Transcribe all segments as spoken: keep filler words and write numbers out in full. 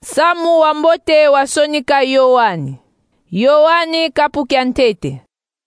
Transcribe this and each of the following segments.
Samu wa mbote wa sonika Yohani. Yohani kapukya ntete.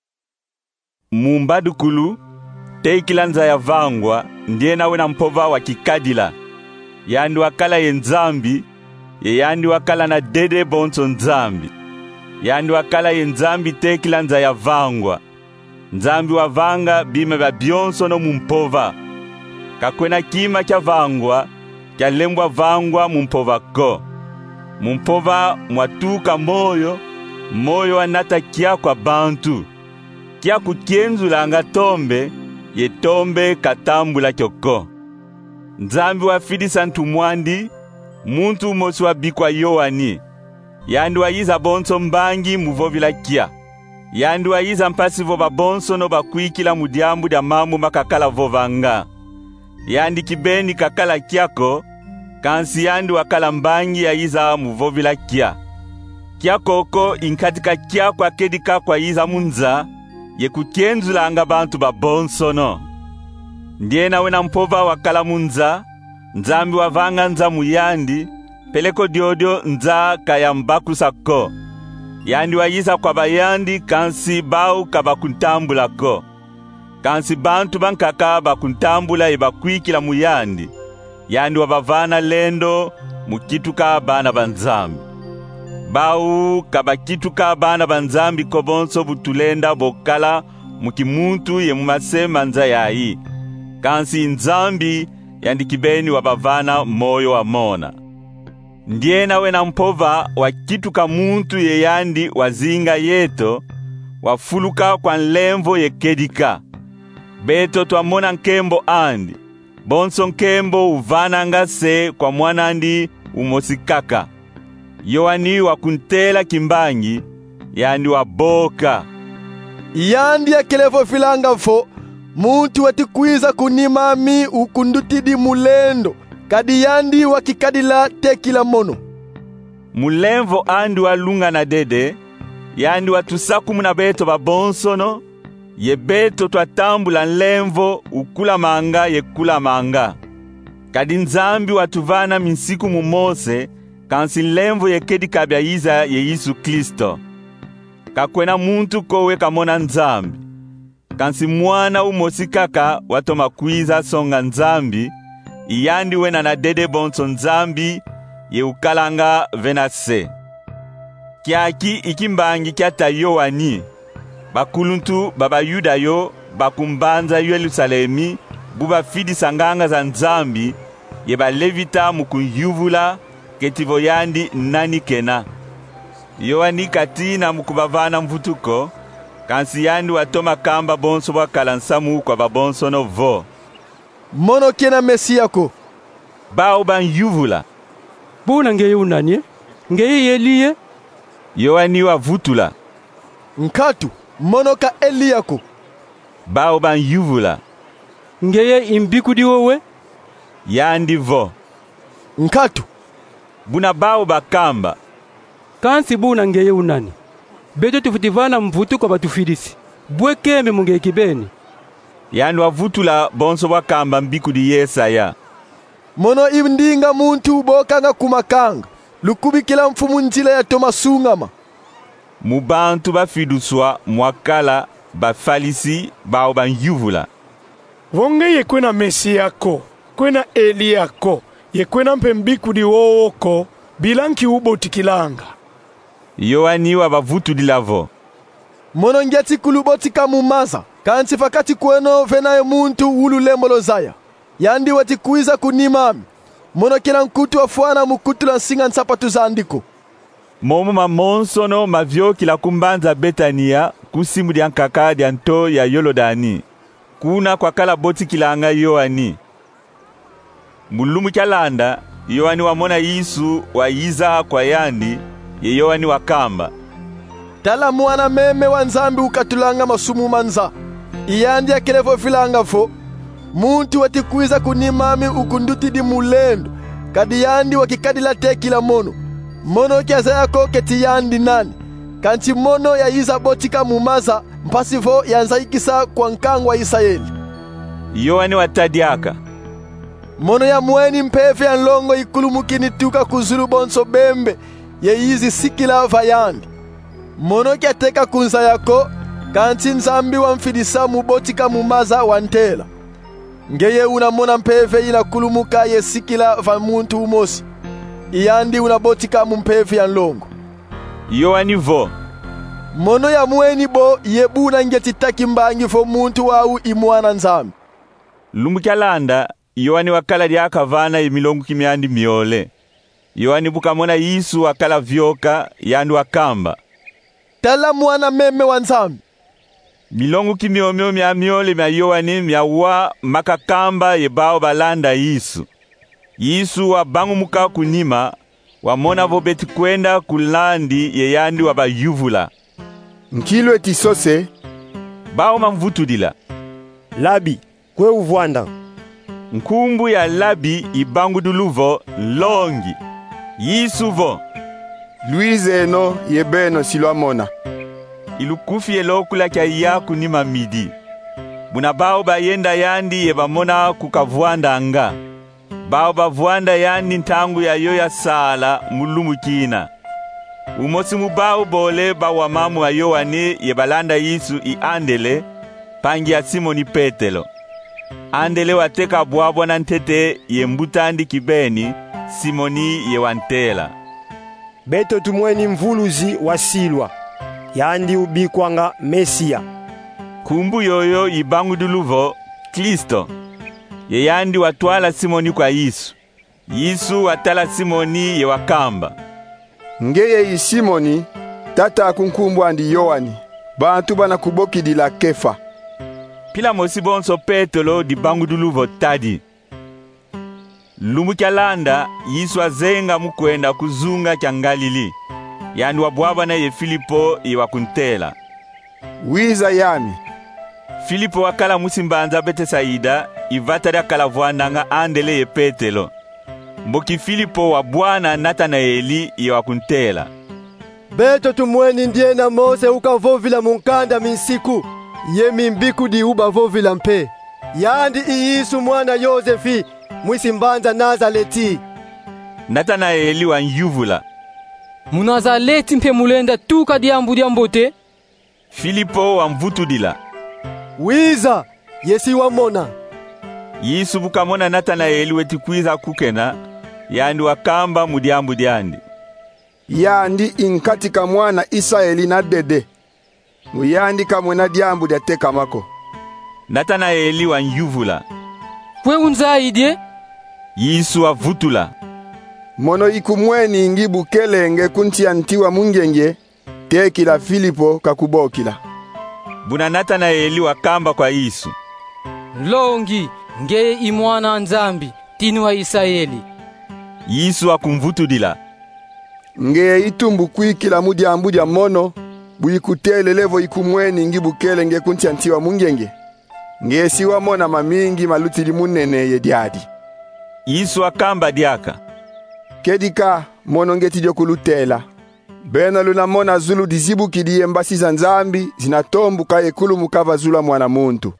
Mumbadukulu, teikilanza ya vangwa, ndiye nawe na mpova wa kikadila. Yandi wakala ye nzambi, ye yandi wakala na dede bonso nzambi. Yandi wakala ye nzambi teikilanza ya vangwa. Nzambi wa vanga bime ba bionso no mumpova. Kakwena kima kya vangwa, kya lembwa vangwa mumpova ko. Mumpova mwatuka moyo, moyo anata kia kwa bantu. Kia kukienzula anga tombe, ye tombe katambula kyoko. Nzambi wa fidisa ntumwandi, muntu umosi wa bikwa Yohani. Yandi wa yiza bonso mbangi muvovila kia. Yandi wa yiza mpasivo ba bonso no bakuikila mudiambu dia mamu makakala vovanga. Yandi kibeni kakala kiako, kansi yandi wakala mbangi ya yiza muvovila kia. Kia koko inkatika kia kwa kedika kwa yiza munza, ye kukienzula anga bantu ba bonso no. Ndiye nawe na mpova wakala munza, nzambi wa vanga nza muyandi, peleko diodio nza kaya mbaku sako. Yandi wa yiza kwa bayandi kansi bau kabakuntambula ko. Kansi bantu bankaka bakuntambula ibakuikila muyandi. Yandi wa bavana lendo mukituka bana banzambi. Bau kabakituka bana banzambi kobonso butulenda bokala mukimuntu ye mumasema nza yayi. Kansi nzambi yandi kibeni wa bavana moyo wa mona. Ndiye nawe na mpova wa kituka muntu ye yandi wazinga yeto wafuluka kwa nlemvo ye kedika. Beto tuamona nkembo andi. Bonso nkembo uvana ngase kwa mwanandi umosikaka. Yohani wakuntela kimbangi, yandi waboka. Yandi ya kelevo filanga fo, muntu watikwiza kunimami ukundutidi mulendo. Kadi yandi wakikadila tekila mono. Mulemvo andi walunga na dede, yandi watusaku muna beto babonsono, ye beto twatambula nlemvo ukula manga ye kula manga. Kadi nzambi watuvana minsiku mumose, kansi nlemvo ye kedi kabya yiza ye Yesu Kristo. Kakwena muntu kowe kamona nzambi. Kansi mwana umosikaka watoma kwiza songa nzambi, iyandi wena na dede bonso nzambi ye ukalanga venase. Kiaki ikimbangi kiata Yohani. Bakuluntu baba Yuda yo bakumbanza Yerusalemi buba fidi sanganga za nzambi ye balevita mukuyuvula ketivo yandi nani kena. Yohani katina mukubavana mvutuko kansi yandi watoma kamba bonso wakala nsamu kwa babonso no vo. Mono kena mesiyako. Bao ban yuvula. Buna ngeye unanye? Ngeye Eliye? Yohani wa vutula. Nkatu, mono ka Eliyako. Bao ban yuvula. Ngeye imbikudi wowe? Yandi vo. Nkatu. Buna bao bakamba. Kansi buna ngeye unani? Beto tufutivana mvutu kwa batufidisi. Bwe keme mungeye kibeni. Yandi wa vutula bonso wakamba mbikudi Yesaya. Mono ibndinga muntu bokanga kumakanga. Lukubikila mfumu njila ya tomasungama. Mubantu bafiduswa mwakala bafalisi bao banyuvula. Vonge ye kwena Mesiyako, kwena Eliyako, ye kwena mpembikudi woko, bilanki ubo tikilanga. Yohani wa bavutulilavo. Mono ngeti kulubotika mumaza, kansi fakati kweno venayo muntu ulu lembolo zaya. Yandi watikuiza kunimami. Mono kila nkutu wafuana mukutula nsinga nsapatu za andiko. Momo mamonsono mavyo kila kumbanza Betania kusimu dia nkaka dia nto ya Yolodani. Kuna kwa kala boti kilanga Yohani. Mulumu kalanda, Yohani wamona Yesu wa yiza kwa yandi, ye Yohani wakamba. Tala mwana meme wa nzambi ukatulanga masumu manza. Iyandi ya kelevo filanga fo. Muntu watikuiza kunimami ukunduti di mulendo. Kadi yandi wakikadila tekila mono. Mono kiaza yako keti yandi nani. Kanchi mono ya yiza botika mumaza. Mpasivo ya nzaikisa kwa nkangwa Israeli. Yohani watadiaka. mono ya mweni mpefe ya nlongo ikulumukini tuka kuzulu bonso bembe ye izi sikila vayandi. Mono kiateka kunza yako kanti nzambi wamfidisa mubotika mumaza wantela. Ngeye unamona mpefe ila kulumuka ye sikila va muntu umosi. Iyandi unabotika mumpefe ya nlongo. Yohani vo. Mono ya mweni bo yebuna ngetitaki mbangi fo muntu wau imwana nzambi. Lumukyalanda Yohani wakala diaka vana emilongo kimiandi miole. Yohani bukamona Yesu wakala vyoka yandu wakamba. Tala mwana meme wa nzambi. Milongo kimiomio mia miole mia Yohani mia wa makakamba yebao balanda Yesu. Yesu wa bangu muka kunima wamona vobeti kwenda kulandi yeyandi wabayuvula. Nkilo etisose bao mamvutudila. Labi, kwe uvwanda. Nkumbu ya labi ibangu duluvo longi. Yesu vo. Louise eno yebeno silwamona. Ilukufi elokula kya yaku ni mamidi. Buna bao ba yenda yandi yebamona kukavwanda anga. Bao ba vwanda yandi ntangu ya yoya sala mulumu kina. Umosi mubao bole ba wamamu wa Yohani yebalanda Yesu i andele pangi ya Simoni Petelo. Andele wateka bwabwa na ntete yembutandi kibeni Simoni yewantela. Beto tumweni mvuluzi wasilwa. Yandi ubikwanga Mesia. Kumbu yoyo ibangu duluvo Kristo. Yeyandi watwala Simoni kwa Yesu. Yesu watala Simoni yewakamba. Ngeye Simoni tata akunkumbu andi Yohani. Bantu bana kuboki di la Kefa. Pila mosi bonso Petelo di bangu duluvo tadi. Lumukyalanda Yesu azenga mukwenda kuzunga kya Galili. Yandu wabwaba na ye Filipo iwakuntela. Wiza yami. Filipo wakala musimbanza Betesaida ivatari akala vwandanga andele ye Petelo. Mboki Filipo wa bwana Natanaeli iwakuntela. Beto tumweni ndiye na Mose ukavovila munkanda minsiku. Ye mimbiku di uba vovila mpe. Yandi Yesu mwana Yosefi mwisimbanza Nazaleti. Natanaeli wa nyuvula. Munazaleti mpe mulenda tuka diambu diambote. Filipo wa mvutudila. Wiza yesi wa mona. Yesu bukamona Natanaeli wetikwiza kukena. Yandi wakamba mudiambu diandi. Yandi inkatika mwana Israeli na dede. Muyandi kamwena diambu diateka mako. Natanaeli wa nyuvula. Kwe unzaidye? Yesu wa vutula. Mono ikumweni ngibu kelenge kunti antiwa mungenge. Tekila Filipo kakubokila. Buna Natanaeli wakamba kwa Yesu. Longi, ngeye imwana nzambi, tini wa Israeli. Yesu akumvutudila. Ngeye itumbu kuikila mudiambu dia mono. Buikutele levo ikumweni ngibu kelenge kunti antiwa mungenge. Ngeye siwa mona mamingi malutili munene ye diadi. Yesu akamba diaka. Kedika mono ngeti dio kulutela. Bena luna mona zulu dizibu kidiye mbasi za nzambi zinatombu kaye kulu mukava zula mwana muntu.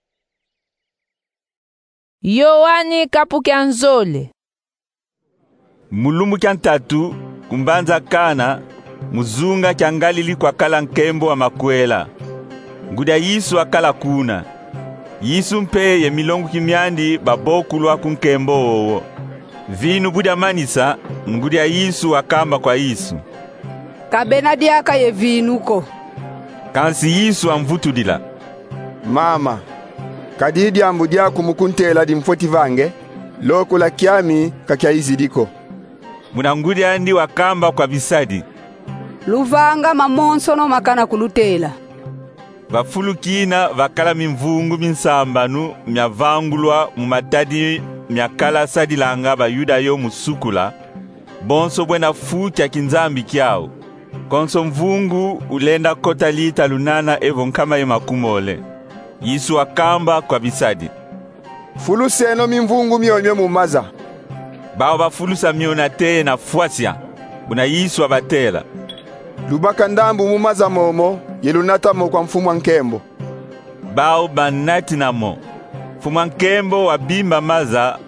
Yohani kapukia nzole. Mulumbu kya ntatu kumbanza kana muzunga kya Galili kwa kala nkembo wa makwela. Ngudia Yesu akala kuna. Yesu mpe ye milongo kimiandi babokulwa kunkembo owo. Vinu budia manisa ngudia Yesu akamba kwa Yesu. Kabena diaka ye vinuko. Kansi Yesu amvutudila. Mama, kadidi ambu diaku mukuntela di mfoti vange, loko la kiami kakia izidiko. Munangudi andi wakamba kwa bisadi. Luvanga mamonso no makana kulutela. Vafulukina vakala mimvungu minsambanu myavangulwa mumatadi myakala sadilanga ba yuda yo musukula. Bonso bwena fucha kinzambi kiao. Konso mvungu ulenda kota lita lunana evo nkama ye makumole. Yesu akamba kwa bisadi. Fuluseno mimvungu mionyo mumaza. Bao bafulusa miona te na fuasia. Buna Yesu abatela. Lubaka ndambu mumaza momo yelunata mo kwa mfumu nkembo. Bao banati na mo. Mfumu nkembo wabimba maza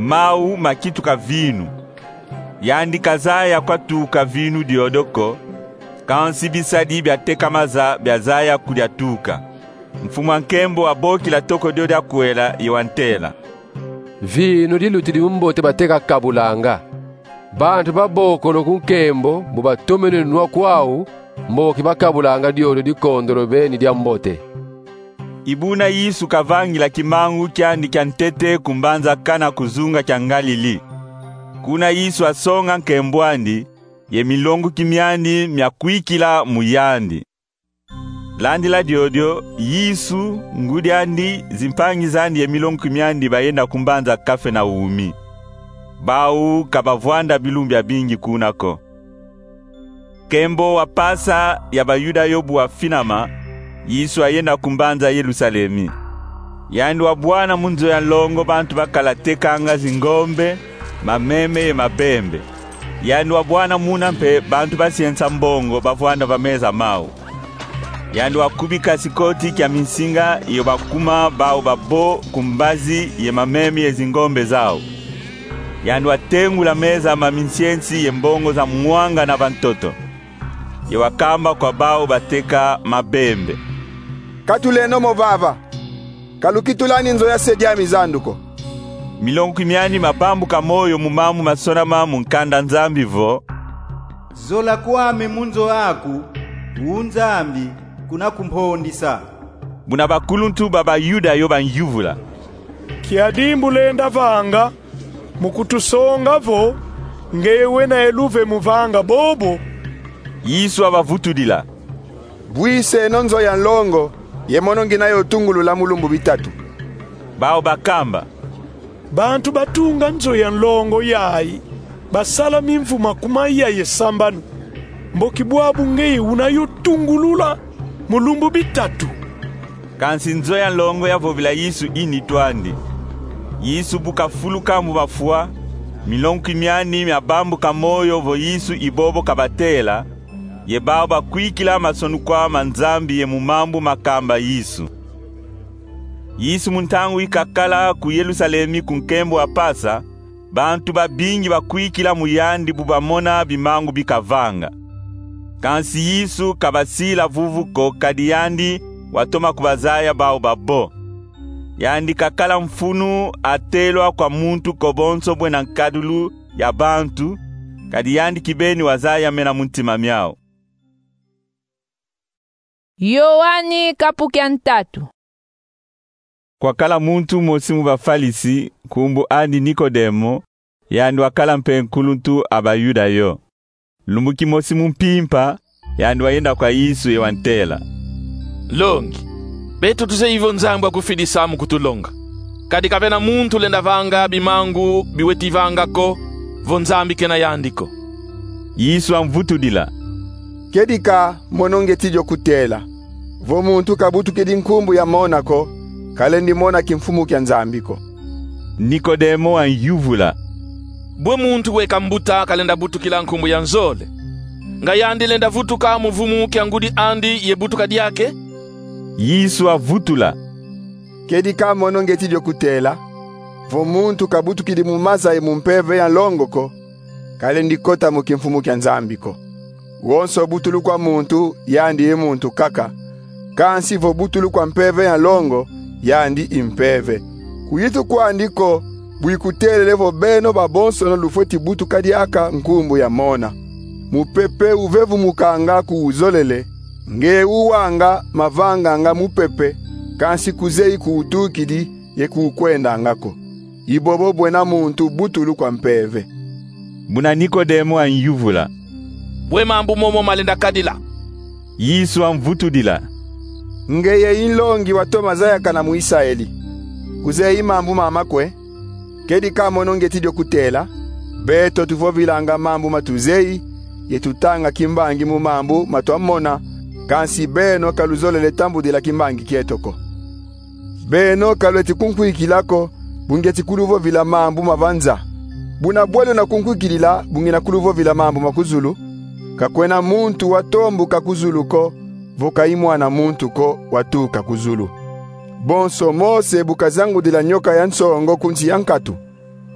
mau makitu ka vinu. Yandi kazaya kwa tu ka vinu diodoko, kansi bisadi bya tekamaza bya zaya kudyatuka. Mfumu nkembo aboki la toko dioda kuela iwantela. Vinu dilutili mbote bateka kabulanga. Bantu baboko no kunkembo mubatomene nwa kwao mboki bakabulanga diodo dikondoro beni dia mbote. Ibuna Yesu kavangila kimangu kyandi kyantete kumbanza kana kuzunga kya Galili. Kuna Yesu asonga nkembwandi ye milongo kimyandi myakwikila muyandi. Landi la diodio Yesu ngudyandi zimpangi zandi ye milongo kimyandi bayenda kumbanza kafe na umi. Bau kabavwanda bilumbya bingi kunako. Kembo wa pasa ya bayuda yobu wa finama, Yesu ayenda kumbanza Yerusalemi. Yandi wa Bwana munzo ya longo bantu bakala tekanga zingombe, mameme ye mabembe. Yandi wa Bwana muna mpe bantu basiensa mbongo bavwanda bameza mau. Yandi wa kubika sikoti kya minsinga iyo bakuma bao babo kumbazi ye mameme ye zingombe zao. Yandi wa tengu la meza maminsiensi ye mbongo za mwanga na bantoto. Ye wakamba kwa bao bateka mabembe. Katuleno movava. Kalukitulani nzo ya sedia mizanduko. Milongo kimyani mapambu kamoyo mumamu masonama munkanda nzambi vo. Zola kwame munzo aku, unzambi kuna kumpondisa. Buna bakuluntu baba yuda yo banyuvula. Kiadimbu lenda vanga, mukutusonga vo, ngewe na eluve muvanga bobo. Yesu abavutudila. Bwise nonzo ya longo, ye monongi na yotungulu la mulumbu bitatu. Bao bakamba. Bantu batunga nzo ya longo yai, basala mimfu makuma ya ye sambanu. Mboki buabu ngei unayotungulula mulumbu bitatu. Kansi nzo ya longo ya vovila Yesu ini twandi. Yesu buka fuluka mubafua, milongo kimyani myabambu kamoyo vo Yesu ibobo kabatela, ye bao bakwikila masonu kwa manzambi ye mumambu makamba Yesu. Yesu muntangu ikakala ku Yerusalemi kunkembo apasa, bantu babingi bakwikila muyandi bubamona bimangu bikavanga. Kansi Yesu kabasila vuvuko kadiyandi watoma kubazaya bao babo. Yandi kakala mfunu atelwa kwa muntu kobonso bwena nkadulu ya bantu, kadiyandi kibeni wazaya mena muntima myao. Yohani kapukya ntatu. Kwa kala muntu mosimu bafalisi kumbu andi Nikodemo, yandi wakala mpenkuluntu abayuda yo. Lumbuki mosimu mpimpa, yandi wayenda kwa Yesu ewantela. Longi, beto tuze hivyo nzambu akufidisamu kutulonga. Kadi kapena muntu lenda vanga bimangu biweti vanga ko, vonzambi kena yandiko. Yesu amvutudila. Kedika mononge tijo kutela. Vo muntu kabutu kedi nkumbu ya monako, kalendi mona kimfumu kya nzambiko. Nikodemo anyuvula. Bwe muntu weka mbuta kalenda butu kila nkumbu ya nzole. Nga yandi lenda vutuka muvumu kya ngudi andi ye butuka diake. Yesu avutula. Kedika mononge tijo kutela. Vo muntu kabutu kidi mumaza ye mumpeve ya longoko, kalendi kota mukimfumu kya nzambiko. Wonso butulu kwa muntu yandi ye muntu kaka. Kansi vo butulu kwa mpeve ya longo yandi impeve. Kuyitu kwa andiko buikutele vo beno babonso no lufoti butu kadiaka nkumbu ya mona. Mupepe uvevu mukanga kuuzolele. Nge uwanga mavanga nga mupepe. Kansi kuzei kuutukidi ye kuukwenda ngako. Ibobo bwena muntu butulu kwa mpeve. Buna Nikodemo anyuvula. Bwe mambu momo malenda kadila. Yesu amvutudila. Ngeye inlongi watoma zaya kana mu Israeli. Kuzei mambu mama kwe. Kedi kama nonge tidio kutela. Beto tuvovilanga mambu matuzei. Yetutanga kimbangi mu mambu matuamona. Kansi beno kaluzole le tambu de la kimbangi kietoko. Beno kalweti kunkuikilako. Bungeti kuluvo vila mambu mavanza. Buna bwelo na kunkuikilila bungina kuluvo vila mambu makuzulu. Kakwena muntu watombu kakuzulu ko. Voka imwana muntu ko watu kakuzulu. Bonso mose bukazangu dila nyoka ya nsongo kunsi yankatu.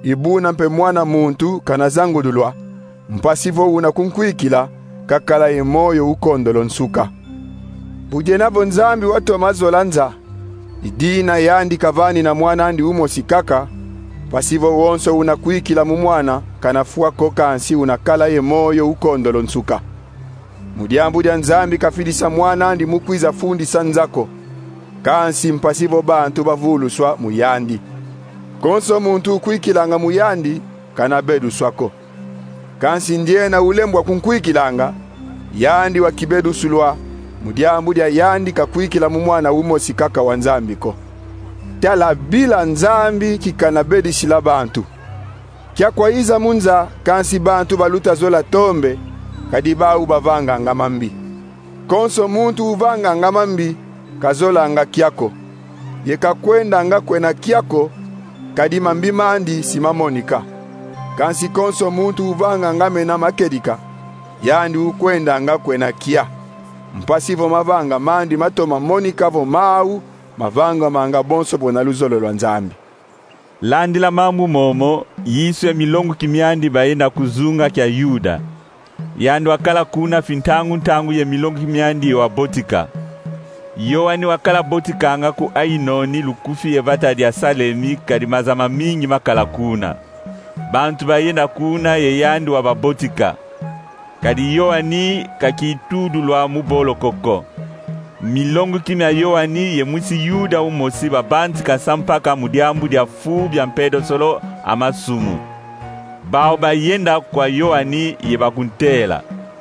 ibuna mpe mwana muntu kana zangudulwa mpasivo una kunkwikila kakala emoyo ukondolo nsuka. Bujena bonzambi watu mazolanza idina yandi kavani na mwana andi umosikaka pasivo wonso unakwikila mu mwana kana fuwa koka ansi unakala emoyo ukondolo nsuka. Mudiambu dia nzambi kafidisa mwana andi mukwiza fundi sanzako kansi mpasivo bantu bavuluswa muyandi. Konso muntu kwikilanga muyandi kana bedu swako. Kansi ndiena ulembwa kunkwikilanga yandi wa kibedu sulwa mudiambu dia yandi kakwikila mu mwana umosikaka wa nzambiko. Tala bila nzambi kikana bedi shila bantu. Kya kwa iza munza kansi bantu baluta zola tombe kadiba ubavanga ngamambi. Konso muntu uvanga ngamambi kazola nga kiako. Yeka kwenda nga kwena kiako kadima mbimandi simamonika. Kansi konso muntu uvanga ngamena makedika yandi ukwenda nga kwena kia. Mpasivo mavanga mandi matoma monika vo mau mavanga manga bonso bona luzolo lwa nzambi. Landi la mambu momo Yesu ya milongo kimiandi baenda kuzunga kya Yuda. Yandi wakala kuna fintangu ntangu ya milongo kimiandi wa botika. Yohani wakala botika nga ku Ainoni lukufi yevata dia Salemi karimazama mingi makala kuna. Bantu baenda kuna ye yandi wa babotika. Kadi Yohani kakitudu lwa mubolo koko. Milongo kimya Yohani ye mwisi Yuda umosi babanti kasampaka mudiambu dia fu bya mpedo solo amasumu. Bao bayenda kwa Yohani ye bakuntela.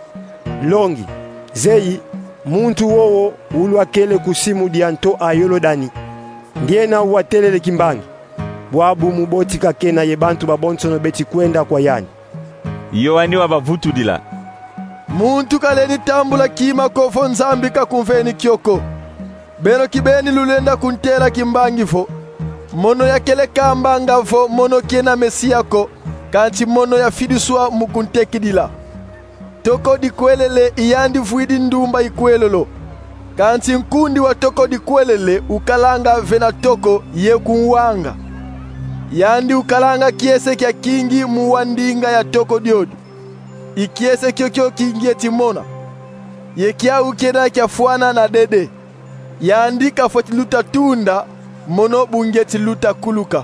Longi, zeyi, muntu wowo ulwakele kusimu dianto ayolodani. Ndiena uwatelele kimbangi. Bwabu mubotika kena ye bantu babonsono beti kwenda kwa yani. Yohani wabavutudila. Muntu kaleni tambula kima kofo nzambi kakumveni kyoko. Bero kibeni lulenda kuntela kimbangi fo. Mono ya kele kambanga fo mono kena mesiyako. Kanchi mono ya fidiswa mukuntekidila. Toko di kwelele iyandi fuidi ndumba ikwelolo. Kanchi nkundi wa toko di kwelele ukalanga vena toko ye kunwanga. Yandi ukalanga kiese kya kingi muwandinga ya toko diodu. Ikiese kyo kyo kingi etimona. Ye kia ukena kia fuana na dede. Yandi kafoti luta tunda mono bungeti luta kuluka.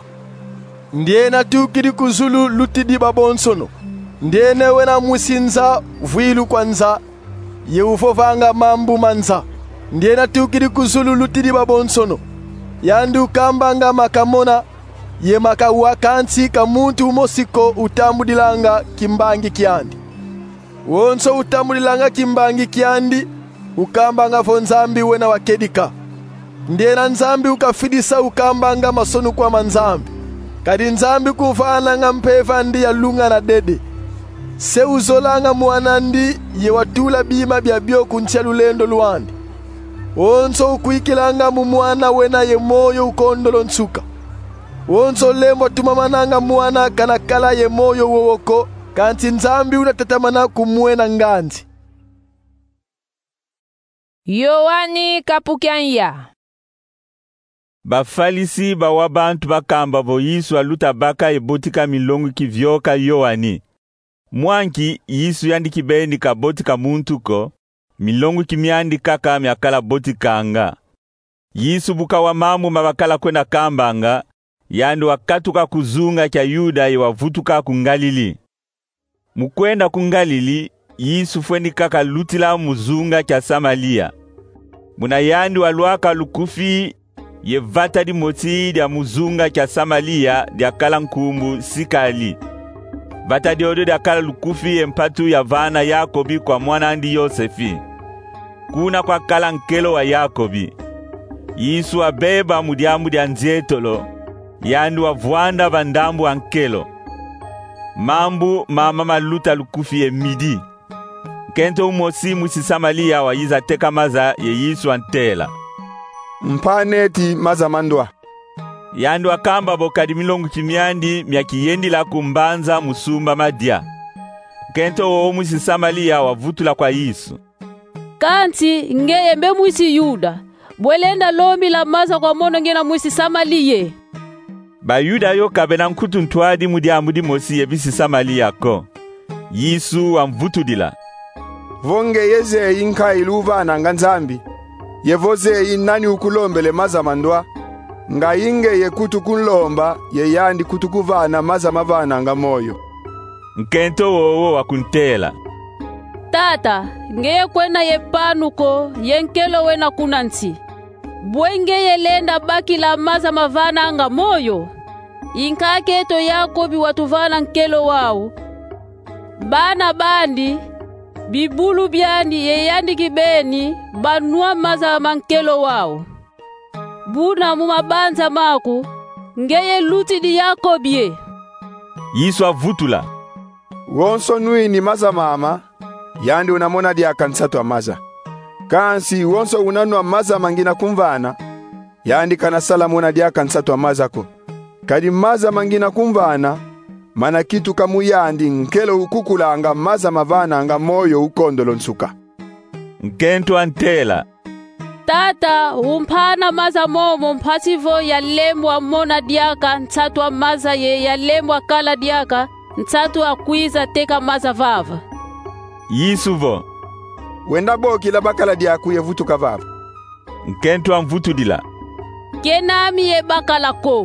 Ndiena tukiri kuzulu lutidi babonsono. Ndiene wena musinza vuilu kwanza. Ye ufovanga mambu manza. Ndiena tukiri kuzulu lutidi babonsono. Yandi ukambanga makamona. Ye maka wakansi kamuntu umosiko utambudilanga kimbangi kiandi. Wonso utambudilanga kimbangi kiandi ukambanga fo nzambi wena wakedika. Ndiena nzambi ukafidisa ukambanga masonu kwa manzambi. Kadi nzambi kufana nga mpeva ndi ya lunga na dede. Se uzolanga muanandi ye watula bima bya bio kunchia lulendo luandi. Wonso ukuikilanga mumuana wena ye moyo ukondolo nsuka. Wonso lembo tumamananga muana kanakala ye moyo wowoko kanti nzambi unatatamana kumwena nganzi. Yohani kapukyanya. Bafalisi bawa bantu bakamba vo Yesu aluta baka ebotika milongo kivyoka Yohani. Mwanki Yesu yandi kibeni ka botika muntuko milongo kimyandi kaka myakala botikanga. Yesu buka wa mamu mabakala kwenda kambanga yandi wakatuka kuzunga kya Yuda ye wavutuka kungalili. Mukwenda kungalili Yesu fwendi kaka lutila muzunga kya Samalia. Muna yandi waluaka lukufi ye vata di moti dia muzunga kya Samalia dia kala nkumbu Sikali. Vata di odo dia kala lukufi empatu ya vana Yakobi kwa mwana andi Yosefi. Kuna kwa kala nkelo wa Yakobi. Yesu abeba mudiambu dia nzetolo. Yandu wa vuanda vandambu ankelo. Mambu mama maluta lukufi ye midi. Kento umosi mwisi Samalia wa yiza teka maza ye Yesu antela. Mpaneti maza mandwa. Yandu akamba bokadi milongu kimiandi miakiyendi la kumbanza musumba madia. Kento uo mwisi Samalia wa vutula kwa Yesu. Kanti ngeye mbe mwisi Yuda. Bwelenda lombi la maza kwa mono ngena mwisi Samalia. Bayuda yo kabena nkutu ntwadi mudiambu di mosi yebisi samali yako. Yisu amvutudila. Vonge yeze inka iluva na nganzambi. Yevoze inani ukulombele maza mandwa. Nga inge ye kutu kunlomba ye yandi kutu kuvana maza mavana nga moyo. Nkento wowo wakuntela. Tata, ngeye kwena ye panuko, yenkelo wena kunansi. Bwenge yelenda baki la maza mavana nga moyo. Inkake to Yakobi watuvana nkelo wao. Bana bandi, bibulu byandi ye yandi kibeni, banua maza mankelo wao. Buna mumabanza maku, ngeye luti di Yakobie. Yisu avutula. Wonso nui ni maza mama, yandi unamona dia kansatu wa maza. Kansi wonso unanua maza mangina kumvana, yandi kana salamuna dia kansatu wa maza ko. Kadi maza mangina kumvana, mana kitu kamu yandi nkelo ukukula anga maza mavana anga moyo ukondolo nsuka. Nkento antela. Tata, umpana maza momo mpasivo ya lembwa mona diaka ntatu wa maza ye ya lembwa kala diaka ntatu wa kuiza teka maza vava. Yisuvo. Wenda boki la bakala diaku ye vutu kavava. Nkento amvutu dila. Kenami ye bakala ko.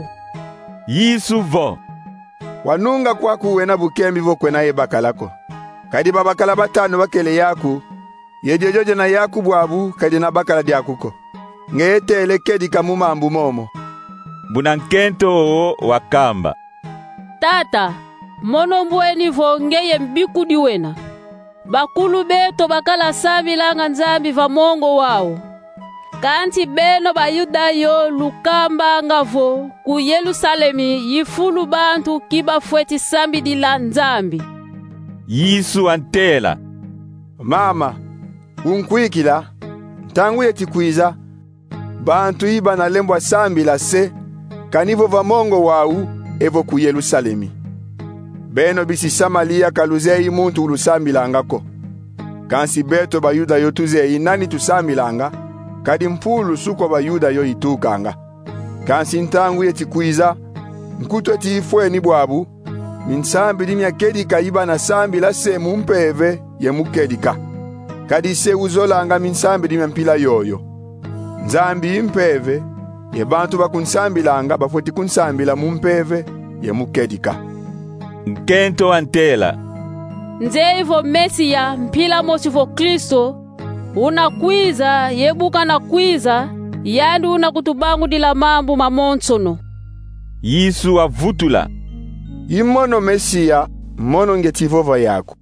Yisuvo. Wanunga kwaku wena bukembi vo kwena ye bakalako. Kadi babakala batano wakele yaku. Yejejoje na yaku bwabu kadi na bakala diakuko. Ngete elekedi kamumambu momo. Bunankento wakamba. Tata, mono mbweni vo ngeye mbiku diwena. Bakulu beto bakala sami langa nzambi va mongo wao. Kanti beno bayuda yo lukamba ngavo ku Yerusalemi yifulu bantu kiba fweti sambi di la nzambi. Yisu antela. Mama, unkwikila, tangu yeti kuiza, bantu iba na lembwa sambi la se, kanivo va mongo wau evo ku Yerusalemi. Beno bisi Samalia kaluzei muntu ulusambi langako. Kansi beto bayuda yo tuze inani tusambi langa, kadi mpulu suko bayuda yo itukanga. Kansi ntangu yeti kuiza, mkutu eti ifwe ni bwabu, minsambi dimya kedika iba na sambi la se mumpeve ye mukedika. Kadi se uzolanga minsambi dimya mpila yoyo. Nzambi impeve, ye bantu bakunsambi langa bafweti kunsambi la mumpeve ye mukedika. Nkento antela. Nze ivo Mesia mpila mosi vo Kristo, unakwiza yebuka na kwiza, yandi unakutubangu dila mambu mamonsono. Yisu avutula. Imono Mesia, mono ngetivova yaku.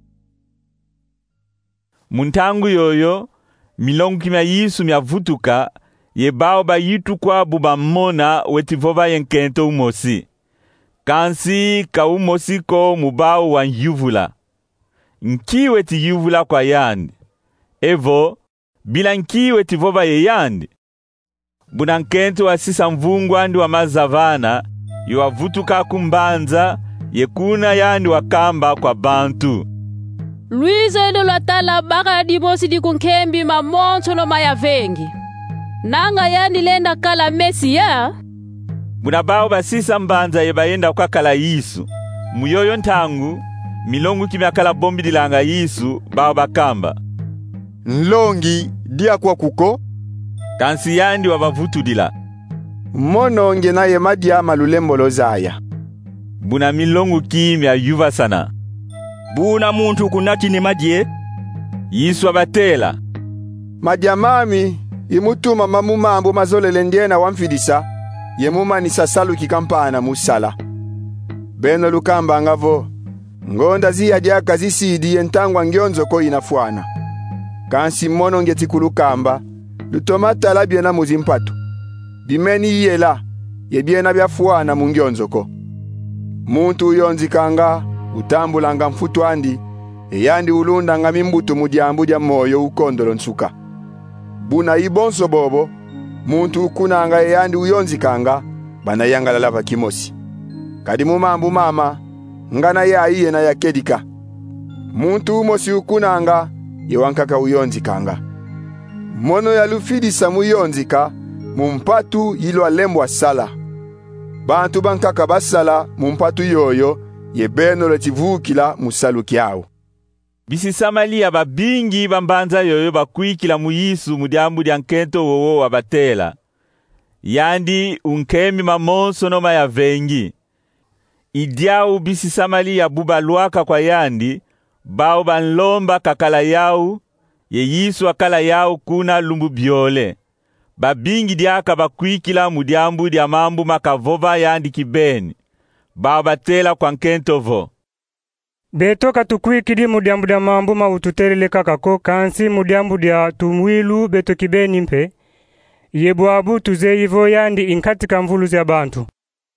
Muntangu yoyo, milongu kimya Yisu myavutuka, yebao ba yitu kwa buba mona wetivova yenkento umosi. Kansi ka umosi ko mubao wa yuvula. Nkiwe ti yuvula kwa yandi. Evo, bila nkiwe ti vova ye yandi. Bunankento wa sisa mvungwandi wa mazavana, yuwavutuka kumbanza, yekuna yandi wakamba kwa bantu. Luiza edo latala baka di mosi di kunkembi mamonso no maya vengi. Nanga yandi lenda kala Mesia. Bunabao basisa mbanza yebayenda kwa kala Yisu. Muyoyo ntangu, milongu kimya kala bombi dilanga Yisu, bao bakamba. Nlongi, dia kwa kuko? Kansi yandi wabavutu dila. Mono nge na ye madia malulembo lozaya. Buna milongu kimya yuva sana. Buna muntu kunati ni madie? Yisu abatela. Madia mami, imutuma mamu mambo mazolele ndiena wamfidisa. Yemuma ni sasalu kikampana musala. Beno lukamba ngavo. Ngonda ziya diaka zisidi yentangwa ngionzo ko inafuana. Kansi mono ngeti kulukamba. Lutomata la biena muzimpatu. Bimeni yela. Yebiena biafuana mungionzo ko. Muntu uyonzi kanga. Utambulanga mfutu andi. Eyandi ulunda nga mimbutu mudiambu dia moyo ukondolo nsuka. Buna ibonso bobo. Muntu ukunanga eyandi uyonzi kanga, bana yangala lava kimosi. Kadi mumambu mama, ngana ya iye na ya kedika. Muntu umosi ukunanga, yewankaka uyonzi kanga. Mono ya lufidi samu uyonzi ka, mumpatu ilo alembwa sala. bantu bankaka basala mumpatu yoyo yebeno letivukila musalu kyao. Bisi Samalia babingi bambanza yoyo bakwikila mu Yesu mudyambu dya nkento wowo wabatela. Yandi unkemi mamonso no mayavengi. Idyau bisi Samalia buba luaka kwa yandi, bao banlomba kakala yau, ye Yesu akala yau kuna lumbu biole. Babingi diaka bakwikila mudyambu dya mambu makavova yandi kibeni. Bao batela kwa nkento vo. Beto katukwikidi mudyambu dya mambu maututelele kakako kansi mudyambu dya tumwilu beto kibeni mpe. Yebwabu tuze ivo yandi inkatika mvulu zya bantu.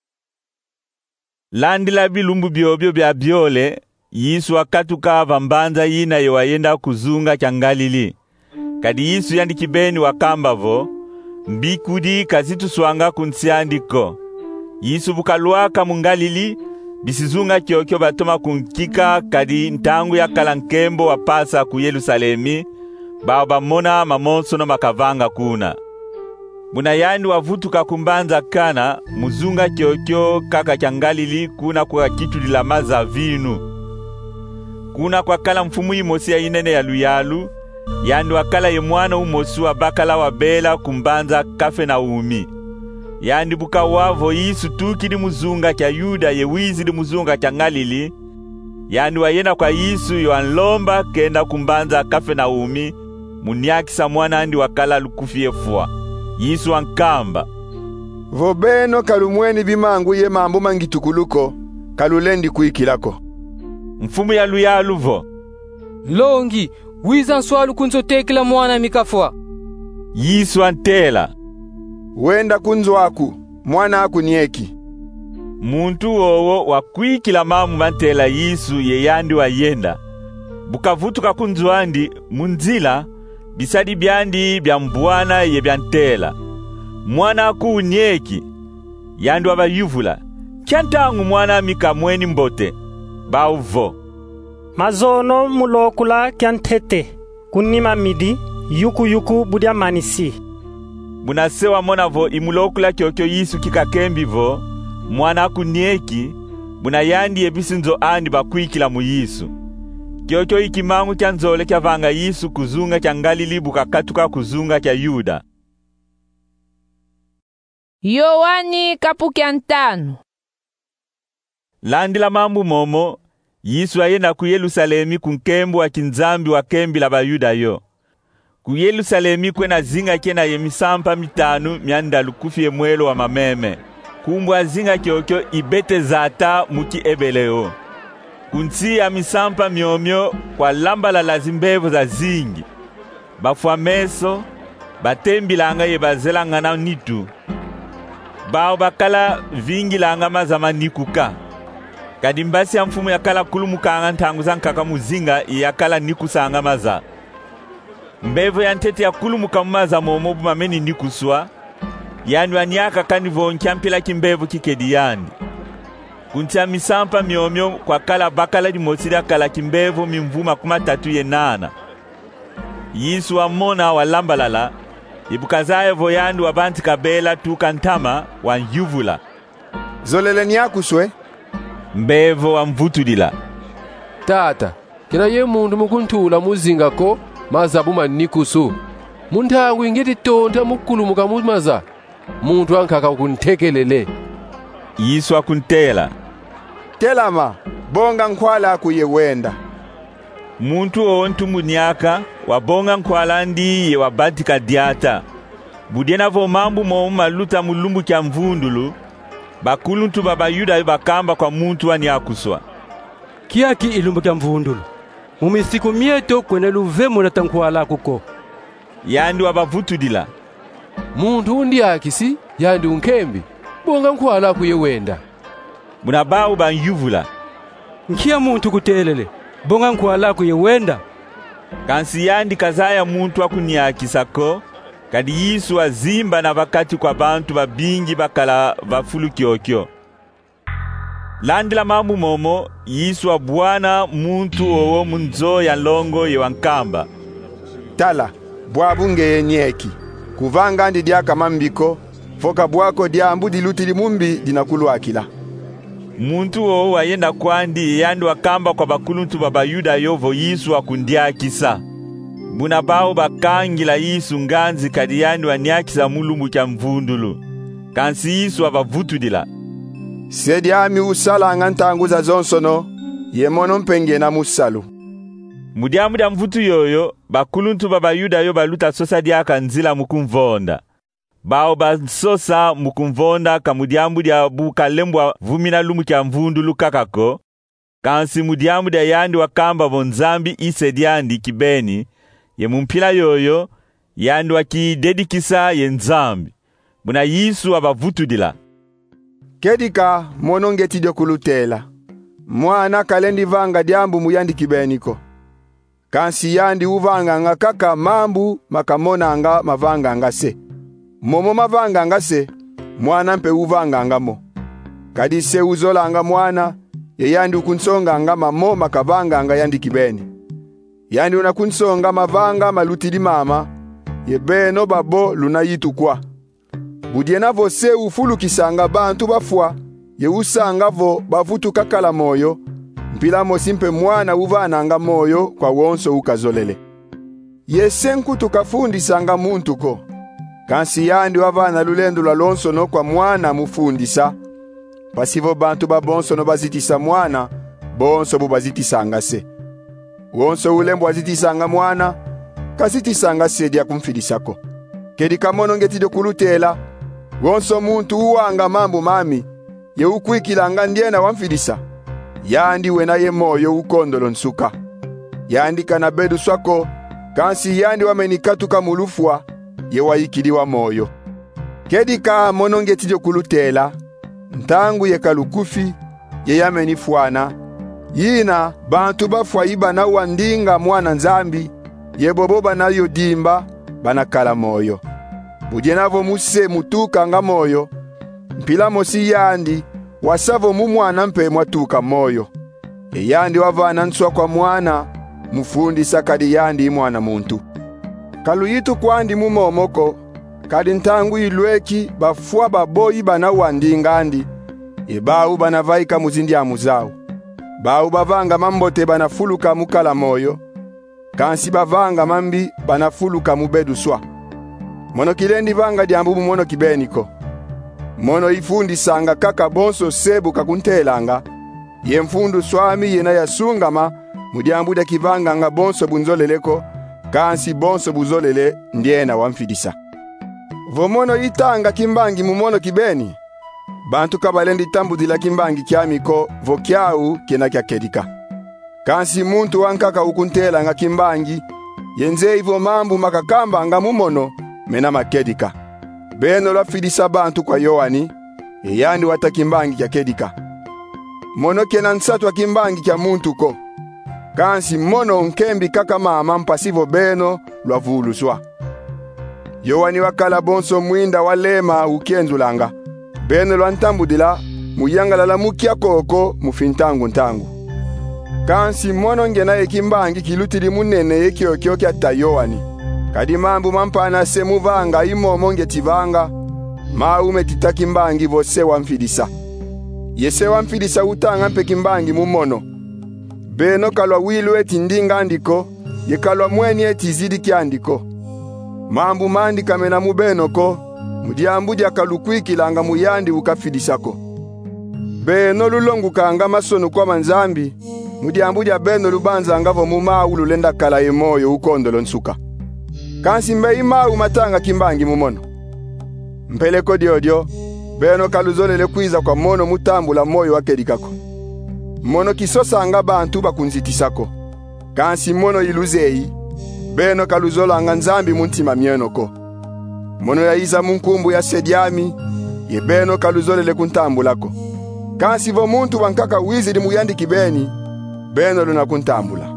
Landila bilumbu biobyo bya biole, Yesu akatuka vambanza yina yewayenda kuzunga kya Galili. Kadi Yesu yandi kibeni wakamba vo, mbikudi kazitu swanga kunsiandiko. Yesu bukaluaka mungalili, bisizunga kyokyo batoma kunkika kadi ntangu ya kalankembo wapasa ku Yerusalemi, bao bamona mamonso no makavanga kuna. Muna yandi wavutuka kumbanza kana, muzunga kyokyo kaka kya Galili kuna kwa kitu dilamaza vinu. Kuna kwa kala mfumu imosi ya inene ya luyalu, yandi wakala ye mwana umosu wa bakala wa bela kumbanza kafe na umi. Yandi buka wavo Yesu tukidi muzunga kya Yuda ye wizi di muzunga kya Galili. Yandi wayena kwa Yesu yoanlomba kenda kumbanza kafe na umi, muniakisa mwana andi wakala lukufie fua. Yesu ankamba, vobeno kalumweni bimangu ye mambu mangitukuluko, kalulendi kuikilako. Mfumu ya luyalu vo, Longi, wiza nswalu kunzotekila mwana mikafwa. Yesu antela, wenda kunzwaku, mwana aku nieki. Muntu wowo wakwikila mamu mantela Yesu ye yandi wa yenda. Bukavutuka kunzwandi munzila, bisadi byandi bya mbwana ye byantela. Mwana aku unieki, yandi wabayuvula, kyantangu mwana mika mweni mbote, bauvo. Mazono mulokula kyantete, kunima midi, yuku yuku budia manisi. Munasewa mona vo imulokula kyokyo Yesu kikakembi vo, mwana aku nieki, muna yandi ebisinzo andi bakwikila mu Yesu. Kyokyo ikimangu kya nzole kya vanga Yesu kuzunga kya Galili bukakatuka kuzunga kya Yuda. Yohani kapukia ntano. Landila mambu momo, Yesu ayenda ku Yerusalemi kunkembu wa kinzambi wa kembi la bayuda yo. Ku Yerusalemi kwena zinga kena yemisampa mitanu mianda lukufie mwelo wa mameme. Kumbwa zinga kyokyo ibete zata muki ebeleo. Kunsi ya misampa miomyo kwa lamba la lazimbevu za zingi. Bafwa meso, batembi langa ye bazela ngana nitu. Bao bakala vingi langa mazama nikuka. Kadimbasi ya mfumu ya kala kulumuka anga ntangu zankaka muzinga ya kala nikusanga maza. Mbevu ya ntete ya kulumuka maza momobu mameni nikuswa. Yani wanyaka kanivo nkiampila kimbevu kikedi yandi. Kuntia misampa miomyo kwa kala bakala di mosida kala kimbevu mimvuma kuma tatu ye nana. Yesu wa mona wa lambalala, ibukazaye voyandu wa banti kabela tukantama wa nyuvula. Zolele nyakuswe? Mbevo wa mvutudila. Tata, kina ye mundu mukuntula muzinga ko mazabu manikusu. Muntangu ingeti tonta mukulu mukamu maza. Muntu ankaka kuntekelele. Yesu akuntela. Telama, bonga nkwala kuye wenda. Muntu ontu munyaka, wabonga nkwala ndi ye wabatika diata. Budiena vo mambu mo maluta mulumbu kya mvundulu, bakuluntu baba Yuda bakamba kwa muntu wani akuswa. Kiaki ilumbu kya mvundulu? Mumisiku mieto kwene luvemo na tankwala kuko. Yandi wabavutudila. Muntu undi akisi, yandi unkembi. Bonga nkwala kuye wenda. Munabau banyuvula. Nkia muntu kutelele. Bonga nkwala kuye wenda. Kansi yandi kazaya muntu wakuniakisako, kadi Yesu azimba na wakati kwa bantu babingi bakala bafulu kyokyo. Landila mambu momo, Yesu wa bwana muntu owo munzo ya longo ye wankamba. Tala, bwabu ngeye nyeki, kuvanga ndi diaka mambiko, foka bwako diambu dilutili mumbi dinakulwakila. Muntu wo wayenda kwandi yandu akamba kwa bakuluntu baba Yuda yovo Yesu akundiakisa. Buna bao bakangila Yesu nganzi kadi yandu aniakisa mulumbu kya mvundulu. Kansi Yesu abavutudila. Sediami usala ngantanguza zonsono, yemono mpenge na musalu. Mudiamu dia mvutu yoyo, bakuluntu baba Yuda yo baluta sosa diaka nzila mukumvonda. Bao basosa mukumvonda ka mudiamu dia buka lembwa vumina lumu kya mvundulu kakako. Kansi mudiamu dia yandi wakamba vonzambi ise diandi kibeni, ye mumpila yoyo, yandi waki dedikisa ye nzambi. Buna Yesu abavutudila. Kedika monongeti dio kulutela. Mwana kalendi vanga diambu muyandi kibeniko. Kansi yandi uvanga nga kaka mambu makamona nga mavanga nga se. Momo mavanga nga se, mwana mpe uvanga nga mo. Kadi se uzola nga mwana, ye yandi ukunsonga nga mamo makavanga nga yandi kibeni. Yandi unakunsonga mavanga malutili mama, ye beno babo luna yitu kwa. Budiena vo se ufulu kisanga bantu bafwa, ye usanga vo bavutu kakala moyo, mpila mosimpe mwana uvana nga moyo kwa wonso ukazolele. Ye senku tukafundi sanga muntu ko. Kansi yandi wavana lulendo la lonso no kwa mwana mufundisa. Pasivo bantu babonso no bazitisa mwana, bonso bubazitisanga se. Wonso ulembo wazitisanga mwana, kazitisanga se dia kumfidisako. Kedi kamono ngeti do kulutela, wonso muntu uwanga mambu mami, ye ukwikilanga ndiena wamfidisa. Yandi wena ye moyo ukondolo nsuka. Yandi kana bedu swako, kansi yandi wamenikatuka mulufwa, ye waikiliwa moyo. Kedika monongeti jo kulutela, ntangu ye kalukufi, ye yamenifuana. Yina, bantu bafwa iba na wandinga mwana nzambi, ye boboba na yodimba, banakala moyo. Bujenavo muse mutuka nga moyo, mpila mosi yandi, wasavo mumwana mpe mwatuka moyo. E yandi wavana nswa kwa mwana, mufundi sakadi yandi mwana muntu. Kalu yitu kwandi mumomoko, kadi ntangu ilweki bafwa baboyi bana wandingandi, e bau banavaika muzindi ya muzao. Bau bavanga mambote banafuluka mukala moyo, kansi bavanga mambi banafuluka mubedu swa. Mono kilendi vanga diambubu mono kibeniko. Mono ifundi sanga kaka bonso sebu kakuntelanga, ye mfundu swami yena yasungama, mudiambuda kivanga nga bonso bunzoleleko, kansi bonso buzolele ndiena wamfidisa. Vomono itanga kimbangi mumono kibeni, bantu kabalendi tambudila kimbangi kiamiko vokiau kena kia kedika. Kansi muntu wankaka ukuntela nga kimbangi, yenze ivo mambu makakamba nga mumono mena makedika. Beno la fidisa bantu kwa Yohani, e yandi wata kimbangi kia kedika. Mono kena nsatwa kimbangi kia muntu ko. Kansi mono nkembi kaka mama mpasivo beno lwa vuluswa. Yohani wakala bonso mwinda walema ukenzulanga. Beno lwa ntambudila, muyangala la mukia koko mufintangu ntangu. Kansi mono ngena ekimbangi kilutili munene yekio kio kia ta Yohani. Kadi mambu mampana se muvanga imomo ngetivanga, maume titakimbangi vose wamfidisa. Yese wamfidisa utanga mpe kimbangi mumono. Beno kalwa wilu eti ndinga andiko, ye kalwa mweni eti zidi kiandiko. Mambu mandi kamena mubeno ko, mudiambu dia kalukwikilanga muyandi ukafidisako. Beno lulongu kanga masono kwa manzambi, mudiambu dia beno lubanza ngavo muma ululenda kala yemoyo ukondolo nsuka. Kansi mbe ima umatanga kimbangi mumono. Mpeleko diodio, beno kaluzolele kwiza kwa mono mutambula moyo wakedikako. Mono kisosa anga bantu bakunzitisako. Kansi mono iluzei, beno kaluzola anga nzambi muntima mienoko. Mono ya iza munkumbu ya sediami, ye beno kaluzolele kuntambulako. Kansi vo muntu wankaka wizidi muyandi kibeni, beno luna kuntambula.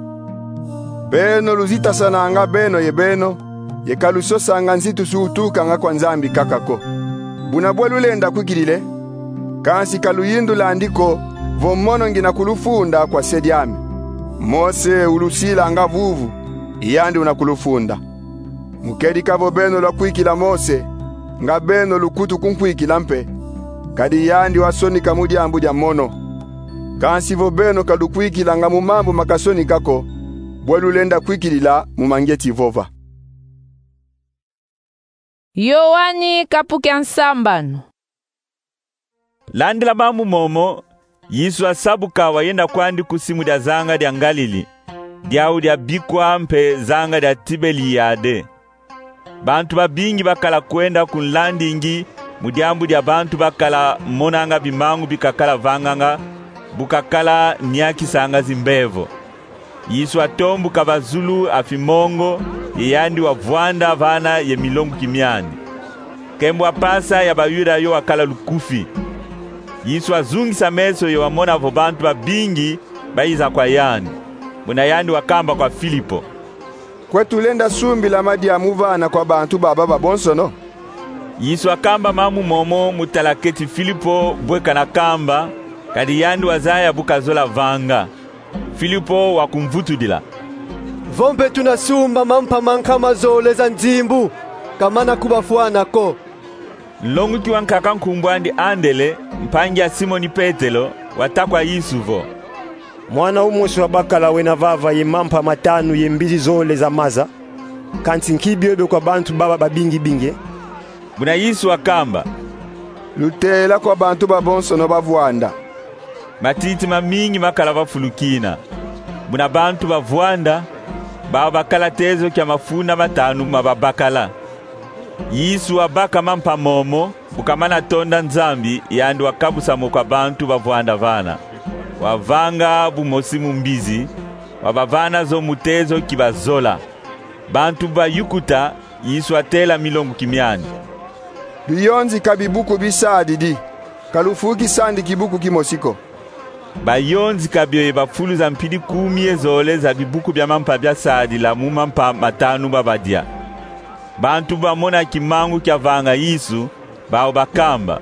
Beno luzita sana anga beno ye beno, ye kalusosa anga nzitu suutuka anga kwa nzambi kakako. Bunabwelu lenda kukilile, kansi kaluyindu landiko, vo mono ngina kulufunda kwa sediami. Mose ulusila anga vuvu, iyandi unakulufunda. Mukedika vo beno la kuikila Mose, nga beno lukutu kunkwikila mpe kadi yandi wasonika mudiambu dia mono kansi vo beno kalukwikila nga mumambo makasonikako bwelulenda kwikilila mumangeti vova. Yohani kapuke ansambano. Landila mamu momo Yesu asabuka wayenda kwandi kusimu dia zanga dia Galili diawu dia bikwa mpe zanga dia Tibeliade. Bantu babingi bakala kwenda kunlandingi mudiambu dia bantu bakala monanga bimangu bikakala vanganga bukakala nyaki sanga zimbevo. Yesu atombu kabazulu afimongo yeyandi wavwanda vana ye milongo kimyandi. Kembo apasa ya bayuda yo akala lukufi. Yesu azungisa meso yo wamona vo bantu babingi baiza kwa yandi. Muna yandi wakamba kwa Filipo. Kwetu lenda sumbi la madia muvana kwa bantu baba babonso no? Yesu akamba mamu momo mutalaketi Filipo bweka na kamba kadi yandi wazaya bukazola vanga. Filipo wakumvutudila. Vombe tunasumba mampa mankama zole za nzimbu kamana kubafuana ko. Longu kiwa nkaka nkumbwandi andele mpangi ya Simoni Petelo watakwa Yisuvo. Mwana umwesi wa bakala wena vava ye mampa matanu ye mbizi zole za maza kansi nkibiobe kwa bantu baba babingi binge. Muna Yesu akamba lutela kwa bantu babonso no bavwanda. Matiti mamingi makala vafulukina. Muna bantu bavwanda baba bakala tezo kya mafuna matanu mababakala. Yesu wabaka mampa momo bukamana tonda nzambi yandi wakabusa mokwa bantu bavwanda vana. Wavanga bumosimu mbizi wabavana zo mutezo kibazola. Bantu bayukuta Yesu atela milongo kimyani. Biyonzi kabibuku bisadidi kalufuki sandi kibuku kimosiko. Bayonzi kabyoye bafulu za mpidi kumi ezole za bibuku bya mampa bya sadi la mumampa matanu babadia. Bantu bamona kimangu kya vanga Yesu bao bakamba.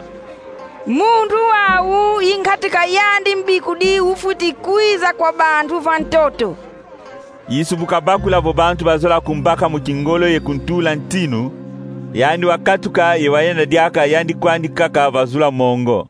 Mundu wawu inkatika yandi mbikudi ufuti kuiza kwa bantu vantoto. Yesu bukabakula vo bantu bazola kumbaka mukingolo ye kuntula ntinu yandi wakatuka ye wayenda diaka yandi kwandi kaka vazula mongo.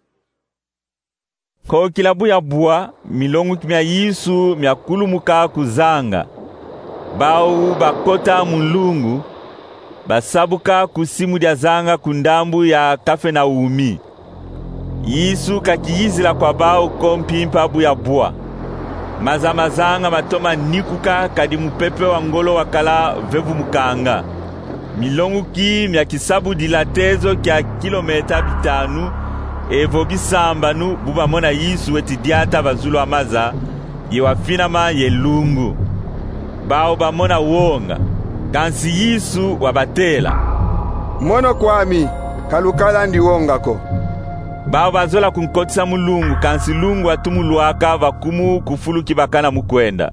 Ko kilabu ya bua milongu kimya Yesu myakulumuka kuzanga. Bau bakota mulungu basabuka kusimu dia zanga kundambu ya Kapenaumi. Yesu kakiyizila kwa bao kompimpa bu ya bua. Mazamazanga matoma nikuka kadi mupepe wa ngolo wakala vevu mukanga. Milongu ki mya kisabu dilatezo kya kilometa bitanu evo bisambanu buba mona Yesu weti diata bazulu amaza ye wafinama ye lungu. Bao ba mona wonga kansi Yesu wabatela. Mono kwami kalukala ndi wonga ko. Bao bazola kunkotisa mulungu kansi lungu atumuluaka vakumu kufulu kibakana mukwenda.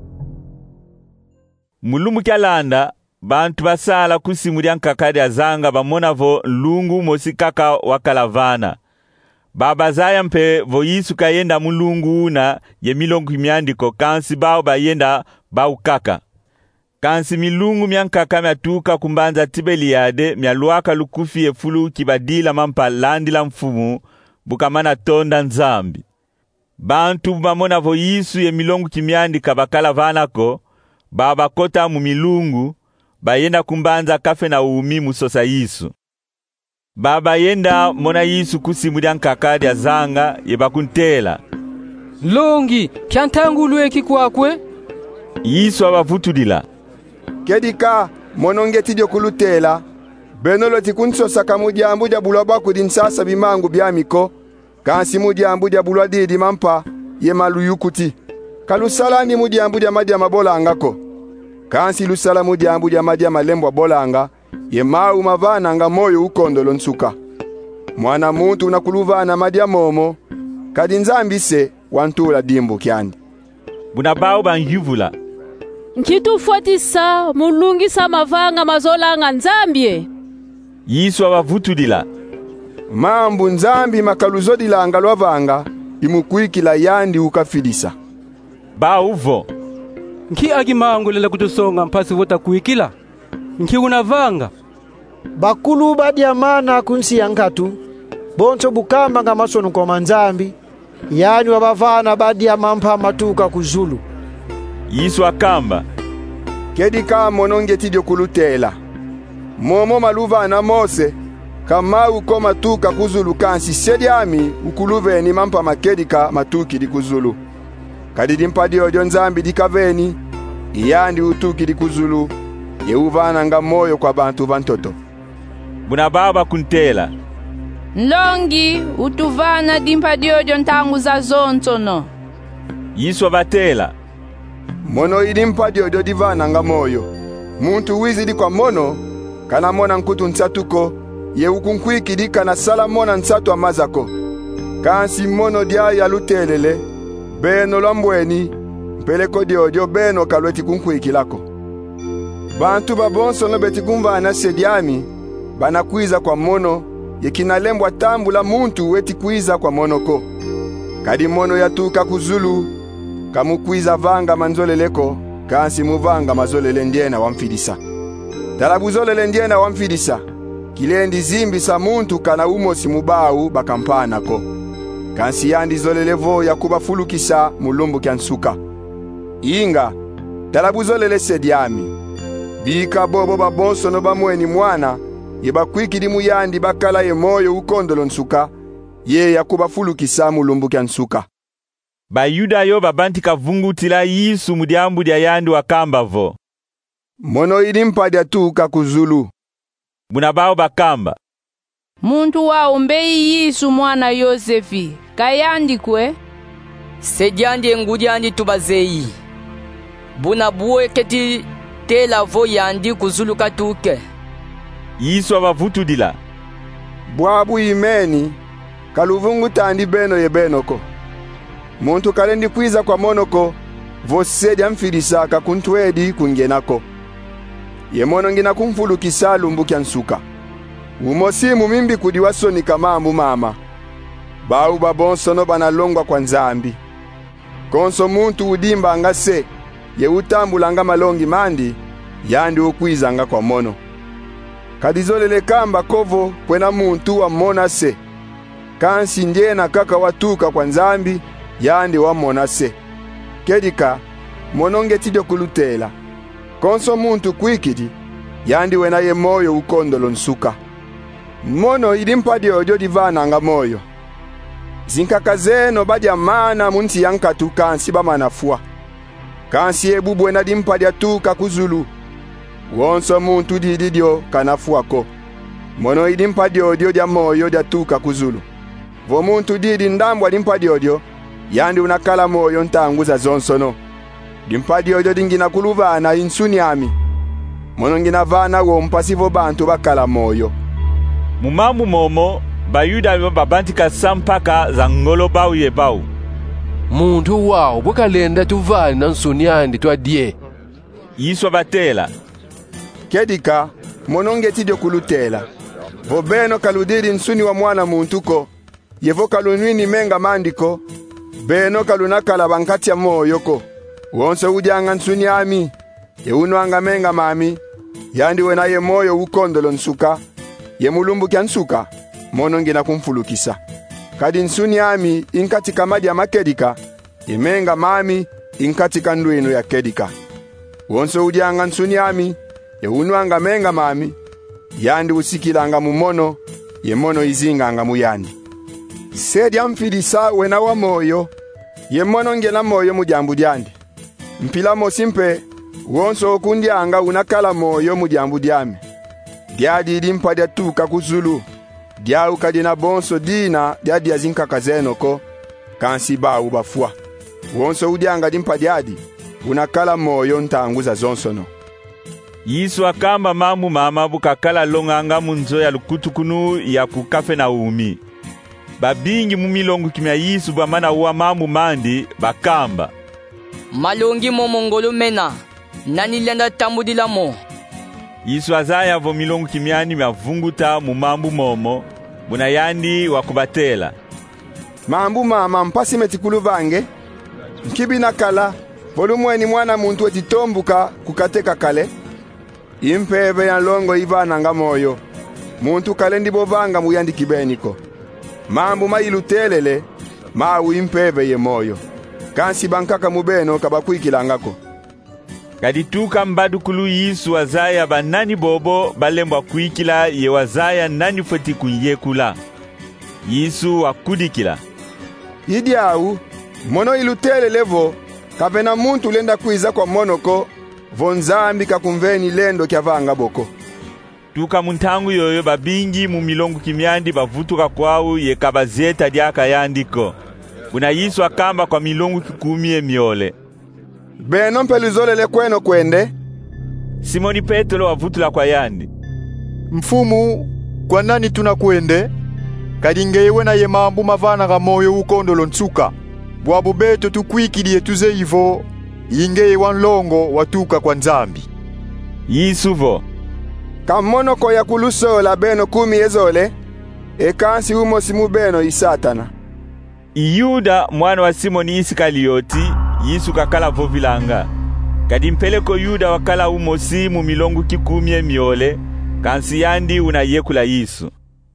Mulumu kyalanda bantu basala kusimuli nkakadi azanga bamona vo lungu mosikaka wakalavana. Baba zaya mpe vo Yesu kayenda mulungu na ye milongu imyandiko kansi bao bayenda bao kaka. Kansi milungu myankaka myatuka kumbanza Tibeliade myaluaka lukufi efulu kibadila mampa landi la mfumu bukamana tonda nzambi. Bantu bamona vo Yesu ye milongu kimyandika bakala vanako baba kota mu milungu bayenda kumbanza Kapenaumi musosa Yesu. Baba yenda mona Yesu kusimuli nkakadi azanga yebakuntela. Longi kyantangulwe kikwakwe? Yesu abavutudila. Kedika monongeti dio kulutela benolo tikunsosa kamujambu dia bulwa kudinsasa bimangu byamiko kansi mujambu dia bulwa didi mampa ye maluyukuti kalusalani mujambu dia madia mabolanga ko kansi lusala mujambu dia madia malembwa bolanga ye mau mavana nga moyo ukondolo nsuka mwana muntu unakuluvana madia momo kadi nzambi se wantula dimbu kyandi bunabao banjuvula nkitufuatisa mulungisa mavanga mazolanga nzambie. Yesu abavutudila. Mambu nzambi makaluzodilanga lwavanga imukwikila yandi ukafilisa. Bauvo. Nki agimangu lela kutusonga mpasi vota kuikila. Nki unavanga. bakulu badiamana kunsi yankatu bonso bukamba nga masono kwa manzambi yani wabavana badiamampa matuka kuzulu. Yesu akamba kedika monongetidio kulutela momo maluva na Mose kama uko matuka kuzulu kansi sediami ukuluveni mampa makedika matuki di kuzulu kadidi mpadi ojo nzambi dikaveni iyandi utuki di kuzulu yeuvana nga moyo kwa bantu bantoto. Buna baba kuntela Nlongi utuvana dimpadi ojo ntangu za zontono. Yesu abatela mono idi mpadi ojo divana nga moyo muntu wizidi kwa mono kana mona nkutu nsatuko ye ukunkwiki dika na sala mona nsatu amazako kansi mono dia ya lutelele beno lambweni mpeleko diodio beno kalweti kunkwiki lako bantu babonso no beti kumvana sediami bana kwiza kwa mono yekinalembwa tambu la muntu weti kwiza kwa monoko kadi mono yatuka kuzulu kamukwiza vanga manzoleleko kansi muvanga mazolele ndiena wamfidisa dalabuzolele ndiena wamfidisa kilendi zimbi sa muntu kana umosi mubau bakampanako kansi yandi zolelevo ya kubafulukisa mulumbu kyansuka inga dalabuzolele sediami bika bobo babonso no bamweni mwana yebakwiki di muyandi bakala ye moyo ukondolo nsuka ye yakubafulukisa mulumbu kyansuka. Bayuda yo babantika vungutila Yesu mudiambu dia yandi wakamba vo mono idimpa dia tuka kuzulu. Buna bao bakamba muntu wao mbei Yesu mwana Yosefi kayandi kwe sediandi ngudiandi tubazeyi buna buwe keti tela vo yandi kuzulu katuke. Yesu abavutudila bwabu imeni kaluvungu tandi beno ye benoko muntu kalendi kwiza kwa monoko vosedi amfidisa kakuntwedi kungenako ye mono ngina kumfulukisa lumbu kyansuka umosimu mimbi kudi wasoni kamambu mama bau babonso no banalongwa kwa nzambi konso muntu udimba ngase ye utambula nga malongi mandi yandi ukwiza nga kwa mono kadizolele kamba kovo kwena muntu wa mona se kansi ndiena kaka watuka kwa nzambi yandi wa mona se kedika mononge tidio kulutela konso muntu kwikidi yandi wena ye moyo ukondolo nsuka mono idimpadi ojo divana nga moyo zinkakazeno badia mana munti yankatu kansi bamanafua kansi ebubwe na dimpadi atuka kuzulu wonso muntu dididio kanafuako mono idimpadi ojo dia moyo dia tuka kuzulu vo muntu didi ndambwa dimpadi ojo yandi unakala moyo ntanguza zonsono dimpadi ojo dingina kuluvana insuni ami mono ngina vana wo mpasivo bantu bakala moyo. Mumamu momo Bayuda yo babantika sampaka za ngolo bau ye bau muntu wao bukalenda tuvali na nsuniandi twadie. Yesu abatela kedika mononge tidio kulutela vo beno kaludiri nsuni wa mwana muntuko yevo kalunwini menga mandiko beno kalunakala bankati ya moyoko wonso ujanga nsuni ami ye unwanga menga mami yandi wena ye moyo ukondolo nsuka ye mulumbu kya nsuka mono ngina kumfulukisa kadi nsuni ami inkati kamadi ya makedika ye menga mami inkati kanduinu ya kedika wonso ujanga nsuni ami ye unwanga menga mami yandi usikilanga mumono ye mono izinganga muyandi sedi amfidisa wena wa moyo ye mono ngena moyo mujambu dyandi mpila mosimpe wonso okundyanga unakala moyo mujambu dyame dyadi dimpa dya tuka kuzulu dya ukadina bonso dina dyadi yazinkaka zenoko kansi bau bafua wonso udyanga dimpa dyadi unakala moyo ntanguza zonsono. Yesu akamba mamu mama bukakala longanga munzo ya lukutukunu ya kukafe na umi babingi mumilongu kimya Yesu bamana uwa mamu mandi bakamba malongi momongolo mena nani lenda tambudila mo. Yesu azaya vo milongu kimyani myavunguta mu mambu momo buna yandi wakubatela mambu mama mpasi metikulu vange nkibina kala volumweni mwana muntu wetitombuka kukateka kale impeve ya longo ivana nga moyo muntu kalendi bovanga muyandi kibeniko mambo mailutelele mawu impeve ye moyo kansi bankaka mubeno kabakwikilangako kadi tuka mbadukulu Yesu wazaya banani bobo balembwa kuikila ye wazaya nani foti kunyekula Yesu wakudikila idi au mono ilutele levo kapena muntu lenda kuiza kwa monoko vonzambi kakumveni lendo kyavanga boko tuka muntangu yoyo babingi mu milongo kimyandi bavutuka kwao ye kabazeta diaka yandiko kuna Yesu akamba kwa milongo kikumi emiole beno mpeluzolele kweno kwende Simoni Petro wavutula kwa yandi mfumu kwa nani tunakwende kadingewe na ye mambu mavana ga moyo ukondolo ntsuka bwabu beto tukwikiliye tuze ivo ingeye wanlongo watuka kwa nzambi Yesu vo kamono ko yakulusola beno kumi ezole ekansi umo simu beno isatana Yuda mwana wa Simoni Isikalioti Yesu kakala vovilanga kadi mpeleko Yuda wakala umo simu milongo kikumi emiole kansi yandi unayekula Yesu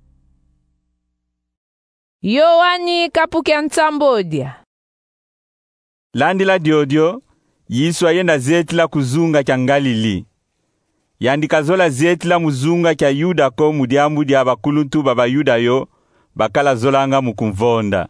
Yohani kapukia ntambodia Landi la diodio Yesu ayenda zeti la kuzunga kya Galili yandi kazola zeti la muzunga kya Yuda ko mudiambu dia bakuluntu baba Yuda yo bakala zolanga mukumvonda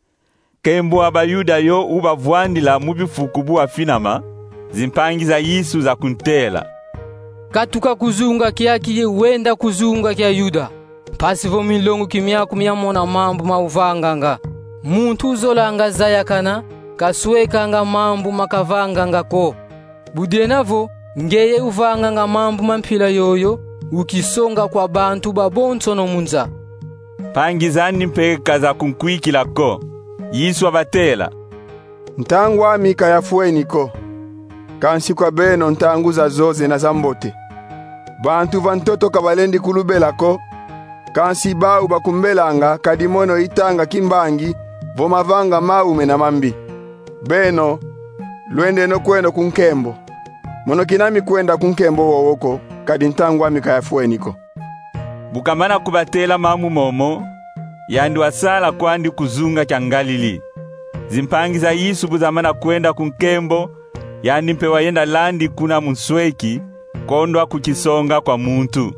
kembo aba Yuda yo ubavwandila mubifukubu afinama zimpangiza Yesu za kuntela katuka kuzunga kiaki wenda kuzunga kya Yuda pasivo milongo kimya kumya mona mambu mauvanganga muntu zolanga zayakana kaswekanga mambu makavanganga ko budenavo ngeye uvanganga mambu mampila yoyo ukisonga kwa bantu babonso no munza pangizani mpeka za kunkwikila ko Yesu abatela ntangu amika yafueniko kansi kwa beno ntangu za zoze na zambote bantu vantoto kabalendi kulubelako kansi bau bakumbelanga kadimono itanga kimbangi vomavanga maume na mambi beno lwende no kwenda kunkembo mono kinami kwenda kunkembo wowoko kadi ntangu amika yafueniko bukamana kubatela mamu momo yandi wasala kwandi kuzunga kya Galili zimpangiza Yesu buzamana kwenda kunkembo yandi mpewa yenda landi kuna munsweki kondwa kukisonga kwa muntu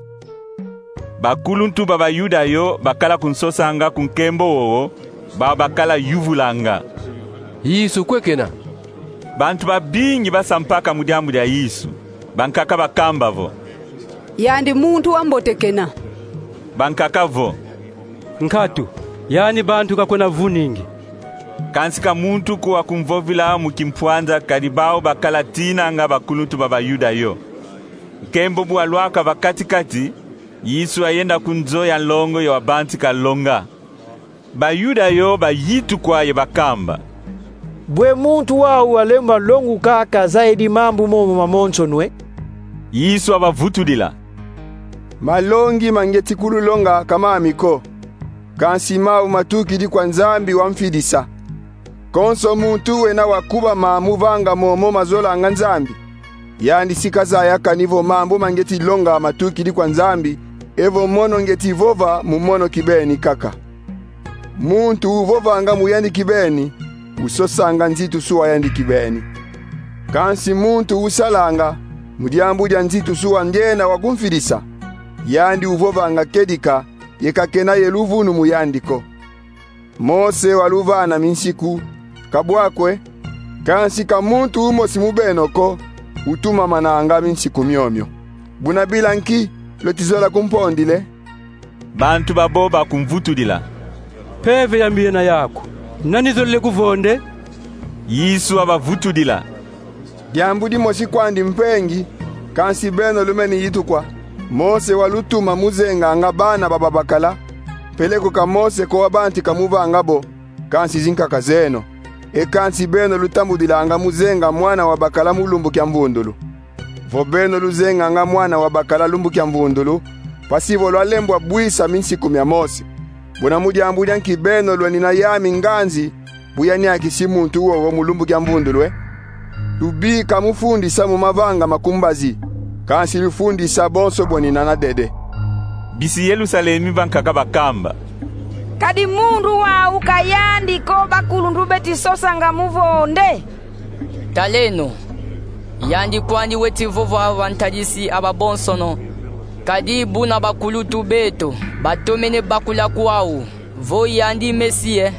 bakuluntu baba Yuda yo bakala kunsosanga kunkembo wowo baba bakala yuvulanga Yesu kwekena bantu babingi basampaka mudiambu ya Yesu bankaka bakambavo yandi muntu ambotekena bankakavo nkatu yani bantu kakona vuningi kansika muntu kuwa kumvovila mukimpwanza kadibao bakala tina nga bakuluntu baba Yuda yo kembo bualwaka vakatikati Yesu ayenda kunzoya longo ya wabanti kalonga ba Yuda yo bayitu kwa ye bakamba bwe muntu wao alemba longu kaka zaidi mambu momo mamonsonwe Yesu abavutulila malongi mangeti kululonga kama amiko kansi mau matukidi kwa nzambi wamfidisa konso muntu wena wakuba mamuvanga momo mazola anga nzambi yandi sikaza yaka nivo mambo mangeti longa matukidi kwa nzambi evo mono ngeti vova mumono kibeni kaka muntu uvova anga muyandi kibeni usosanga nzitu suwa yandi kibeni kansi muntu usalanga mudiambu dia nzitu suwa ndena wakumfidisa yandi uvova anga kedika yekakena yeluvunu muyandiko Mose waluvana minsiku kabwakwe kansi ka muntu umo simubenoko utuma mananga minsiku myomyo buna bilanki lotizola kumpondile bantu baboba kumvutulila peve yambiye na yako nani zolle kuvonde Yesu abavutulila diambudi mosi kwandi mpengi kansi beno lumeni yitukwa Mose walutuma muzenga nga bana bababakala peleko ka Mose ko wabanti kamuvanga bo kansi zinkaka zeno e kansi beno lutambudilanga muzenga mwana wa bakala mulumbu kya mvundulu vo beno luzenga nga mwana wa bakala lumbu kya mvundulu pasivo lwalembwa bwisa minsiku mya Mose bona mudiambu lyanki beno lwenina yami nganzi buyani akisi muntu uwo mulumbu kya mvundulu we lubika mufundisa mu mavanga makumbazi kansi lufundisa bonso bonina na dede bisi Yerusalemi bankaka bakamba. Kadi mundu wa ukayandi ko bakulundu beti sosanga muvonde. Taleno. Yandi kwandi weti vovo avantajisi ababonsono. Kadi buna bakulutu beto. Batomene bakula kwao. Vo yandi mesie.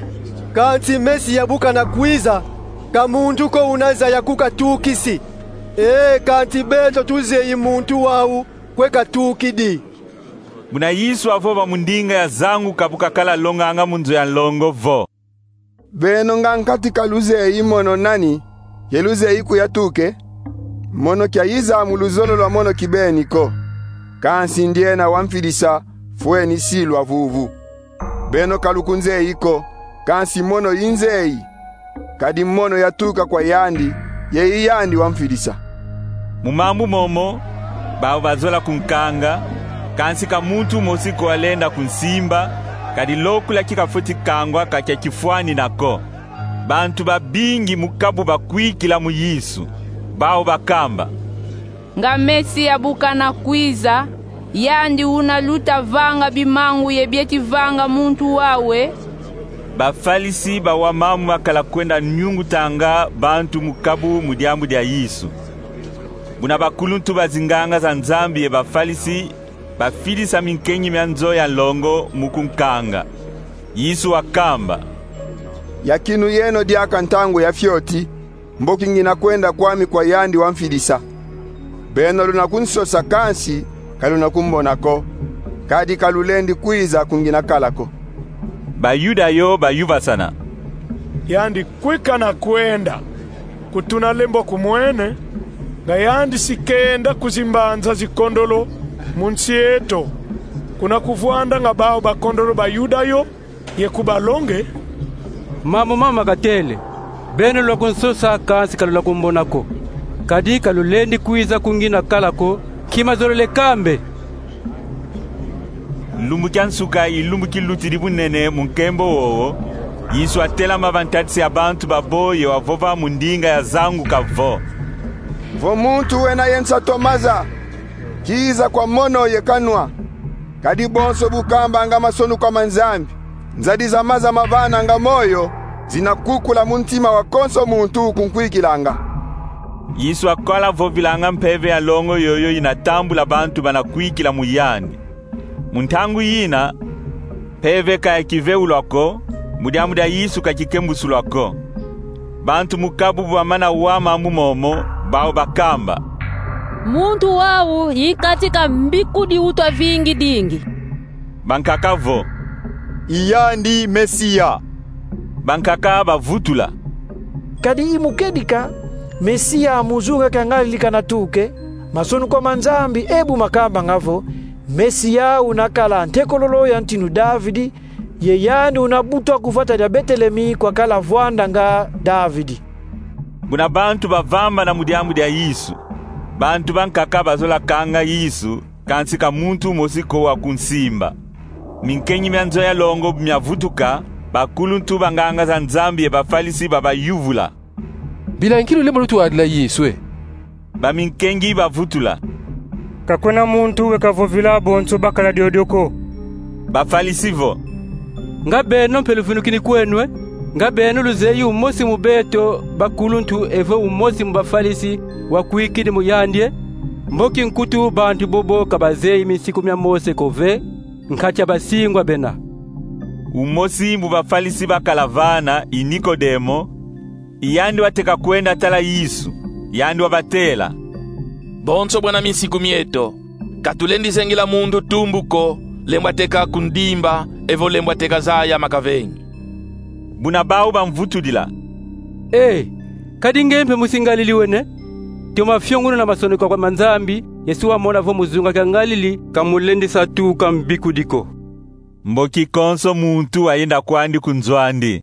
Kanti mesia buka na kwiza. Kamuntu ko unaza yakuka tukisi. Eh kanti beto tuze imuntu wau kweka tukidi. Buna Yesu avo ba mundinga ya zangu kapuka kala longa anga munzo ya longo vo. Beno ngankati kaluze imono nani? Yeluze iku ya tuke? Mono kia iza muluzolo lwa mono kibeni ko. Kansi ndiena wamfidisa fue ni silwa vuvu. Beno kalukunze iko. Kansi mono inzei. Kadi mono ya tuka kwa yandi. Ye yandi wamfidisa. Mumambu momo. Bao bazola kunkanga. Kansi ka muntu mosiko alenda kunsimba. Kadi lokula kika futi kangwa kakia kifuani nako. Bantu babingi mukabu bakwikila mu Yesu. Bao bakamba. Nga mesi ya buka na kwiza. Yandi unaluta vanga bimangu yebieti vanga muntu wawe. Bafalisi ba wamamu wakala kwenda nyungu tanga bantu mukabu mudiambu dia Yesu. Buna bakuluntu bazinganga za nzambi ye bafalisi bafilisa minkenyi mianzo ya longo mukunkanga. Yesu wakamba. Yakinu yeno diaka ntangu ya fyoti, mboki ngina kwenda kwami kwa yandi wamfilisa. Beno lunakunsosa kansi, kaluna kumbonako, kadi kalulendi kwiza kungina kalako. Bayuda yo bayuva sana. Yandi kwika na kwenda, kutuna lembo kumwene, nga yandi sikenda kuzimbanza zikondolo, munsieto. Kuna kufuanda nga bao bakondolo bayuda yo, ye kubalonge. Mamo mama katele. Beno lwa kunsosa kansi kalula kumbonako. Kadi kalulendi kwiza kungina kalako, kima zorele kambe. Lumbu kyansuka ilumbu kilutiri bunene munkembo wowo. Yesu atela mavantatisi ya bantu baboye wavova mundinga ya zangu kavo. Vo muntu wena yensa tomaza. Kiza kwa mono yekanwa. Kadi bonso bukamba anga masonu kwa manzambi. Nzadi za maza mavana anga moyo. Zinakukula muntima wa konso muntu kunkwikilanga. Yesu akola vovilanga mpeve ya longo yoyo inatambula bantu banakwikila muyandi. Muntangu yina, peve kaya kiveulwako, mudiamu da Yesu kakikembusulwako. Bantu mukabu wamana wama ambu momo, bao bakamba. Muntu wawu yikatika mbikudi utwa vingi dingi. Bankaka vo. Iyandi Mesia. Bankaka bavutula. Kadi imukedika, Mesia muzunga kangali likanatuke, masonu kwa manzambi ebu makamba ngavo, Mesia unakala ntekololo ya ntinu Davidi, yeyandi unabutwa kufata ya Betelemi kwa kala vwanda nga Davidi. Buna bantu bavamba na mudiamu dia Yesu. Bantu bankaka bazola kanga Yesu, kansika muntu mosiko wa kunsimba. Minkenyi mianzo ya longo miavutuka, bakuluntu banganga za nzambi bafalisi baba yuvula. Bila nkilu lemo lutu adila Yesu. Ba minkengi bavutula. Kakona muntu wekavovila bonso bakala diodoko. Bafalisi vo. Nga beno mpelufunukini kwenwe. Nga beno luzeyi umosi mubeto bakuluntu evo umosi mbafalisi wakuikini muyandye. Mboki nkutu bantu bobo kabazeyi misiku mya mose kove. Nkacha basingwa bena. Umosi mbafalisi bakalavana inikodemo. Iyandi wateka kwenda tala Yesu. Yandi wabatela. Bonso bwana misiku mieto. Katulendi zengila mundu tumbuko. Lembwa teka kundimba. Evo lembwa teka zaya makavengi. Buna bau bamvutudila. Eh, kadi ngempe musingaliliwene. Tioma fyongunu na masoniko kwa manzambi. Yesu wa mona vo muzunga kangalili. Kamulendi satu kambikudiko. Mboki konso muntu ayenda kwandi kunzwandi.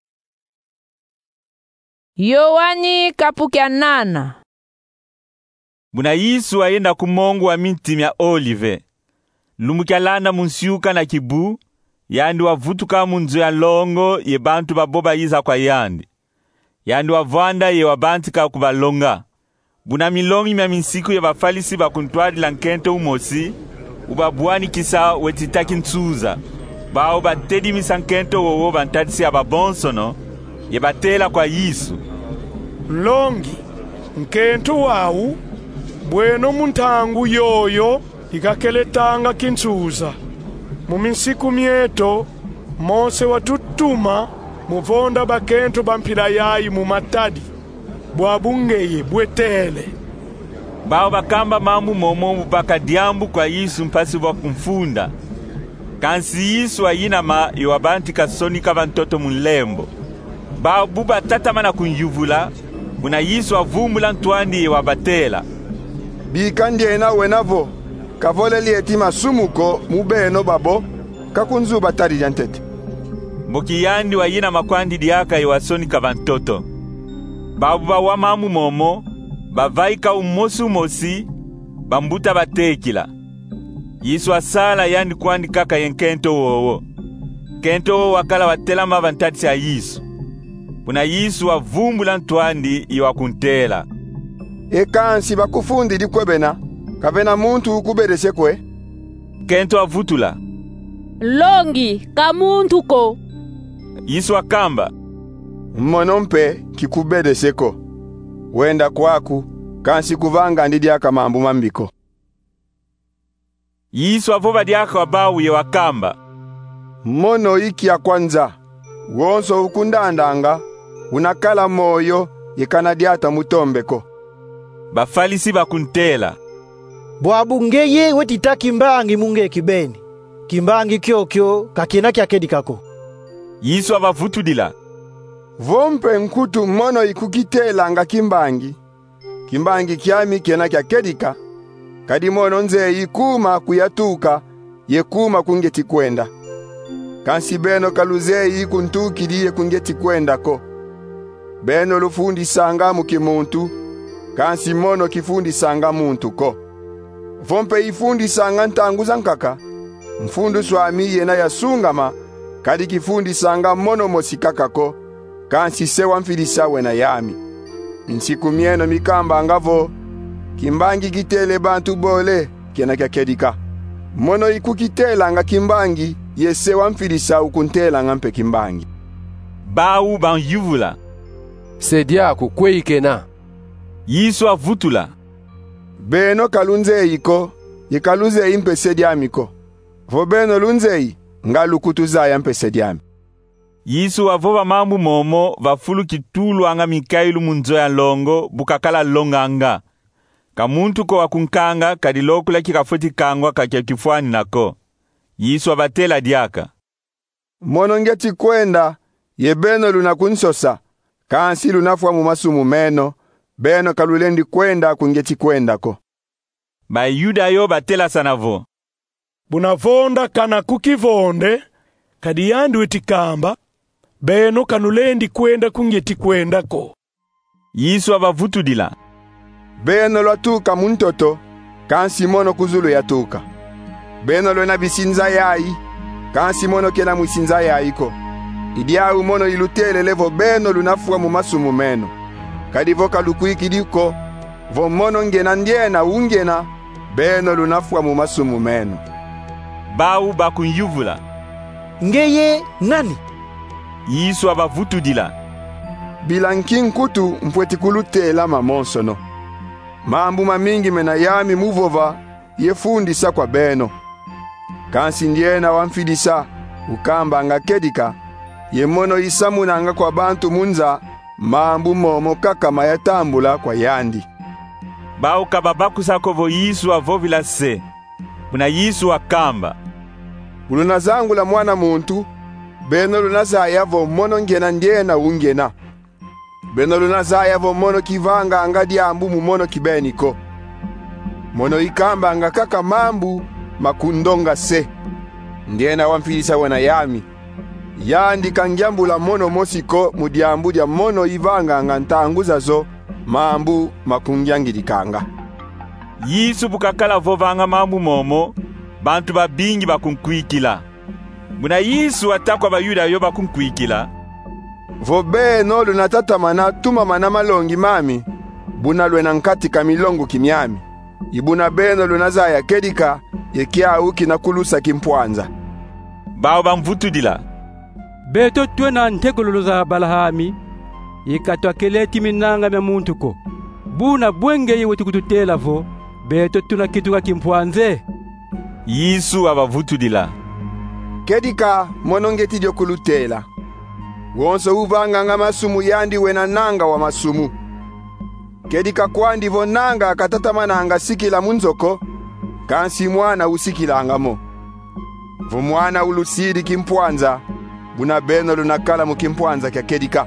Yohani kapukia nana. Buna Yesu ayenda kumongu wa miti ya olive. Lumbukia landa munsiuka na kibu. Yandi wavutuka munzo ya longo ye bantu baboba yiza kwa yandi. Yandi wavanda ye wabantika kubalonga. Buna milongi mya minsiku ye bafalisi bakuntwadi lankente umosi. ubabwanikisa wetitaki ntsuza bao batedimisa nkento wowo bantadisi ababonsono ye batela kwa Yesu. Mlongi, nkento wawu bweno muntangu yoyo ikakeletanga kintsuza. Muminsiku myeto Mose watutuma muvonda bakento bampila yayi mumatadi bwabungeye bwetele. Bao bakamba mambu momo bakadiambu kwa Yesu mpasi wa kumfunda. Kansi Yesu ayinama iwabanti kasoni kavantoto munlembo. Bao buba tatamana kunyuvula buna Yesu avumbula ntwandi iwabatela. Bikandie na wenavo kavole lieti masumuko mubeno babo kakunzu batari jantete. Mokiyandi wayina makwandi diaka iwasoni kavantoto. Bao bawa mamu momo bavaika umosi mosi bambuta batekila. Yesu asala yandi kwandi kaka yenkento wowo. Kento wowo wakala watelama vantadisi ya Yesu. Una Yesu avumbula ntwandi iwakuntela. Ekansi bakufundi dikwebena kavena muntu ukuberese kwe. Kento avutula. Longi kamuntu ko. Yesu akamba. Mmonompe kikuberese ko. Wenda kwaku kansi kuvanga ndidiaka mambu mambiko. Yesu avoba diaka wabawu ye wakamba. Mono iki ya kwanza wonso ukundandanga unakala moyo yekanadiata mutombeko. Bafalisi bakuntela. Bwabu ngeye wetita kimbangi munge kibeni. Kimbangi kyokyo kakena kyakedikako. Yesu avavutudila. Vompe nkutu mono ikukitela nga kimbangi. Kimbangi kiami kena kyakedika. Kadi mono nze ikuma kuyatuka yekuma kungeti kwenda. Kansi beno kaluze ikuntukiliye kungeti kwenda ko. Beno lufundi sanga mukimuntu. Kansi mono kifundi sanga muntu ko. Vompe ifundi sanga ntanguza nkaka. Mfundu swami yena yasungama. Kadi kifundi sanga mono mosikaka ko. Kansi sewa mfilisa wena yami. Nsiku mieno mikamba angavo. Kimbangi kitele bantu bole kena kakedika. Mono ikukitela nga kimbangi yesewa mfilisa ukuntela nga mpe kimbangi. Bawu banyuvula. Sediaku kweikena. Yesu avutula. Beno kalunze iko yikaluze impe sediamiko. Vo beno lunzei nga lukutuza ya mpe sediami. Yesu avoba mambu momo vafulu kitulu anga mikailu munzo ya longo bukakala longanga. Kamuntu ko wakunkanga kadilokula kikafoti kangwa kakia kifuani nako. Yesu abatela diaka. Mono ngeti kwenda yebeno lunakunsosa. Kansi lunafwa mumasumu meno. Beno kalulendi kwenda kungeti kwenda ko. Ba yuda yo batela sanavo. Bunavonda kana kukivonde. Kadiyandi wetikamba. Beno kanulendi kwenda kungeti kwenda ko. Yesu abavutudila. Beno lwatuka muntoto. Kansi mono kuzulu yatuka. Beno lwena bisinza yayi. Kansi mono kena mwisinza yayi ko. Idiawu mono ilutele levo beno lunafua mumasumu meno. Kadivo kalukuikidiko. Vo mono ngena ndiena ungena. Beno lunafua mumasumu meno. Bawu bakunyuvula. Ngeye nani? Yesu abavutudila. Bilankinkutu mpwetikulutela mamonsono. Mambu mamingi mena yami muvova yefundisa kwa beno. Kansi ndiena wamfidisa ukamba nga kedika yemono isamunanga kwa bantu munza mambu momo kaka mayatambula kwa yandi. Bao kababaku sakovo Yesu avovila se. Buna Yesu akamba. Ulunazangula mwana muntu. Beno lunazaya vo mono ngena ndiena ungena. Beno lunazaya vo mono kivanga angadi ambu mumono kibeniko. Mono ikamba anga kaka mambu makundonga se. Ndiena wamfilisa wena yami. Yandi kangyambula mono mosiko mudiambu dia mono ivanga anga ntanguza zo mambu makungyangirikanga. Yesu bukakala vovanga mambu momo bantu babingi bakunkwikila. Buna Yesu atakwa bayuda yo bakunkwikila. Vo beno lunatata mana tuma mana malongi mami. Buna lwena nkati kamilongo kimyami. ibuna beno lunazaya kedika yekia uki na kulusa kimpwanza. Bao bamvutudila. Beto twena ntekololo za Balahami ikatwa keleti minanga mya muntu ko. Buna bwenge yiweti kututela vo beto tuna kituka kimpwanze. Yesu abavutudila. Kedika monongeti jo kulutela. Wonso uvanga nga masumu yandi wena nanga wa masumu. Kedika kwandi vo nanga akatatamana anga sikila munzoko kansi mwana usikila angamo. Vo mwana ulusidi kimpwanza buna beno lunakala mukimpwanza kya kedika.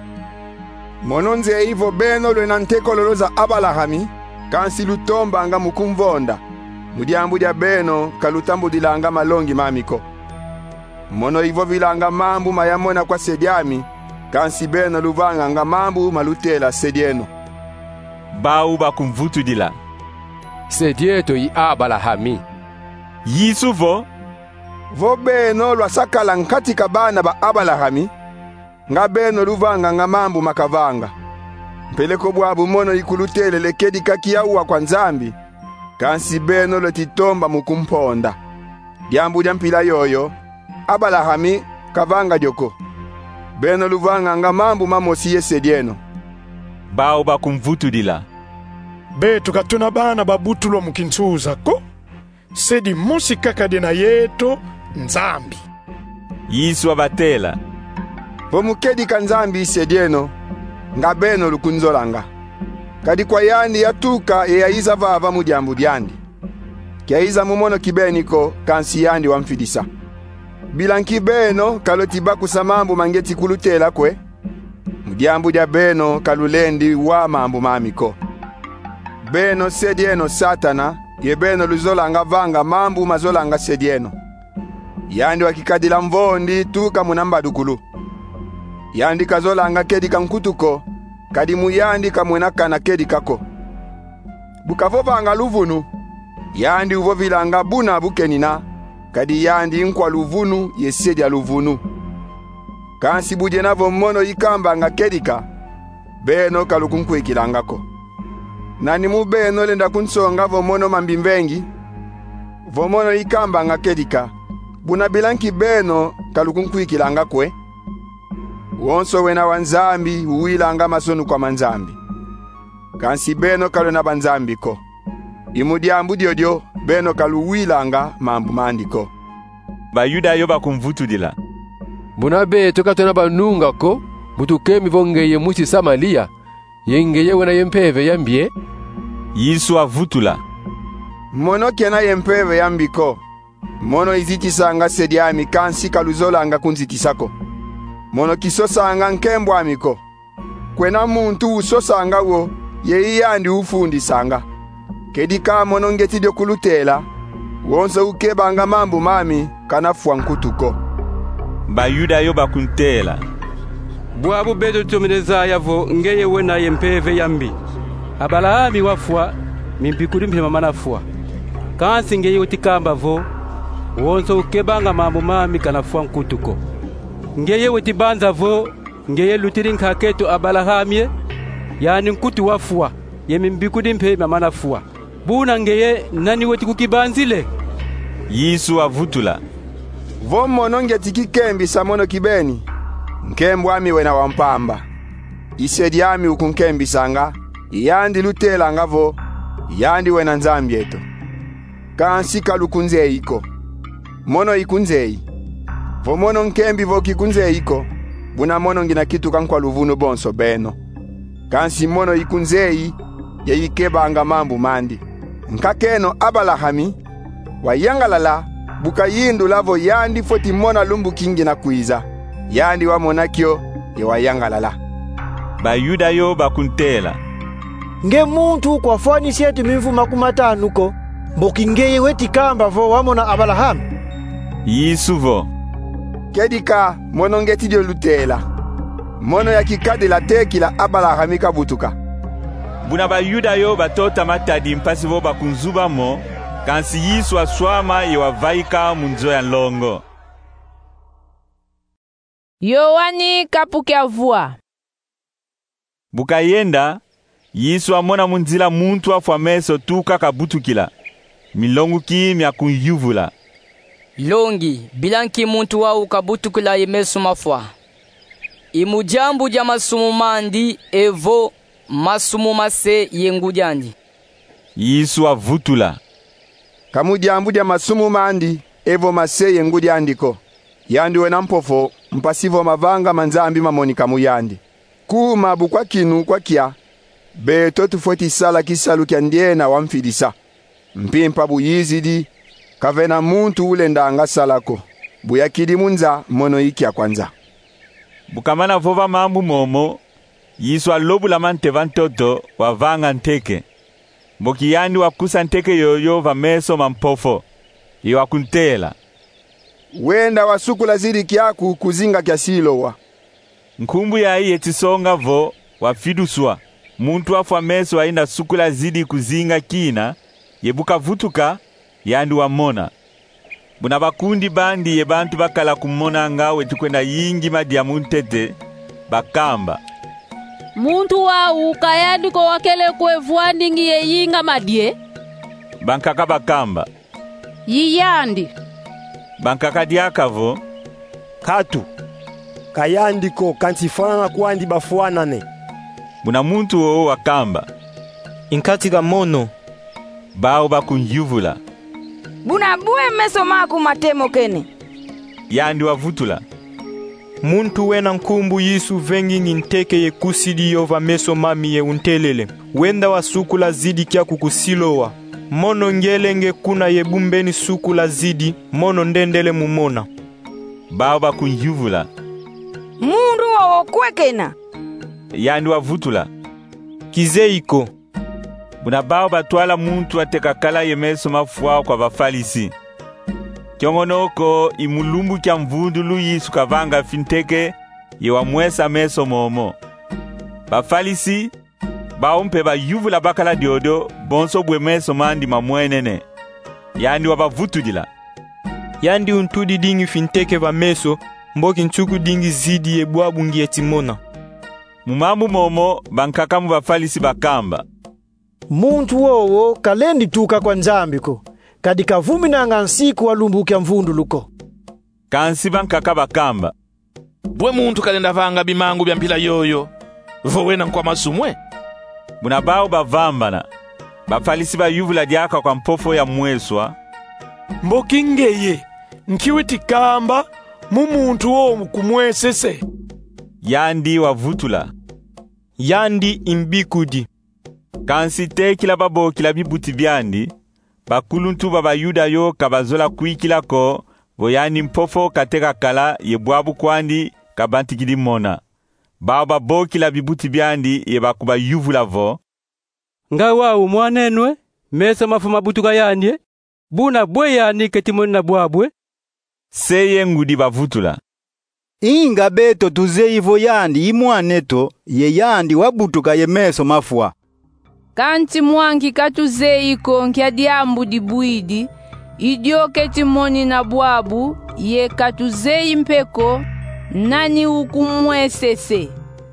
Mononze hivo beno luna ntekololo za Abalahami kansi lutomba anga mukumvonda. Mudiambu dia beno kalutambu dilanga malongi mamiko. Mono hivo vilanga mambu mayamona kwa sediami kansi beno luvanga anga mambu malutela sedieno. Bau bakumvutudila. Sedieto yi Abalahami. Yesu vo vo beno lwa sakala nkati kabana ba Abalahami nga beno luvanga nga mambu makavanga. Mpeleko bwabu mono ikulutele lekedi kakiyaua kwa nzambi kansi beno lotitomba mukumponda. Diambu jampila yoyo Abalahami kavanga joko. Beno luvanga nga mambu mamosi yesedieno. Bao bakumvutudila. Betu katuna bana babutulo mukinsuza ko sedi mosi kakadena yeto nzambi. Yesu abatela. Vomukedi kanzambi sedieno nga beno lukunzolanga. Kadi kwa yandi yatuka ye yaiza vava mudiambu diandi. Kiaiza mumono kibeniko kansi yandi wamfidisa. Bilanki beno kalotiba kusamambu mangeti kulutela kwe. Mudiambu dia beno kalulendi wa mambu mamiko. Beno sedieno satana ye beno luzolanga vanga mambu mazolanga sedieno. Yandi wakikadila mvondi tuka munamba dukulu. Yandi kazolanga kedika nkutuko kadi muyandi kamwenaka na kedika ko. Bukavovanga luvunu yandi uvovilanga buna bukenina kadi yandi nkwa luvunu yesedia luvunu. Kansi buje navo mono ikamba nga kedika beno kalukunkwikilangako. Nani mu beno lenda kunsonga vo mono mambimvengi vo mono ikamba nga kedika buna bilanki beno kalukunkwikilanga kwe. Wonso wena wanzambi uwilanga masonu kwa manzambi. Kansi beno kalu na banzambi ko. Imudiambu diodio beno kalu uwilanga mambu mandiko. Bayuda yo bakumvutudila. Buna beto katona banunga ko butukemi vongeye musi Samalia yengeye wena yempeve yambie. Yesu avutula. Mono kena yempeve yambiko. Mono izitisanga sediami kansi kaluzolanga kunzitisako. Mono kisosanga nkembo amiko. Kwena muntu usosanga wo ye yandi ufundisanga. Kedika mono ngeti dio kulutela wonso ukebanga mambu mami kanafua nkutuko. Bayuda yo bakuntela. Bwabu beto tumeneza yavo ngeye wena yempeve yambi. Abalahami wafua mimpikuri mpema manafua. Kansi ngeye utikamba vo wonso ukebanga mambu mami kanafua nkutuko. Ngeye wetibanza vo ngeye lutiri nkaketo Abalahami yani nkutu wafua yemimbikudi mpema manafua. Buna ngeye nani weti kukibanzile. Yesu avutula. Vo mono ngeti kikembi samono kibeni nkembo ami wena wampamba. Isedi ami ukunkembi sanga yandi lutela ngavo yandi wena nzambi eto. Kansi kalukunze iko mono ikunzei. Vo mono nkembi vo kikunze iko buna mono ngina kitu kankwa luvuno bonso beno. Kansi mono ikunzei ya ikeba anga mambu mandi. Nkakeno Abalahami wayangalala buka yindu lavo yandi foti mona lumbu kingi na kuiza. Yandi wa monakyo ye wayangalala. Bayuda yo bakuntela. Nge muntu kwa fani sietu mivu makumatanuko mboki ngeye weti kamba vo wamona Abalahami. Yesu vo. Kedika mono ngeti dio lutela. Mono ya kikade la teki la Abalahami kabutuka. Buna bayuda yo batota matadi mpasi vo bakunzuba mo kansi Yesu aswama ye wavaika munzo ya longo. Yohani kapukia vua. Bukayenda Yesu amona munzila muntu afwa meso tuka kabutukila. Milongu kimya kunyuvula. Longi, bilanki muntu wa ukabutukila yemeso mafwa. Imujambu ja masumu mandi evo masumu mase yengujandi. Yesu avutula. Kamujambu ja masumu mandi evo mase yengujandiko. Yandi wena mpofo mpasivo mavanga manzambi mamonika muyandi. Kuma bukwa kinu kwa kia. Beto tufoti sala kisalu kia ndiena wamfidisa. Mpimpa buyizidi. Kavena muntu ule ndanga salako. Buyakidi munza mono iki ya kwanza. Bukamana vova mambu momo. Yesu alobula manteva ntoto wavanga nteke. Mboki yandi wakusa nteke yoyo va meso mampofo. Iwakuntela. Wenda wasukula zidi kiaku kuzinga kia silowa. Nkumbu ya hii etisonga vo wafiduswa. Muntu afwa meso wainda sukula zidi kuzinga kina. Yebuka vutuka yandi wamona. Buna bakundi bandi ye bantu bakala kumona nga wetu kwenda yingi madia muntete. Bakamba. Muntu wa ukayandi ko wakele kwevuandi ngi ye yinga madie. Bankaka bakamba. Yiyandi. Bankaka diakavo. Katu. Kayandiko kantifana kuandi bafuanane. Buna muntu o wakamba. Inkatika mono. Bao bakunyuvula. Buna bue meso maku matemo kene. Yandi wavutula. Muntu wena nkumbu Yesu vengi nginteke ye kusidi yova meso mami ye untelele. Wenda wa sukula zidi kia kukusilowa. Mono ngelenge kuna ye bumbeni sukula zidi. Mono ndendele mumona. Bao bakunyuvula. Mundu wa okwekena. Yandi wavutula. Kizeiko. Buna bao batwala muntu ateka kala yemeso mafua kwa bafalisi. Kyongonoko imulumbu kya mvundulu Yesu kavanga finteke yewa mwesa meso momo. Bafalisi baumpe ba yuvula bakala diodo bonso bwe meso mandi mamwenene. Yandi wabavutudila. Yandi untudi dingi finteke va meso mboki nchuku dingi zidi ye bwabu ngi etimona. Mumambu momo bankakamu bafalisi bakamba. Muntu wowo kalendi tuka kwa nzambiko. Kadi kavumi na ngansiku walumbukia mvunduluko. Kansi bankaka bakamba. Bwe muntu kalenda vanga bimangu bya mpila yoyo. Vowena nkwa masumwe. Buna bao bavambana. Bafalisi ba yuvula diaka kwa mpofo ya mweswa. Mbokingeye. Nkiwiti kamba mumuntu wo kumwesese. Yandi wavutula. Yandi imbikudi. Kansi te kila babo kila bibuti byandi. Bakuluntu baba yuda yo kabazola kuikila ko. Voyani mpofo kateka kala ye bwabu kwandi kabantikidi mona. Baba bo kila bibuti byandi ye bakuba yuvula vo. Nga wau mwanenwe mesa mafuma butuka yandye. Buna bwe yani ketimoni na bwabwe. Seye ngudi bavutula. Inga beto tuze ivo yandi imwaneto ye yandi wabutuka ye meso mafua. Kanti mwangi katuze iko nkya diambu dibuidi. Idio ketimoni na bwabu ye katuze impeko nani ukumwesese.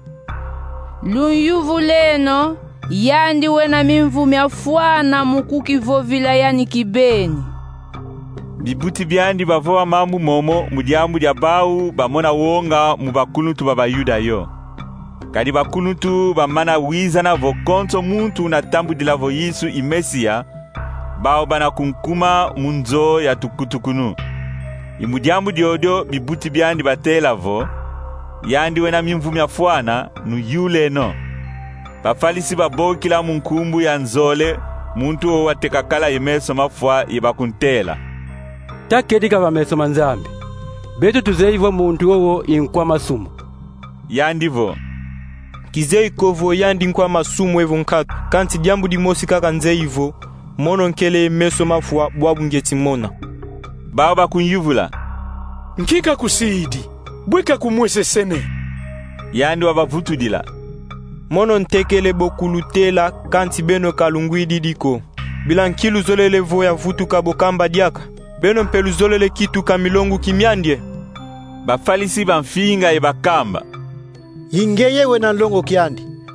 Lunyuvuleno yandi wena mimvumi afuana mukukivovila yani kibeni. Bibuti byandi bavoa mambu momo mudiambu dia bau bamona wonga mubakuluntu baba yuda yo. Kadi bakuluntu bamana wiza na vokonso muntu na tambu dilavo Yesu imesia bao bana kunkuma munzo ya tukutukunu. Imudiambu diodo bibuti byandi batela vo yandi wena mimvumi afuana nu yule no. Bafalisi babokila munkumbu ya nzole muntu o watekakala yemeso mafua yebakuntela. Takedika bameso manzambi. Beto tuzeivo muntu wowo inkwa masumu. Yandivo. Kizeiko vo yandi nkwa masumu evo nkatu. Kanti diambu di mosi kaka nzeivo. Mono nkele meso mafua bwabu ngeti mona. Baba kunyuvula. Nkika kusidi. Bweka kumwese sene. Yandi wabavutudila. Mono ntekele bokulutela kanti beno kalungwidi diko. Bilankilu zolele vo ya vutuka bokamba diaka. Beno mpelu zolele kitu kamilongu kimyandye. Bafalisi banfinga ye bakamba. Ingeye wena nlongo kiandi.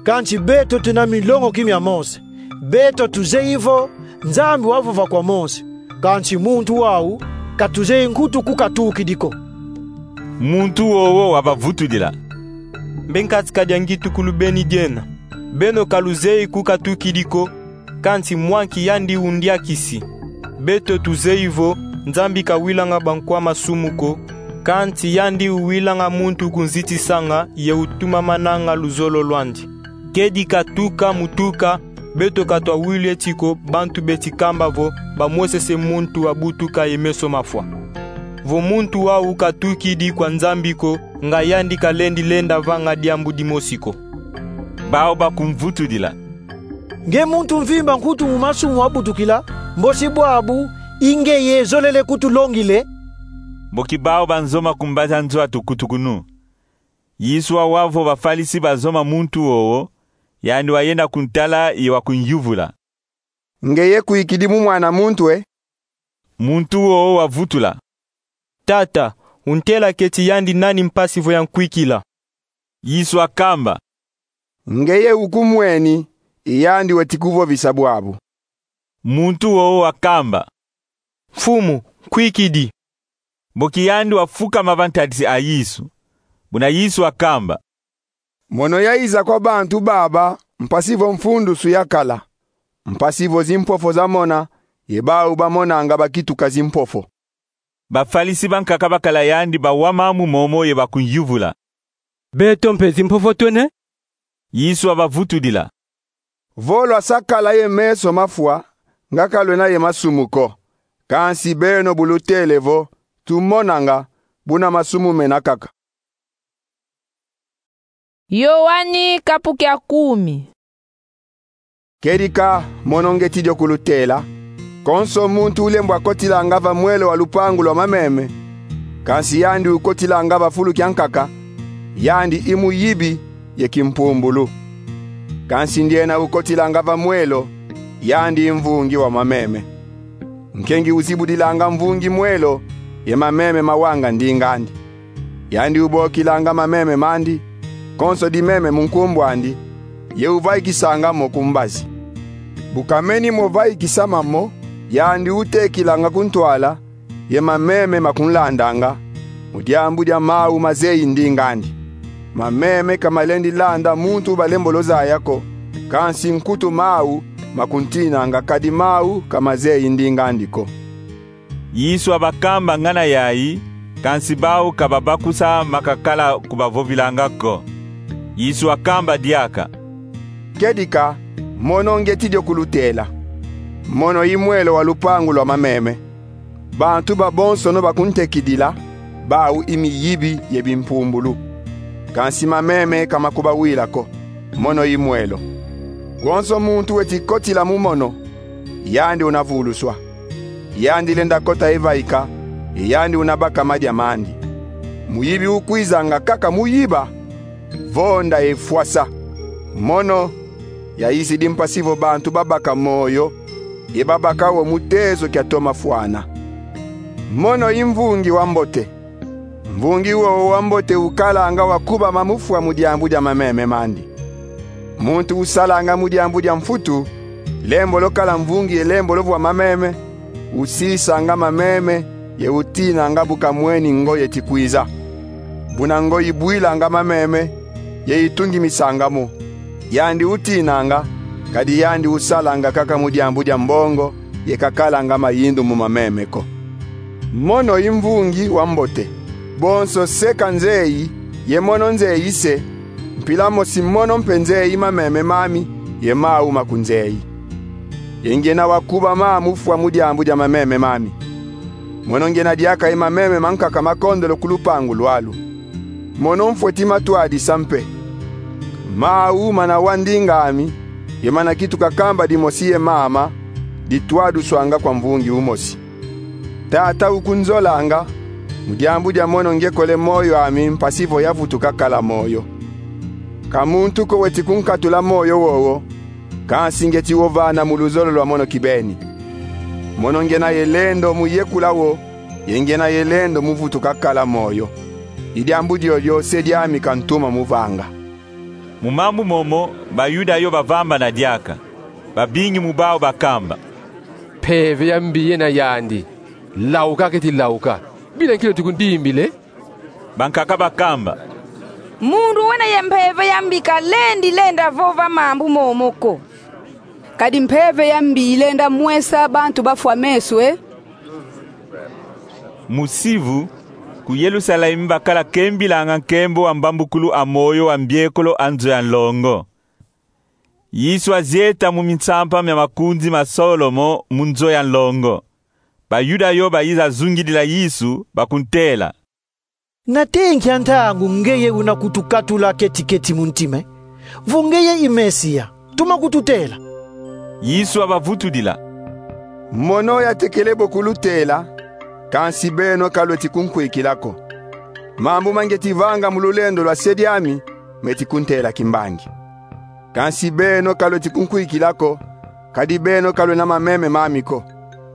kanchi beto tuna milongo kimya mose. Beto tuze ivo, nzambi wavuva kwa mose. Kanchi muntu wau, katuze nkutu kukatuki diko. Muntu wowo wabavutudila. Mbenkati kadyangitu kulubeni diena. Beno kaluzei kukatuki diko, kanchi mwanki yandi undia kisi. Beto tuze ivo, nzambi kawilanga bankwa masumuko, kanti yandi uwilanga muntu kunziti sanga ye utuma mananga luzolo lwandi. Kedi katuka mutuka, beto katwa wile tiko bantu beti kamba vo ba mwesese muntu wabutuka yemeso mafwa. Vo muntu wa ukatuki di kwa nzambiko nga yandi kalendi lenda vanga diambu dimosiko. Bao ba kumvutu dila. Nge muntu mvimba nkutu mumasumu wabutukila, mbosi bwabu inge ye zolele kutu longile. Boki bao banzoma kumbaza nzoa tukutukunu. Yiswa wavo bafalisi bazoma muntu owo, yani wayenda kuntala yewa kunyuvula. Ngeye kuikidimu mwana muntu we? Muntu owo wavutula. Tata, untela keti yandi nani mpasivo ya nkwikila. Yiswa kamba. Ngeye ukumweni, yandi wetikuvo visabu abu. Muntu owo wakamba. Fumu, kwikidi. Boki yandi wafuka mavantadisi a Yisu. Buna Yisu wakamba. Mono ya iza kwa bantu baba, mpasivo mfundu suyakala. Mpasivo zimpofo za mona, yeba uba mona angaba kitu kazimpofo. Bafalisi bankaka bakala yandi ba wamamu momo yeba kunyuvula. Beto mpe zimpofo twene? Yisu wabavutudila. Volo asakala ye meso mafua, ngakalwe na ye masumuko. Kansi beno bulutelevo, tumonanga, buna masumu menakaka. Yohani kapuke ya kumi. Kerika mononge tidio kulutela. Konso muntu ulembwa kotila ngava mwele wa lupangu lwa mameme. Kansi yandi ukotila ngava fulu kyankaka. Yandi imu yibi ye kimpumbulu. Kansi ndiena ukotila ngava mwelo. Yandi mvungi wa mameme. Nkengi uzibudilanga mvungi mwelo. Ye mameme mawanga ndingandi. Yandi ubokilanga mameme mandi. Konso di meme munkumbwandi. Ye uvai kisanga mo kumbazi. Bukameni mo vai kisama mo. Yandi utekilanga kuntwala. Ye mameme makunlandanga. Mudiambu dia mau mazei ndingandi. Mameme kamalendi landa muntu balemboloza yako. Kansi nkutu mau makuntina nga kadi mau kamazei ndingandiko. Yisu abakamba ngana yayi. Kansi bao kababakusa makakala kubavovilangako. Yisu akamba diaka. Kedika, mono ngetidio kulutela. Mono imwelo wa lupangu lwa mameme. Bantu babonso no bakuntekidila, bau imi yibi yebimpumbulu. Kansi mameme kama kubawilako, mono imwelo. Gonso muntu wetikotila mumono, yandi unavuluswa. Yandi lenda kota evaika, yandi unabaka madiamandi. Muyibi ukuizanga kaka muyiba, vonda efuasa. Mono ya isi dimpasivo bantu babaka moyo, ye babaka wo mutezo kya toma fuana. Mono imvungi wambote. Mvungi wo wambote ukala anga wakuba mamufu wa mudiambu dia mameme mandi. Muntu usala anga mudiambu dia mfutu, lembo lokala mvungi ye lembo lovu wa mameme, usisa anga mameme, ye utina anga buka mweni ngo ye tikuiza. Buna ngo ibuila anga mameme, ye itungi misangamo. Yandi utinanga, kadi yandi usalanga kaka mudiambu dia mbongo, ye kakala nga mayindu mu mamemeko. Mono imvungi wambote. Bonso seka nzeyi, ye mono nzeyi se. Mpilamo si mono mpenzeyi mameme mami, ye mau makunzeyi. Yengena wakuba mamu fwa mudiambu dia mameme mami. Mono ngena diaka ye mameme mankaka makondelo kulupangu lwalu. Mono mfweti matuadi sampe. Mau mana wandingami, ye mana kitu kakamba dimosiye mama, ditwadu swanga kwa mvungi umosi. Tata ukunzolanga, mudiambu dia mono ngekole moyo ami mpasivo yavutu kakala moyo. Kamuntu ko weti kunkatula moyo wowo, kansi ngeti wovana muluzolo lwa mono kibeni. Mono ngena yelendo muyekula wo, yengena yelendo muvutu kakala moyo. Idiambu dio dio sediami kantuma muvanga. Mumambu momo bayuda yo bavamba na diaka babingi mubao bakamba peve yambiye na yandi lauka keti lauka bila kile tukundimbile bankaka bakamba mundu wena yempeve yambika lendi lenda vova mambu momoko kadi mpeve yambi lenda mwesa bantu bafwa meswe musivu ku Yerusalemu bakala kembilanga nkembo ambambukulu amoyo ambiekolo anzo ya longo Yesu azieta mu mitsampa mya makunzi ma Solomo munzo ya longo bayuda yo bayiza zungidila Yesu bakuntela natenki antangu ngeye unakutukatula ketiketi muntime vungeye imesia tuma kututela Yesu abavutudila mono yatekelebo kulutela kansi beno kaloti kunkwikilako mambo mangetivanga mululendo lwa sediami metikuntela kimbangi kansi beno kaloti kunkwikilako kadi beno kalwe na mameme mamiko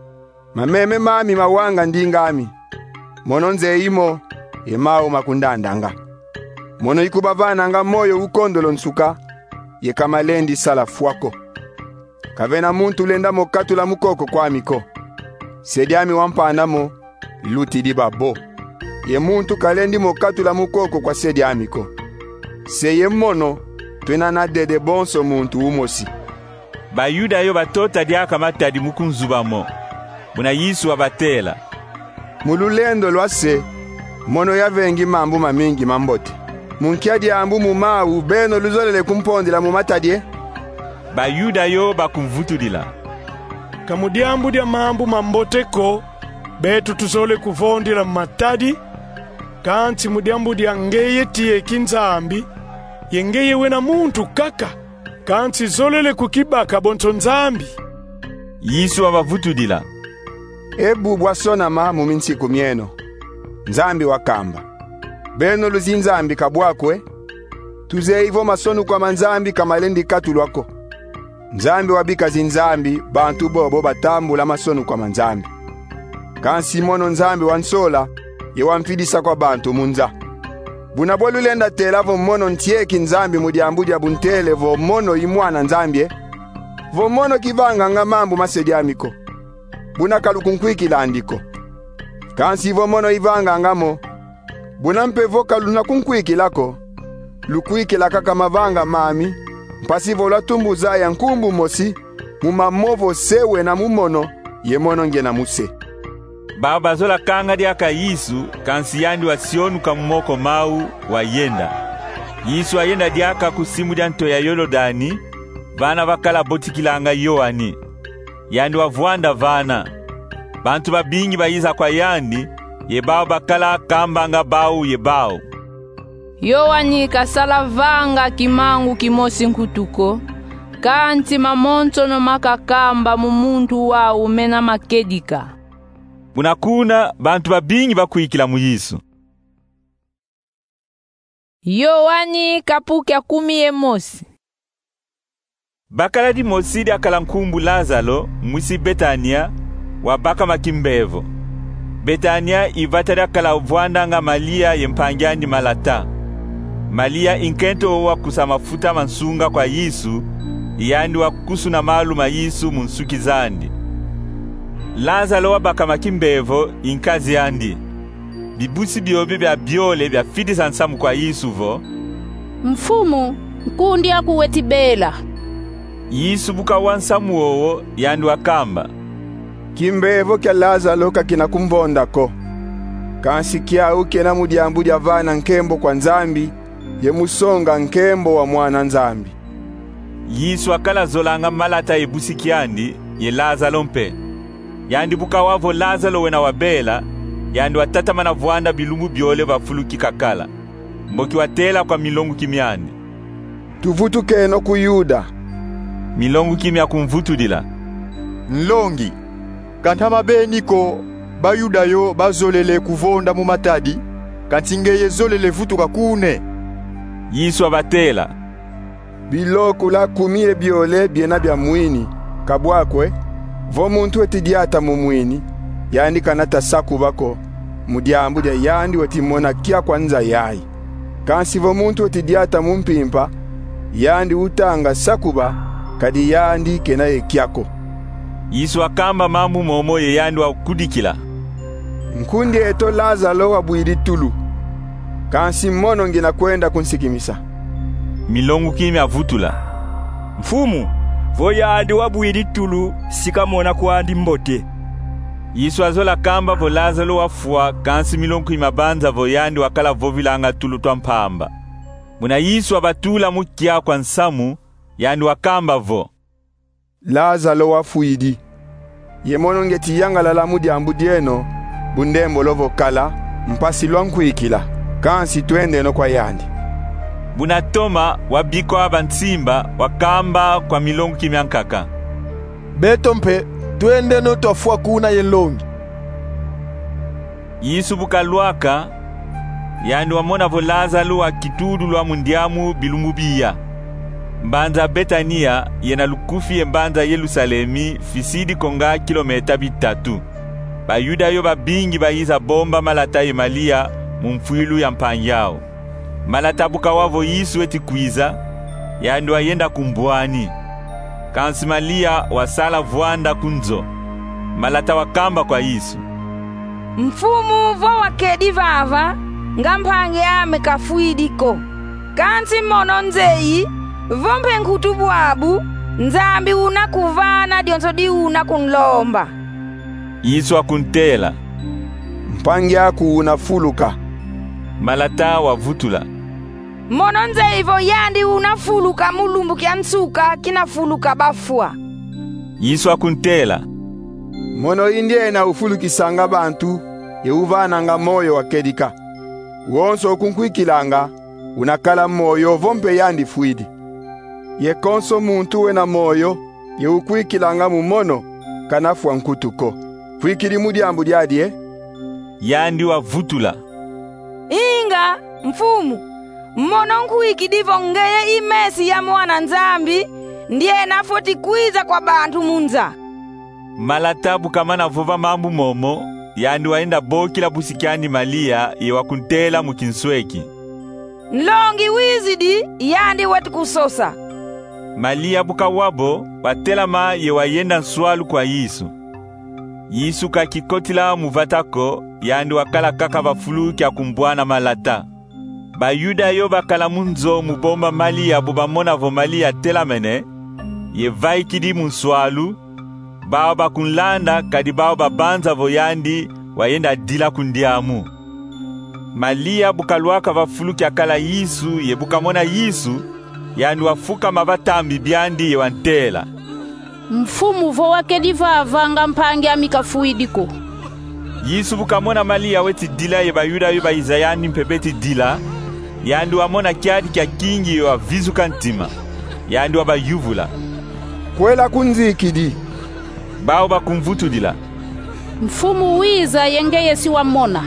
mameme mami mawanga ndingami mono nze imo yemao makundandanga mono ikubavana nga moyo ukondolo nsuka yekamalendi sala fuako kavena muntu lenda mokatula mukoko kwa miko sediami wampanamo luti di babo ye muntu kalendi mokatula mukoko kwa sediami ko seye mono twena na dede bonso muntu umosi bayuda yo batota diaka matadi mukunzubamo muna Yesu abatela mululendo lwase mono yavengi mambu mamingi mambote munkiadi ambu mumau beno luzolele kumpondela mumatadie bayuda yo bakumvutudila kamudiambu dia mambu mamboteko betu tuzole kuvondela matadi kanti mudiambu dia ngeye tie kinzambi yengeye wena muntu kaka kanti zolele kukibaka bonto nzambi Yesu abavutudila ebu bwasonama mu minsiku myeno nzambi wakamba beno luzinzambi kabwakwe tuze ivo masonu kwa manzambi kamalendi katulwako nzambi wabika zinzambi bantu bobo batambula masonu kwa manzambi kansi mono nzambi wansola yewamfidisa kwa bantu munza bunabolu lenda tela vo mono ntieki nzambi mudiambu dia buntele vo mono imwana nzambie vo mono kivanga nga mambu masediamiko buna kalukunkwiki landiko kansi vo mono ivanga ngamo buna mpevo kaluna kunkwiki lako lukwiki lakaka mavanga mami mpasivo la tumbuza ya nkumbu mosi mumamovo sewe na mumono ye mono ngena muse baba zola kanga diaka Yesu kansi yandi wa Sionu kamumoko mau wa yenda Yesu ayenda diaka kusimu dia nto ya Yorodani vana vakala botikilanga Yohani yandi wavuanda vana bantu babingi bayiza kwa yandi yebao bakala kambanga bau yebao Yohani kasala vanga kimangu kimosi nkutuko kanti mamonto no makakamba mumuntu wa umena makedika bunakuna bantu babingi bakuikila mu Yesu Yohani kapukia kumi emosi bakala di mosidi akala nkumbu Lazaro mwisi Betania wabaka makimbevo Betania ivatara kala uvwanda nga Malia yempangyandi malata Malia inkento wa kusamafuta mansunga kwa Yesu yandi wa kusuna maluma Yesu munsuki zandi Lazaro wabaka makimbevo inkazi yandi bibusi biobe bya biole bya fidisa nsamu kwa Yesu vo mfumu nkundi akuwetibela Yesu buka wansamu wowo yandi wakamba kimbevo kya Lazaro kakina kumbondako kansi kia uke na mudiambu dia vana nkembo kwa nzambi ye musonga nkembo wa mwana nzambi Yesu akala zolanga malata ebusi kiandi ye Lazaro mpe yandi buka wavo Lazaro wena wabela yandi watatama na vuanda bilumbu biole bafuluki kakala mboki watela kwa milongu kimyandi tuvutu keno ku Yuda milongu kimya kumvutudila nlongi kantama beniko bayuda yo bazolele kuvonda mu matadi kantingeye zolele vutuka kune Yesu abatela biloko la kumie biole biena bya mwini kabwakwe vo muntu etidiata mu mwini yandi kanata saku bako mudiambu dia yandi wetimona kia kwanza yai kansi vo muntu etidiata mu mpimpa yandi utanga sakuba kadi yandi kena ekyako. Yesu akamba mambu momo ye yandi wa kudikila. Nkundi eto Lazaro wabwiri tulu. Kansi mono ngina kwenda kunsikimisa. Milongo kimi avutula. Mfumu, vo yandi wabwiri tulu sikamona kwandi mbote. Yesu azola kamba vo Lazaro wafua kansi milongo kimi abanza vo yandi wakala vovilanga tulu twa mpamba. Muna Yesu abatula mukia kwa nsamu yandi wakamba vo. Lazaro wafuidi. Yemono ngeti yanga la lamudi ambudieno bundembo lovo kala mpasi lwankuikila kansi twende no kwa yandi. Buna Toma wabiko abantimba wakamba kwa milongo kimyankaka. Beto mpe twende no tofua kuna yelongi. Yesu bukalwaka yandi wamona vo Lazaro wa kitudu lwa mundiamu bilumubiya. Mbanza Betania yena lukufi mbanza Yerusalemi fisidi konga kilometa bitatu. Bayuda yo babingi bayiza bomba malata ye Malia mumfuilu ya mpanyao. Malata buka wavo Yesu eti kuiza yandi wayenda kumbwani. Kansi Malia wasala vuanda kunzo. Malata wakamba kwa Yesu. Mfumu vo wakedi vava ngampange ame kafuidiko. Kansi mono nzeyi vompe nkutubu abu nzambi unakuvana dionso di unakunlomba. Yesu akuntela. Mpangi aku unafuluka. Malata wavutula. Mono nzeivo yandi unafuluka mulumbu kia nsuka kinafuluka bafua. Yesu akuntela. Mono indie na ufulukisanga bantu yeuvananga moyo wakedika. Wonso kunkwikilanga unakala moyo vompe yandi fuidi. Ye konso muntu wena moyo ye ukwikilanga mumono kanafua nkutuko. Kwikili mudiambu diadie yandi wavutula. Inga mfumu mono nkuiki divo ngeye imesi ya mwana nzambi ndiye nafoti kuiza kwa bantu munza. Malata bukamana vova mambu momo yandi waenda bokila busikiani Malia ye wakuntela mukinsweki. Nlongi wizidi yandi wetu kusosa. Malia buka wabo batelama ye wayenda nswalu kwa Yesu. Yesu kakikotila muvatako yandi wakala kaka bafulu kya kumbwana malata. Bayuda yo bakala munzo mubomba Malia bubamona vo Malia telamene ye vaikidi munswalu bao bakunlanda kadi bao babanza vo yandi wayenda dila kundiamu. Malia bukalwaka bafulu kya kala Yesu ye bukamona Yesu yandi wafuka mabatambi byandi yewantela. Mfumu vo wakedi vavanga mpange amikafuidiko. Yesu bukamona Malia weti dila ye bayuda yo bayizayani mpepeti dila yandi wamona kyadi kya kingi yo avizuka ntima yandi wabayuvula. Kwela kunzikidi bao bakumvutudila. Mfumu wiza yengeye si wamona.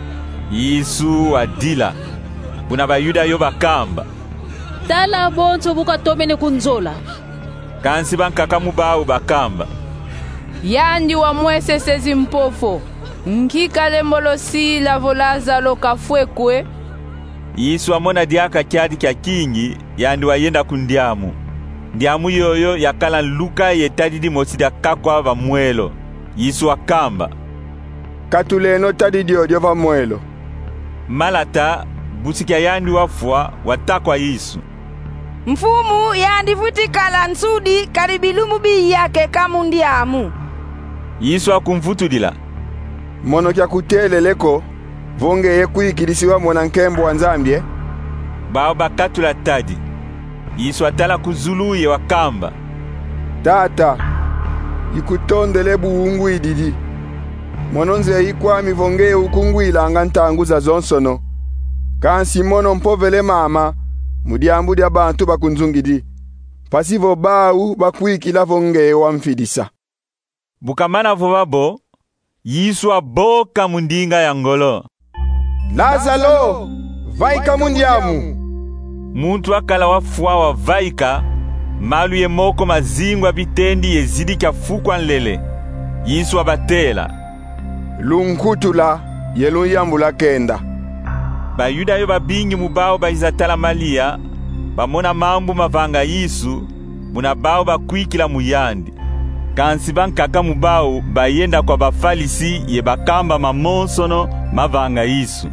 Yesu adila buna bayuda yo bakamba. Tala bonzo bukatomene kunzola. Kansi bankakamu bao bakamba. Yandi wa mwese sezi mpofo. Nkika lembolo si la vo Lazaro kafwekwe. Yesu amona diaka kyadi kya kingi yandi wayenda kundiamu. Ndiamu yoyo yakala luka yetadidi mosida kakwa va mwelo. Yesu akamba. Katuleno tadidi odio va mwelo. Malata busikia yandi wafua watakwa Yesu. Mfumu yandi vutikala nsudi karibilumu bi yake kamundiamu. Yesu akumvutudila. Mono kya kuteleleko vonge ye kuikilisiwa mwana nkembo wa nzambie. Bao bakatula tadi. Yesu atala kuzulu ye wakamba. Tata ikutondele buungu ididi. Mononze ikwami vonge ukungu ilanga ntangu za zonsono. Kansi mono mpovele mama mudiambu dia bantu bakunzungidi. Pasivo bau bakuikila vonge wamfidisa. Bukamana vobabo Yesu aboka mundinga ya ngolo. Lazaro vaika mundiamu. Muntu akala wafua wa vaika malu ye moko mazingwa bitendi yezidi kya fukwa nlele. Yesu abatela. Lunkutula yelu yambula kenda. Bayuda yo babingi mubao baizatala Malia bamona mambu mavanga Yesu muna bao bakwikila muyandi. Kansi bankaka mubao bayenda kwa bafalisi ye bakamba mamonsono mavanga Yesu.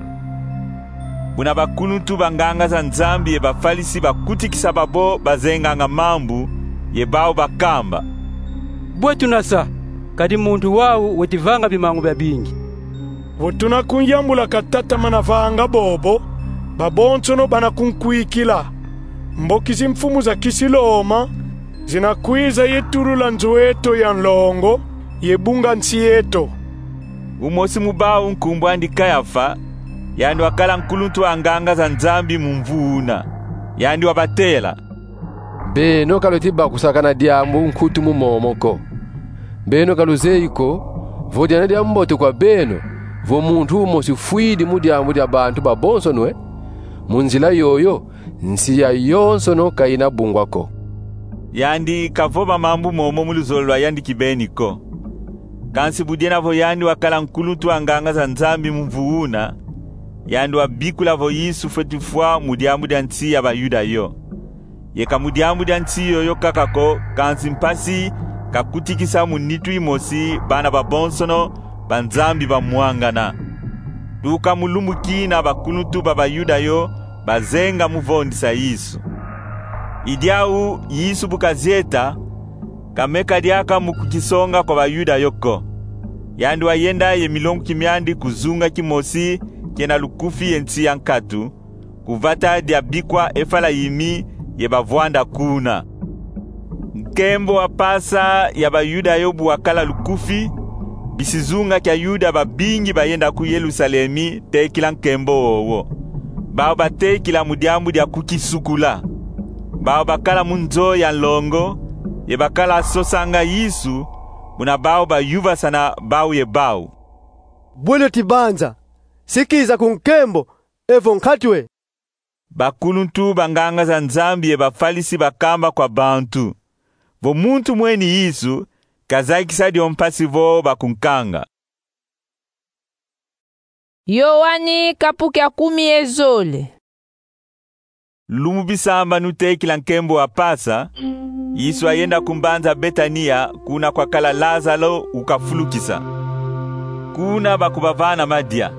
Muna bakunutu banganga za nzambi ye bafalisi bakutikisa babo bazenganga mambu ye bao bakamba. Bwetu nasa kadi muntu wau wetivanga bimangu bya bingi. Votuna kunyambula katata manavanga bobo babonsono banakunkwikila. Mbokizi mfumu za Kisiloma zinakwiza yeturula nzoeto ya nlongo yebunga nsi yeto. Umosi mubao nkumbu andi Kayafa yandi wakala nkuluntu anganga za nzambi mumvuna yandi wabatela. Beno kalutiba kusakana diambu nkutu mumomoko. Beno kaluzeiko vodiana diambote kwa beno vo muntu umosi fuidi mudiambu dia bantu babonsonwe munzila yoyo nsi ya yonsono kaina bungwako. Yandi kavoba mambu momo muluzolwa yandi kibeniko. Kansi budiena vo yandi wakala nkuluntu anganga za nzambi mumvuuna yandi wabikula vo Yesu fetifua mudiambu dia nsi ya bayuda yo. Yeka mudiambu dia nsi yo yo kakako kansi mpasi kakutikisa munitu imosi bana babonsono banzambi bamuangana. Duka mulumuki na bakunutu babayuda yo bazenga muvondisa Yesu. Idiau Yesu bukazeta kameka diaka mukukisonga kwa bayuda yoko. Yandi wayenda ye milongu kimyandi kuzunga kimosi kena lukufi yensi yankatu kuvata diabikwa efala yimi ye bavwanda kuna. Nkembo wapasa ya bayuda yobu wakala lukufi bisizunga kya yuda babingi bayenda ku Yerusalemi tekila nkembo owo. Bao batekila mudiambu dia kukisukula. Bao bakala munzo ya longo ye bakala sosanga Yesu muna bao bayuva sana bao ye bao. Bwele tibanza sikiza kunkembo evo nkatwe. Bakuluntu banganga za nzambi ye bafalisi bakamba kwa bantu. Vo muntu mweni Yesu kazakisa diompasi vo bakunkanga. Yohani kapukya kumi ezole. Lumu bisamba nutekila nkembo wapasa, Yesu ayenda kumbanza Betania kuna kwa kala Lazaro ukafulukisa. Kuna bakubavana madia.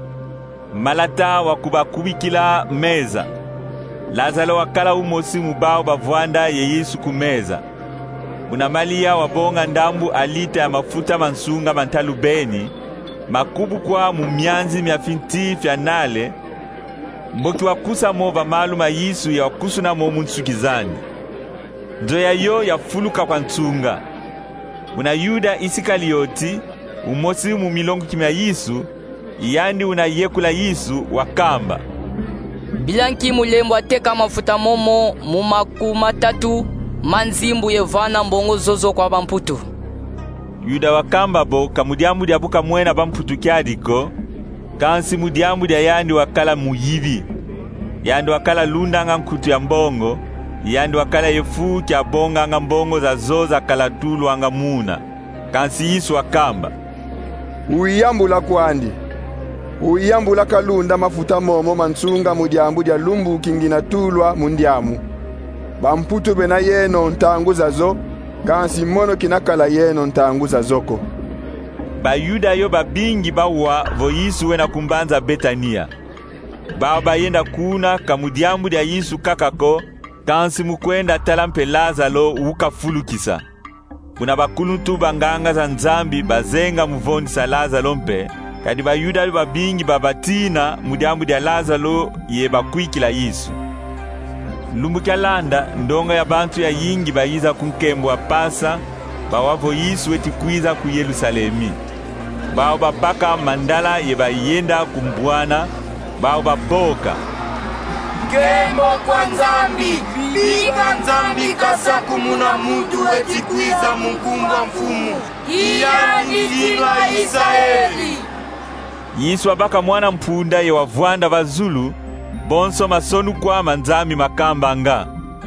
Malata wakubakubikila meza. Lazaro wakala umosi mubao bavwanda ye Yesu kumeza. Muna Malia wabonga ndambu alita ya mafuta mansunga mantalubeni. Makubu kwa mumyanzi miafinti fya nale. Mboki wakusa mova maluma Yesu ya wakusu na momu nsukizani. Ndoya yo ya fuluka kwa ntunga. Una Yuda Isikalioti umosi mumilongu kimya Yesu yandi una yekula Yesu wakamba. Bilanki mulembo ateka mafuta momo mumaku matatu manzimbu yevana mbongo zozo kwa bamputu. Yuda wakamba bo kamudiambu dia buka mwena bamputu kiadiko kansi mudiambu dia yandi wakala muyivi yandi wakala lunda nga nkutu ya mbongo yandi wakala yefu kia bonga nga mbongo za zoza kala tulu anga muna kansi Yesu wakamba uiyambula kwandi uiyambula kalunda mafuta momo mansunga mudiambu dia lumbu kingina tulwa mundiamu bamputu bena yeno ntangu zazo kansi mono kinakala yeno ntangu zazoko. Bayuda yo babingi bawa vo Yesu wena kumbanza Betania. Bao bayenda kuna kamudiambu dia Yesu kakako kansi mukwenda talampe Lazaro ukafulukisa. Kuna bakunutu banganga za nzambi bazenga muvondisa Lazaro mpe kadi bayuda yo babingi babatina mudiambu dia Lazaro ye bakwikila Yesu. Lumbu kalanda ndonga ya bantu ya yingi bayiza kunkembo apasa bawavo Yesu eti kuiza ku Yerusalemi. Bao babaka mandala ye bayenda kumbwana bao baboka. Kembo kwa nzambi, biga nzambi kasa kumuna mutu eti kuiza mungumba mfumu. Iya nizilwa Israeli. Yesu abaka mwana mpunda ye wavwanda vazulu bonso masonu kwa manzami makambanga.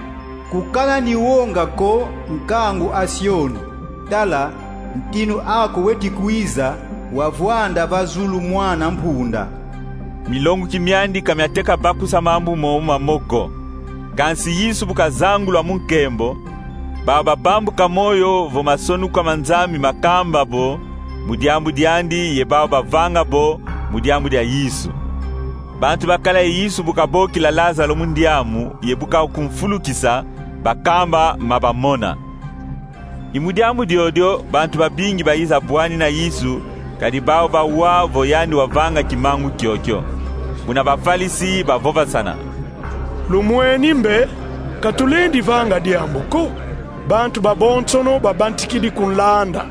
Kukala ni wonga ko nkangu Asioni. Tala ntinu ako weti kuiza wavwanda vazulu mwana mpunda. Milongu kimyandi kamyateka bakusa mambu momu mamoko. kansi Yesu bukazangulwa munkembo baba bambuka moyo vo masonuka manzami makamba bo mudiambu diandi ye baba bavanga bo mudiambu dia Yesu. Bantu bakala Yesu bukabokila Lazaro mundiamu ye buka kumfulukisa bakamba mabamona. Imudiamu diodio bantu babingi bayiza bwani na Yesu kadi bao bawa voyandi wavanga kimangu kyokyo. Muna bafalisi bavova sana. Lumweni mbe katulendi vanga diambuko bantu babonsono babantikidi kunlanda.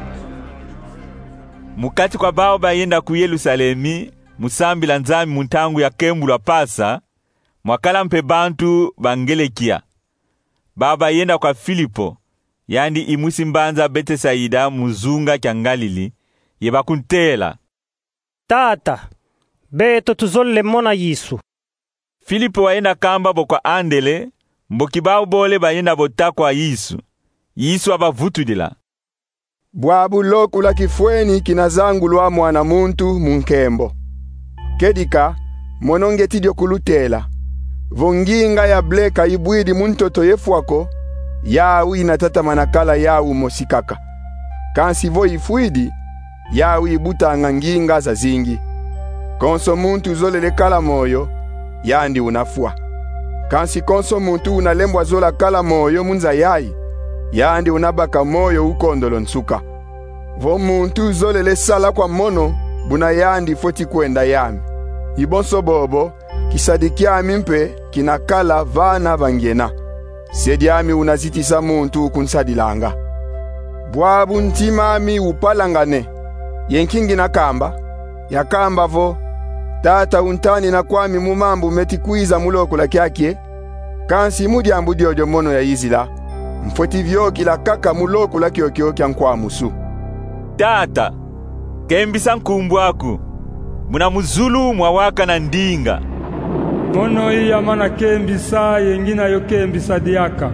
Mukati kwa bao bayenda ku Yerusalemi musambi la nzami muntangu ya kembulwa pasa mwakala mpe bantu bangelekia. Baba yenda kwa Filipo yandi imusi mbanza Betesaida muzunga kya Galili yebakuntela. Tata beto tuzole mona Yesu. Filipo waenda kamba bo kwa andele mbokibao bole bayenda bota kwa Yesu. Yesu abavutudila. Bwabu loku la kifweni kinazangulwa mwana muntu munkembo. Kedika monongeti dio kulutela. Vonginga ya bleka ibwidi muntoto yefwako yawu inatata manakala yawu mosikaka. Kansi vo ifuidi yawu ibuta nganginga za zingi. Konso muntu zolele kala moyo yandi unafua. Kansi konso muntu unalembwa zola kala moyo munza yai yandi unabaka moyo ukondolo nsuka. Vo muntu zolele sala kwa mono buna yandi foti kwenda yami. Ibonso bobo kisadikia mimpe kinakala vana vangena. Sediami unazitisa muntu kunsadilanga. Bwabu ntimami upalangane. Yenkingi na kamba. Ya kamba vo. Tata untani na kwami mumambu metikuiza muloko la kiakie. Kansi mudi ambudi ojo mono ya izila. Mfoti vyoki la kaka muloko la kiokio kia nkwa musu. Tata, kembisa nkumbu aku. Muna muzulu mwawaka na ndinga. Mono iya mana kembisa yengina yo kembisa diaka.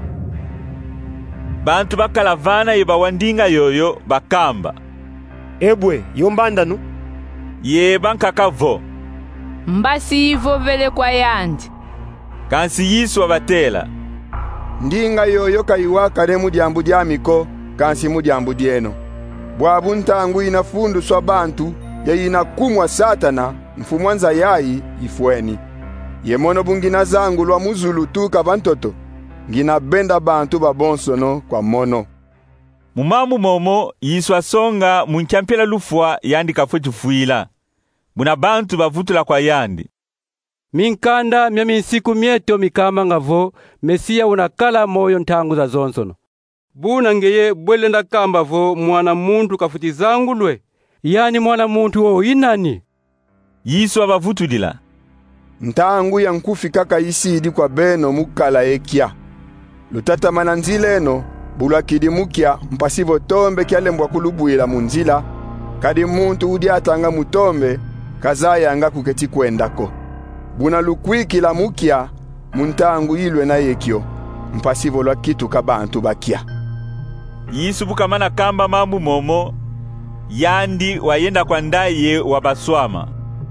Bantu bakalavana yeba wandinga yoyo bakamba. Ebwe, yombandanu? Yeba nkakavo. Mbasi hivo vele kwa yandi. Kansi Yesu wabatela. Ndinga yoyo kaiwaka ne mudiambu diamiko kansi mudiambu dieno. Bwabu ntangu inafundu swa bantu ya inakumwa Satana mfumwanza yai ifweni. Yemono bungina zangu lwa muzulu tuka bantoto. Ngina benda bantu babonsono kwa mono. Mumamu momo Yesu asonga munchampela lufwa yandi kafwetu fuila. Muna bantu bavutula kwa yandi. Minkanda mya minsiku mieto mikama ngavo Mesia unakala moyo ntangu za zonsono. Buna ngeye bwelenda kamba vo mwana muntu kafuti zangu lwe. Yani mwana muntu wo inani? Yesu abavutulila. Ntangu ya nkufi kaka isidi kwa beno mukala ekia. Lutata mananzileno bulwa kidi mukia mpasivo tombe kialembwa kulubuila munzila. Kadi muntu udi atanga mutombe kazaya anga kuketi kwendako. Buna lukwiki la mukia muntangu ilwe na yekyo mpasivo lwa kitu kabantu bakia. Yesu bukamana kamba mambu momo yandi wayenda kwa ndaye wabaswama.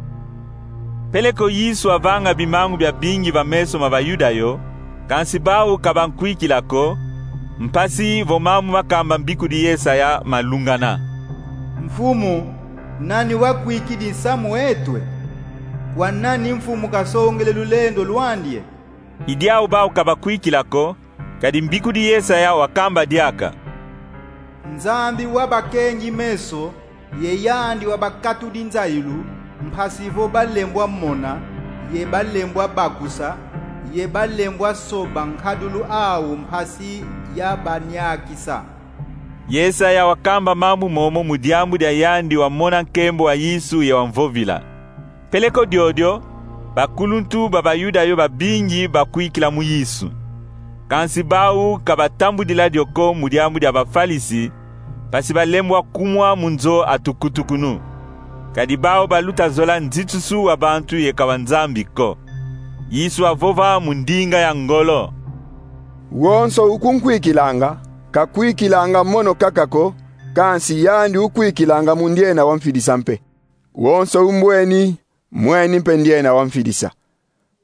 Peleko Yesu avanga bimangu bya bingi bameso mabayudayo kansi bawu kabankwikilako mpasi vomamu makamba mbiku di Yesaya malungana. Mfumu nani wakwikidi samu etwe kwa nani mfumu kasongele lulendo luandie. Idiao bawu kabakwikilako kadi mbiku di Yesaya wakamba diaka. Nzambi wabakengi meso yeyandi wabakatu dinzailu mpasivo balembwa mona ye balembwa bakusa ye balembwa soba nkadulu au mpasi ya banyakisa. Yesaya wakamba mamu momo mudiambu dia yandi wa mona nkembo wa Yesu ya wamvovila. Peleko diodio bakuluntu babayuda yo babingi bakwikila mu Yesu. Kansi bawu kabatambu dila dioko mudiambu dia bafalisi pasi balembwa kumwa munzo atukutukunu. Kadi bao baluta zola nzitusu wa bantu ye kawanzambi ko. Yesu avova mundinga ya ngolo. Wonso ukunkwikilanga, kakwikilanga mono kakako, kansi yandi ukwikilanga mundiena wamfidisa mpe. Wonso umbweni, mweni mpendiena wamfidisa.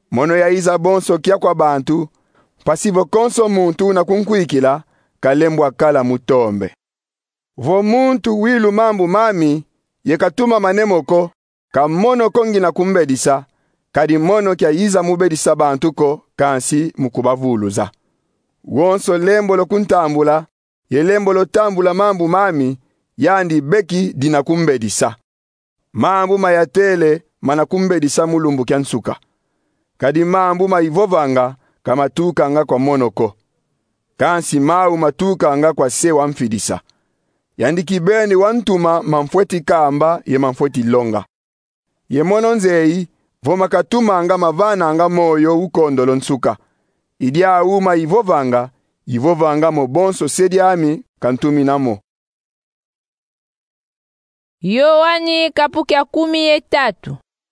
mono ya iza bonso kia kwa bantu, pasivo konso muntu na kunkwikila, kalembwa kala mutombe. Vo muntu wilu mambu mami, yekatuma manemoko, ka mono kongi na kumbedisa, kadi mono kia iza mubedisa bantuko, kansi mukubavuluza. Wonso lembo lo kuntambula, ye lembo lo tambula mambu mami, yandi beki dina kumbedisa. Mambu mayatele mana kumbedisa mulumbu kia nsuka. Kadi mambu maivovanga kama tuka nga kwa monoko. Kansi mau matuka nga kwa se wamfidisa. Yandi kibeni wantuma mamfweti kamba ye mamfweti longa. Ye mono nzei, voma katuma anga mavana anga moyo ukondolo nsuka. Idia uma ivovanga, ivovanga mo bonso sediami kantumi namo. Yohani kapuki ya kumi etatu.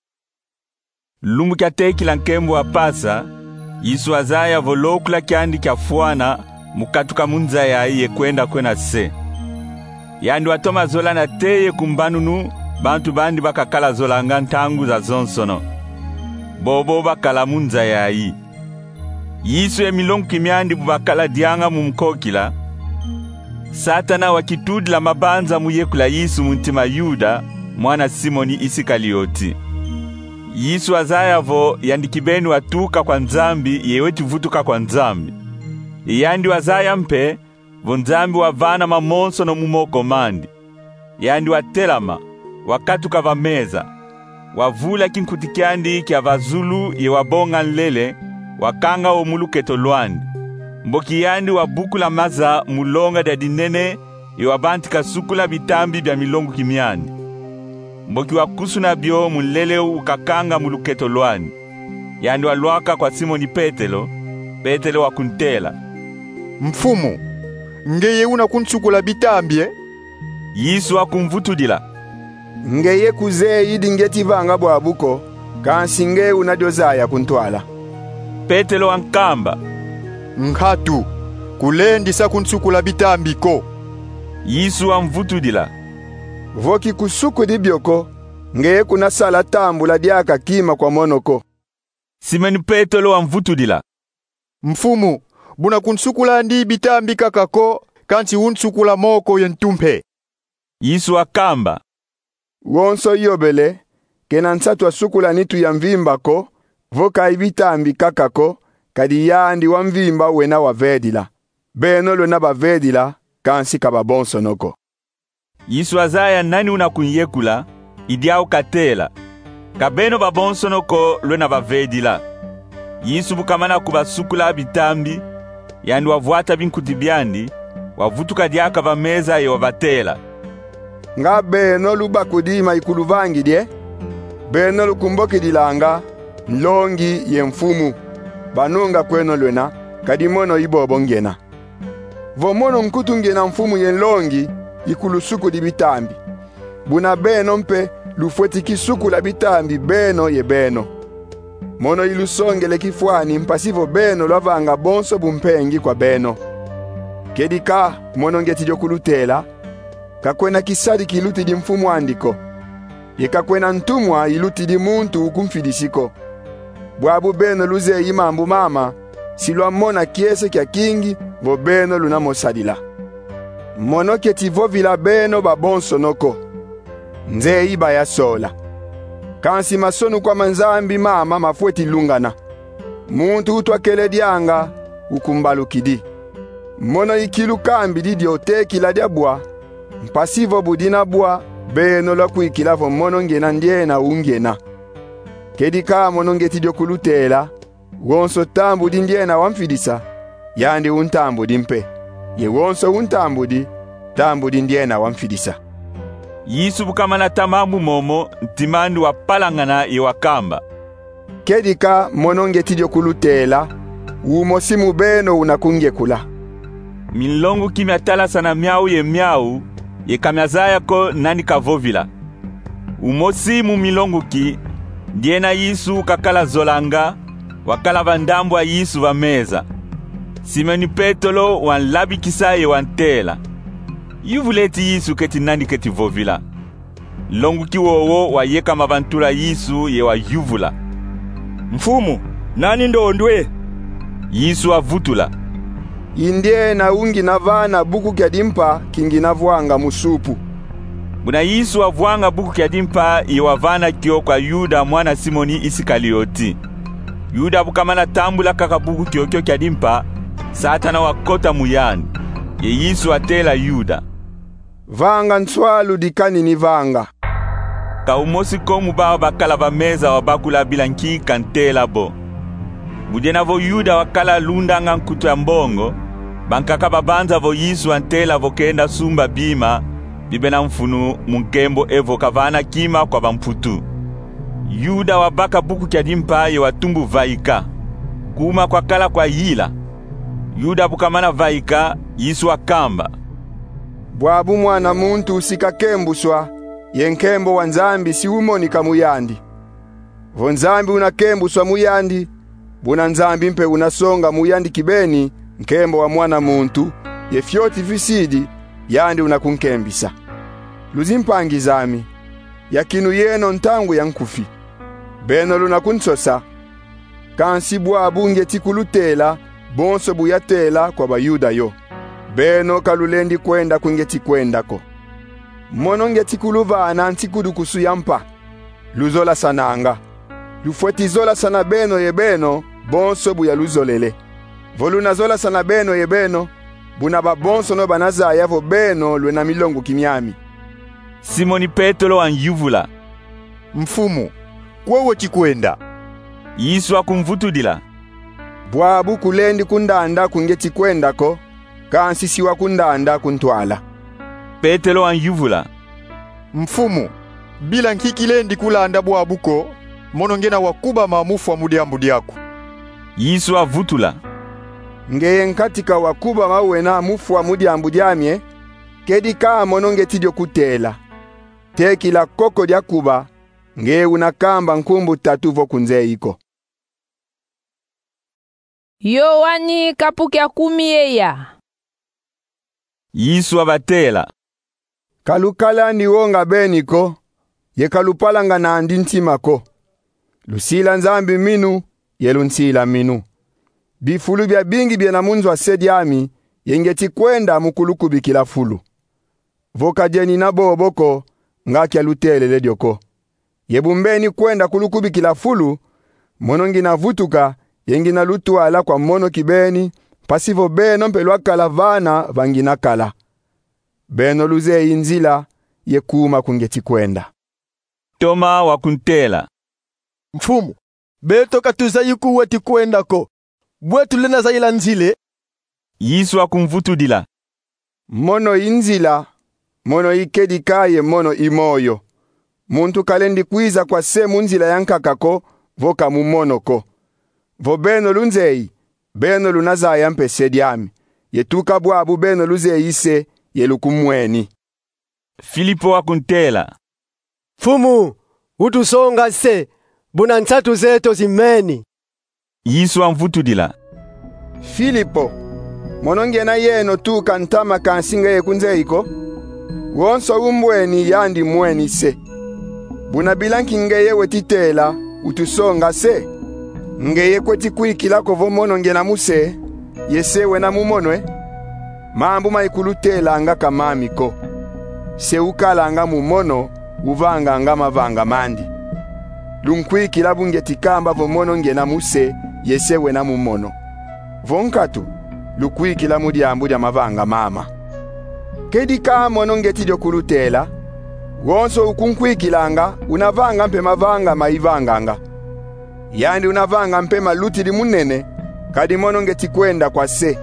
Lumbu kia teki la nkembo wa pasa, Yisu azaya volokula kiandi kia fuana, mukatuka munza ya iye kwenda kwena se. Yandi watoma zola na teye kumbanunu, bantu bandi bakakala zola ngantangu za zonsono. Bobo bakala munza ya iye. Yisu ya milongu kimiandi bubakala dianga mumkokila. Satana wakitudila mabanza muyekula Yisu muntima Yuda, mwana Simoni Isikalioti. Yisu azaya vo yandi kibeni watuka kwa nzambi yeweti vutuka kwa nzambi. Yandi wazaya mpe, vo nzambi wavana mamonso no mumoko mandi. Yandi watelama, wakatuka vameza. Wavula kinkutikiandi kia vazulu ye wabonga nlele, wakanga o muluketo luandi. Mboki yandi wabukula maza mulonga dadinene ye wabantika sukula bitambi bya milongu kimiandi. Mboki wakusu na bio mulele ukakanga muluketo luandi. Yandi walwaka kwa Simoni Petelo, Petelo wakuntela. Mfumu, ngeye una kunchukula bitambie? Yisu wakumvutudila. Ngeye kuze idi ngeti vanga bwabuko, kansi ngeye unadozaya kuntwala. Petelo wankamba. Nkatu, kulendisa kunchukula bitambiko. Yisu wamvutudila. Voki kusuku di bioko, ngeye kuna sala tambula diaka kima kwa monoko. Simoni Petelo wamvutudila. Mfumu, buna kunsukula ndi bitambi kakako, kansi unsukula moko yentumpe. Yisu akamba. Wonso yobele, kenansatu sukula nitu ya mvimbako, voka ibitambi kakako, kadi yandi wa mvimba wena wa vedila. Beno lona ba vedila, kansi kababonso noko. Yisu azaya nani unakunyekula, idiao katela. Kabeno babonso noko lona ba vedila. Yisu bukamana kubasukula bitambi, yandi wavuata binkutibiandi, wavutuka diaka vameza ye wabatela. Nga beno lubakudima ikuluvangi die, beno lukumboki dilanga, nlongi ye mfumu, banunga kweno lwena, kadimono ibobo ngena. Vomono mkutu ngena mfumu ye nlongi, ikulusuku di bitambi. Buna beno mpe, lufweti kisuku la bitambi beno ye beno. Mono ilusongele kifuani mpasivo beno lwavanga bonso bumpengi kwa beno. Kedika mono ngetijo kulutela, kakwena kisadi kiluti di mfumu andiko. Ye kakwena ntumwa iluti di muntu ukumfidisiko. Bwabu beno luze imambu mama, silwa mona kiese kia kingi, vo beno lunamosadila. Mono keti vovila beno babonso noko. Nze iba ya sola. Kansi masonu kwa manzambi mama mafweti lungana. Muntu utwakele dianga, ukumbalukidi. Mono ikilu kambi di dioteki la diabwa. Mpasivo budina bua, beno la kuikilavo mono ngena ndiena ungena. Kedika mono ngeti diokulutela, wonso tambu di ndiena wamfidisa, yandi untambu di mpe. Ye wonso untambu di, tambu di ndiena wamfidisa. Yisu bukamana tamambu momo, ntimandi wapalangana ye wakamba. Kedika mono ngeti diokulutela, umosimu beno unakungekula. Milongu kimya tala sana miau ye miau, ye kamyazaya ko nani kavovila. Umosimu milongu ki, ndiena Yisu kakala zolanga, wakala vandambu wa Yisu va meza. Simoni Petelo wanlabi kisaye wantela. Yuvuleti Yisu keti nani keti vovila. Longu kiwowo wa yeka mavantula Yisu ye wa yuvula. Mfumu, nani ndondwe? Yesu avutula. Indie na ungi na vana buku kya dimpa kingi na vuanga musupu. Buna Yesu avuanga buku kya dimpa iwavana kyo kwa Yuda mwana Simoni Isikalioti. Yuda bukamana tambula kaka buku kyo kyo kya dimpa, Satana wakota muyani. Ye Yesu atela Yuda. Vanga nswalu dikani ni vanga. Ka umosi komu bao bakala vameza wabakula bilanki kantela bo. Mudena vo Yuda wakala lunda nga nkutu ya mbongo, bankaka babanza vo Yesu antela vo kenda sumba bima, bibena mfunu munkembo evo kavana kima kwa bamputu. Yuda wabaka buku kya dimpa ye watumbu vaika. Kuma kwa kala kwa yila. Yuda bukamana vaika, Yesu akamba. Bwabu mwana muntu usika kembuswa, yenkembo wanzambi si umoni kamuyandi. Vonzambi unakembuswa muyandi, buna nzambi mpe unasonga muyandi kibeni, nkembo wa mwana muntu, ye fyoti visidi, yandi unakunkembisa. Luzimpangi zami, yakinu yeno ntangu ya nkufi. Beno lunakunsosa, kansi bwabu ngeti kulutela, bonso buyatela kwa bayuda yo. Beno kalulendi kwenda kungeti kwenda ko. Mono ngeti kuluvana ntikudu kusuyampa. Luzola sananga. Lufueti zola sana beno ye beno, bonso buya luzolele. Voluna zola sana beno ye beno, buna ba bonso no banaza yavo beno luena milongo kimyami. Simoni Petro anjuvula. Mfumu, kwewe chikwenda. Yesu akumvutudila. Bwabu kulendi kundanda kungeti kwenda ko, kansi siwa kundanda kuntwala. Petro anjuvula. Mfumu, bila nkikilendi kulanda bwabu ko, monongena wakuba mamufu wa mudiambu diaku. Yesu avutula. Ngeye nkatika wakuba mawena mufu wa mudiambu diamye, kedi kaa monongeti dio kutela. Teki la koko dia kuba, ngeye unakamba nkumbu tatuvo kunzeiko. Yohani kapukya kumi yeya. Yesu abatela. Kalukala ni wonga beniko, ye kalupalanga na andintimako. Lusila nzambi minu, ye lunsila minu. Bifulu bya bingi bya namunzu wa sediami, yengeti kwenda mukuluku bikila fulu. Voka jeni na boboko, ngaki ya lutele ledioko. Yebumbeni kwenda kuluku bikila fulu, monongi na vutuka, yengi na lutu ala kwa mono kibeni, pasivo beno mpelwa kala vana vangina kala. Beno luze inzila, ye kuma kungeti kwenda. Toma wakuntela. Mfumu, beto katuza yuku weti kwenda ko. Bwetu lena za ila nzile. Yesu akumvutudila. Mono inzila, mono ikedi kaye mono imoyo. Muntu kalendi kwiza kwa semu nzila yankakako, voka mumonoko. Vo beno lunzei, beno lunaza yampe sediami. Yetuka bwabu beno luze ise, yelukumweni. Filipo akuntela. Fumu, utusonga se, buna nsatu zeto zimeni. Yesu amvutudila. Filipo, monongena yeno tu kantama kansinga ye kunzeiko, wonso umbweni yandi mweni se. Buna bilanki ngeye wetitela, utusonga se. Ngeye kweti kuikila kovo monongena muse, yesewe na mumonwe. Mambu maikulutela anga kamamiko. Se ukala anga mumono, uvanga anga mavanga mandi. Lunkuikila bungetikamba vo monongena muse, yesewe na mumono. Vonkatu, lukuikila mudiambu dia mavanga mama. Kedi kaa monongeti dio kulutela, wonso ukunkuikilanga, unavanga mpe mavanga maivanganga. Yandi unavanga mpe maluti di munene, kadi monongeti kwenda kwa se.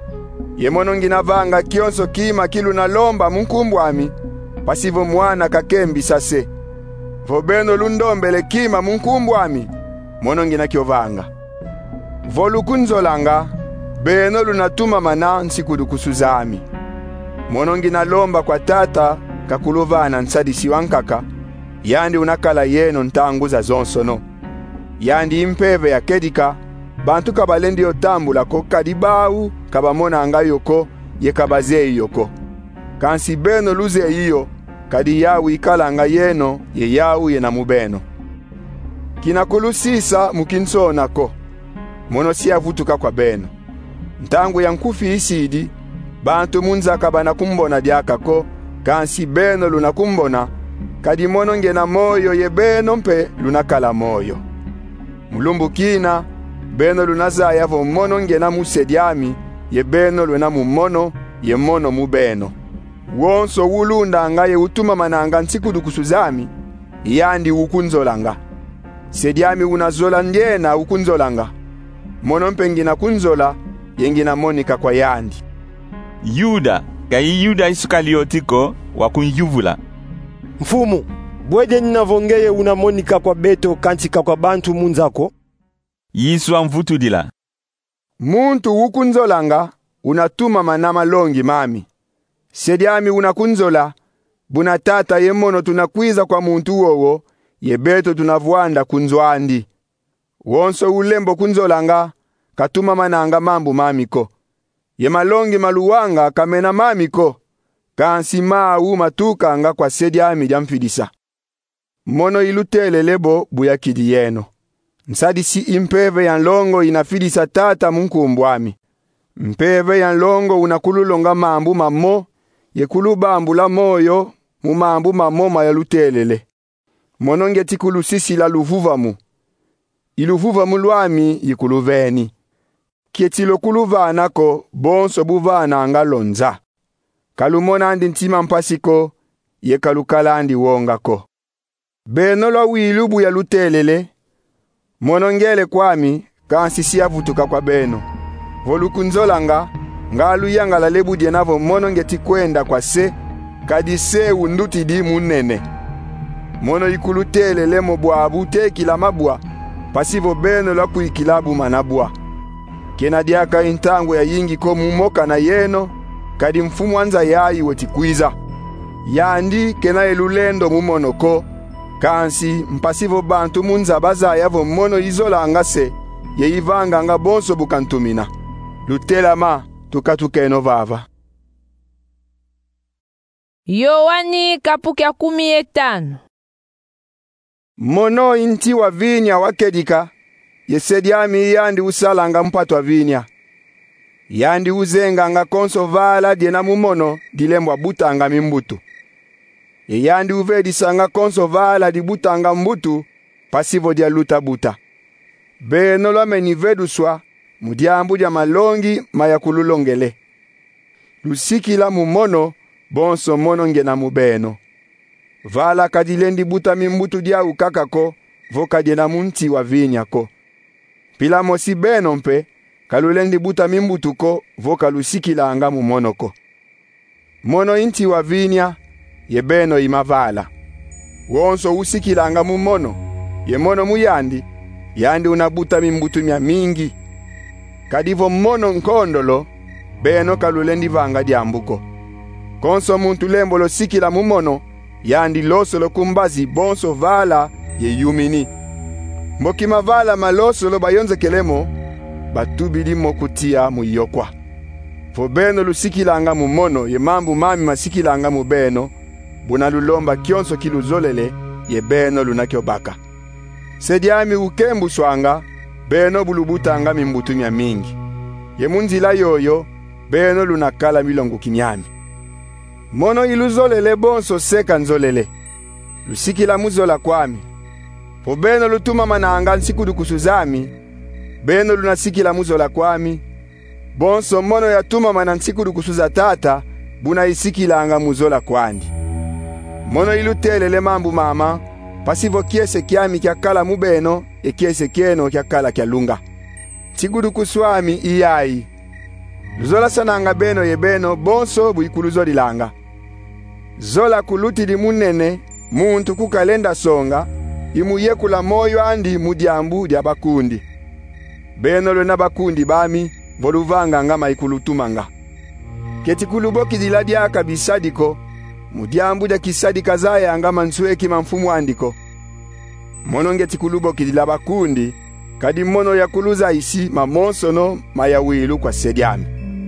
Ye monongi navanga kionso kima kilu na lomba munkumbwami, pasivo mwana kakembi sase. Vobeno lundombele kima munkumbwami, monongi na kiovanga. Volukunzolanga, beno lunatuma mana nsikudu kusuzami. Monongi na lomba kwa tata, kakulovana nsadisi wankaka, yandi unakala yeno ntanguza zonsono. Yandi impeve ya kedika, bantu kabalendi otambula ko kadibau, kabamona anga yoko, ye kabazei yoko. Kansi beno luze iyo, kadi yawu ikala anga yeno, ye yawu ye na mubeno. Kinakulusisa mukinsona ko. mono siyavutuka kwa beno. Ntangu ya nkufi isidi, bantu munzaka bana kumbona diakako, kansi beno luna kumbona, kadi mono ngena moyo ye beno mpe lunakala moyo. Mulumbu kina, beno lunaza yavo mono ngena musediami, ye beno luna mumono, ye mono mu beno. Wonso wulunda nga ye utuma mananga nsikudu kusuzami, yandi ukunzolanga. Sediami unazola ndiena ukunzolanga. Mono mpengina kunzola, yengina monika kwa yandi. Yuda, kai Yuda Iskariotiko wakunjuvula. Mfumu, bwede ninavongeye unamonika kwa beto kantika kwa bantu munzako? Yesu amvutudila. Muntu ukunzolanga, unatuma manama longi mami. Sediami unakunzola, bunatata ye mono tunakwiza kwa muntu wowo, ye beto tunavuanda kunzwandi. Wonso ulembo kunzolanga, katuma mananga mambu mamiko. Ye malongi maluwanga kamena mamiko, kansi maa umatuka nga kwa Sediami jamfidisa. Mono ilutele lebo buyakidi yeno. Nsadisi impeve ya longo inafidisa tata munkumbwami. Mpeve ya longo unakululonga mambu mamo, ye kulubambu la moyo, mumambu mamo mayalutelele. Mono ngeti kulusisi la luvuvamu. Iluvuvamu luami yikuluveni. Kietilo kuluvana ko bonso buvana anga lonza. Kalumona andi ntima mpasiko, ye kalukala andi wonga ko. Beno la wilubu ya lutelele, monongele kwami, kansisi ya vutuka kwa beno. Volukunzolanga, nga aluyanga la lebu dienavo monongeti kwenda kwa se, kadise unduti di munene. Mono ikulutelele mo buabu teki la mabua, pasivo beno la kuikilabu manabua. Kena diaka intangu ya yingi ko mumoka na yeno, kadi mfumu anza yayi wetikwiza. Yandi kena elulendo mumono ko, kansi mpasivo bantu munza baza yavo mono izola angase, ye ivanga nga bonso bukantumina. Lutela ma, tukatukeno vava. Yohani kapukia kumi etano. Mono inti wa vinya wakedika, ye Sediami yandi usalanga mpato wa vinya. Yandi uzenga nga konso vala diena mumono dilembwa butanga mimbutu. Ye yandi uvedisa nga konso vala di butanga mbutu pasivo dia luta buta. Beno lo meni veduswa mudiambu dia malongi mayakululongele. Lusiki la mumono bonso mono ngena mubeno. Vala kadilendi buta mimbutu dia ukakako voka diena munti wa vinya ko. Pila mosi beno mpe kalulendi buta mimbutu ko voka lusiki la anga mumono ko. Mono inti wa vinya ye beno imavala. Wonso usiki la anga mumono ye mono muyandi yandi unabuta mimbutu mya mingi. Kadivo mono nkondolo beno kalulendi vanga diambuko. Konso muntu lembo lo siki la mumono yandi loso lo kumbazi bonso vala ye yumini. Mboki mavala maloso lo bayonze kelemo batubili mokutia muyokwa. Fo beno lusiki la anga mumono ye mambu mami masiki la anga mubeno buna lulomba kionso kiluzolele ye beno lunakiobaka. Sediami ukembu swanga beno bulubuta anga mimbutu mya mingi. Ye munzila yoyo beno lunakala milongo kinyami. Mono iluzolele bonso seka nzolele. Lusiki la muzola kwami. Po beno lutuma mananga nsikudu kusuzami. Beno lunasiki la muzola kwami. Bonso mono yatuma manansiku kusuza tata, buna isiki la anga muzola kwandi. Mono ilutelele mambu mama, pasivo kiese kiami kia kala mubeno, e kiese kieno kia kala kia lunga. Sigudu kuswami iyai. Zola sananga beno ye beno, bonso buikuluzo dilanga. Zola kuluti di munene, muntu kukalenda songa, imuye kula moyo andi mudiambu dia bakundi. Beno luna bakundi bami, voluvanga nga maikulutumanga. Keti kuluboki diladia kabisadiko, mudiambu dia kisadika zaya nga mansueki mamfumu andiko. Mono ngeti kuluboki dilabakundi, kadi mono ya kuluza isi mamonsono mayawilu kwa Sediami.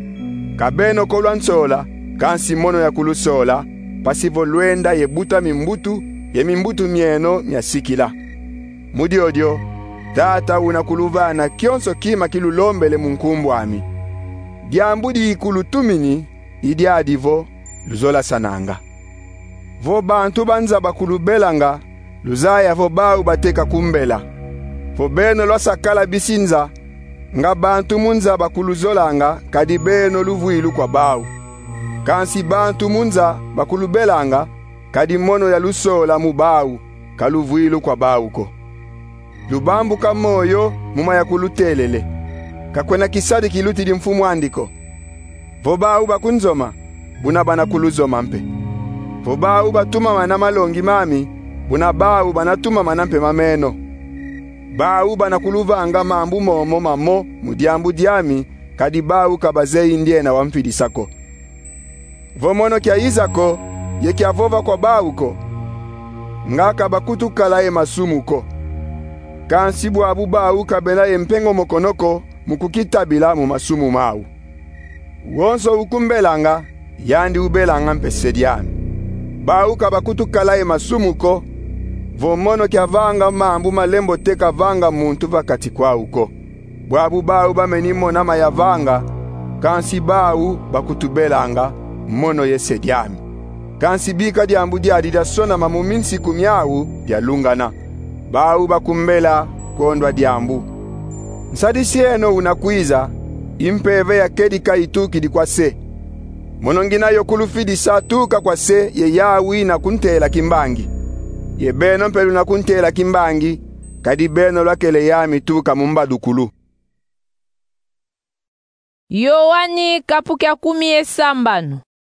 Kabeno kolwansola, kansi mono ya kulusola, pasivo luenda ye buta mimbutu, ye mimbutu mieno myasikila. Mudi odio, tata unakuluvana kyonso kima kilulombele munkumbwami. Diambu di ikulutumini idi adivo luzola sananga. Vo bantu banza bakulubelanga luzaya vo bau bateka kumbela. Vo beno lwa sakala bisinza nga bantu munza bakuluzolanga kadi beno luvuilu kwa bau. Kansi bantu munza bakulubelanga kadi mono ya lusola mu bau kaluvuilu kwa bauko. Lubambu kamoyo muma ya kulutelele kakwena kisadi kiluti di mfumu andiko. Vobau bakunzoma buna bana kuluzoma mpe. Vobau batuma mana malongi mami buna bau banatuma manampe mameno. Bau bana kuluvanga mambu momo mamo mudiambu diami kadi bau kabazei ndie na wamfidisako. Vomono kia izako ye kia vova kwa bauko ngaka bakutu kalaye masumuko. Kansi bwabu bau kabela ye mpengo mokonoko mukukitabila mu masumu mau. Wonso ukumbelanga yandi ubelanga mpesediami. Bau kabakutu kalaye masumuko vomono kia vanga mambu malembo teka vanga muntu vakati kwa uko. Bwabu bau bamenimo nama ya vanga kansi bau bakutubelanga mono yesediami. Kansi bika diambu diadi da sona mamuminsi kumyau dialungana. Bau bakumbela kondwa diambu. Nsadisieno unakwiza impeve ya kedika ituki di kwa se. Monongina yokulufidi satuka kwa se ye yawi na kuntela kimbangi. Ye beno mpelu na kuntela kimbangi kadi beno lakele yami tuka mumbadukulu. Yohani kapukia kumi esambano.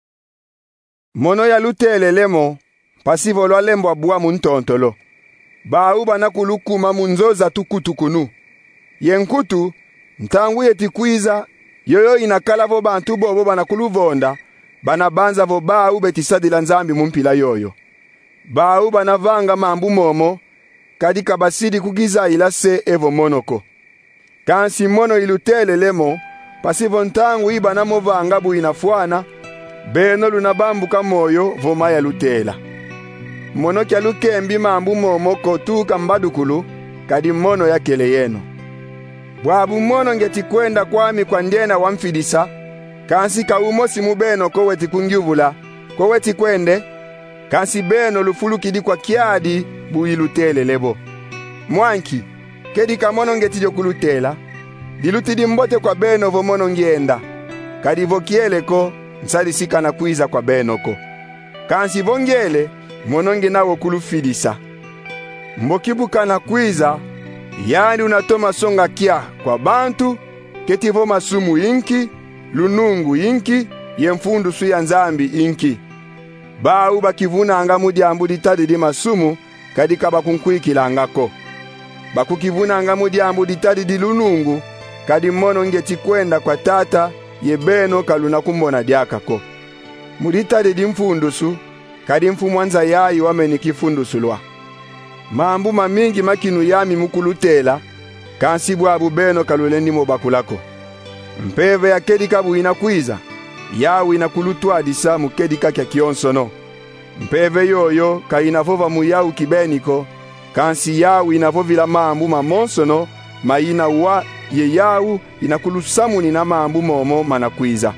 Mono ya lutele lemo pasivo lwa lembo abua muntontolo. Bau banakulukuma munzoza tukutukunu. Yenkutu ntangu yetikwiza yoyo inakala vo bantu bobo banakuluvonda banabanza vo bau betisadila nzambi mumpila yoyo. Bau banavanga mambu momo kadi kabasidi kugiza ila se evo monoko. Kansi mono ilutele lemo pasivo ntangu iba na movanga bu inafuana beno lunabambuka moyo voma ya lutela. Mono kia lukembi mambu momo kotuka mbadukulu kadi mono ya kele yeno. Bwabu mono ngeti kwenda kwami kwa ndiena wamfidisa kansi kaumosi mubeno koweti kungyuvula koweti kwende kansi beno lufulukidi kwa kiadi builutele lebo. Mwanki kedi kamono ngeti jokulutela dilutidi mbote kwa beno vomono ngienda kadi vokieleko nsali sika na kuiza kwa benoko. Kansi vongele mononge nawo kulufidisa. Mbokibuka na kuiza yani unatoma songa kia kwa bantu ketivo masumu inki lunungu inki yemfundu suya nzambi inki. Bau bakivuna anga mudiambu ditadi di masumu kadika bakunkuikila angako. Bakukivuna anga mudiambu ditadi di lunungu kadi mono ngeti kwenda kwa tata yebeno kaluna kumbona diakako. Muditadi di mfundusu kadi mfumwanza yayi wameni kifundusulwa. Mambu mamingi makinu yami mukulutela kansi bwabu beno kalulendi mobakulako. Mpeve ya kedika buina kwiza yawi na kulutwa disa mukedika kya kionsono. Mpeve yoyo ka inavova muyau kibeniko kansi yawi inavovila mambu mamonsono maina wa ye yau inakulusamuni na mambu momo manakwiza.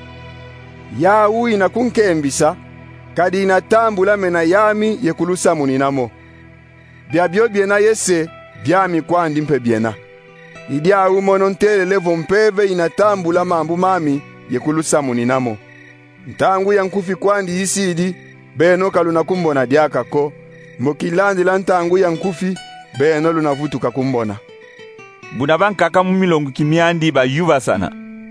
Yau inakunkembisa kadi inatambula mena yami yekulusamuni namo. Biabio biena yese biami kwandi mpe biena. Idia umono ntele levo mpeve inatambula mambu mami yekulusamuni namo. Ntangu ya nkufi kwandi isidi beno kaluna kumbona diaka ko. Mokilandi la ntangu ya nkufi beno lunavutuka kumbona. Bunabanka kamu milongu kimiandi ba yuva sana.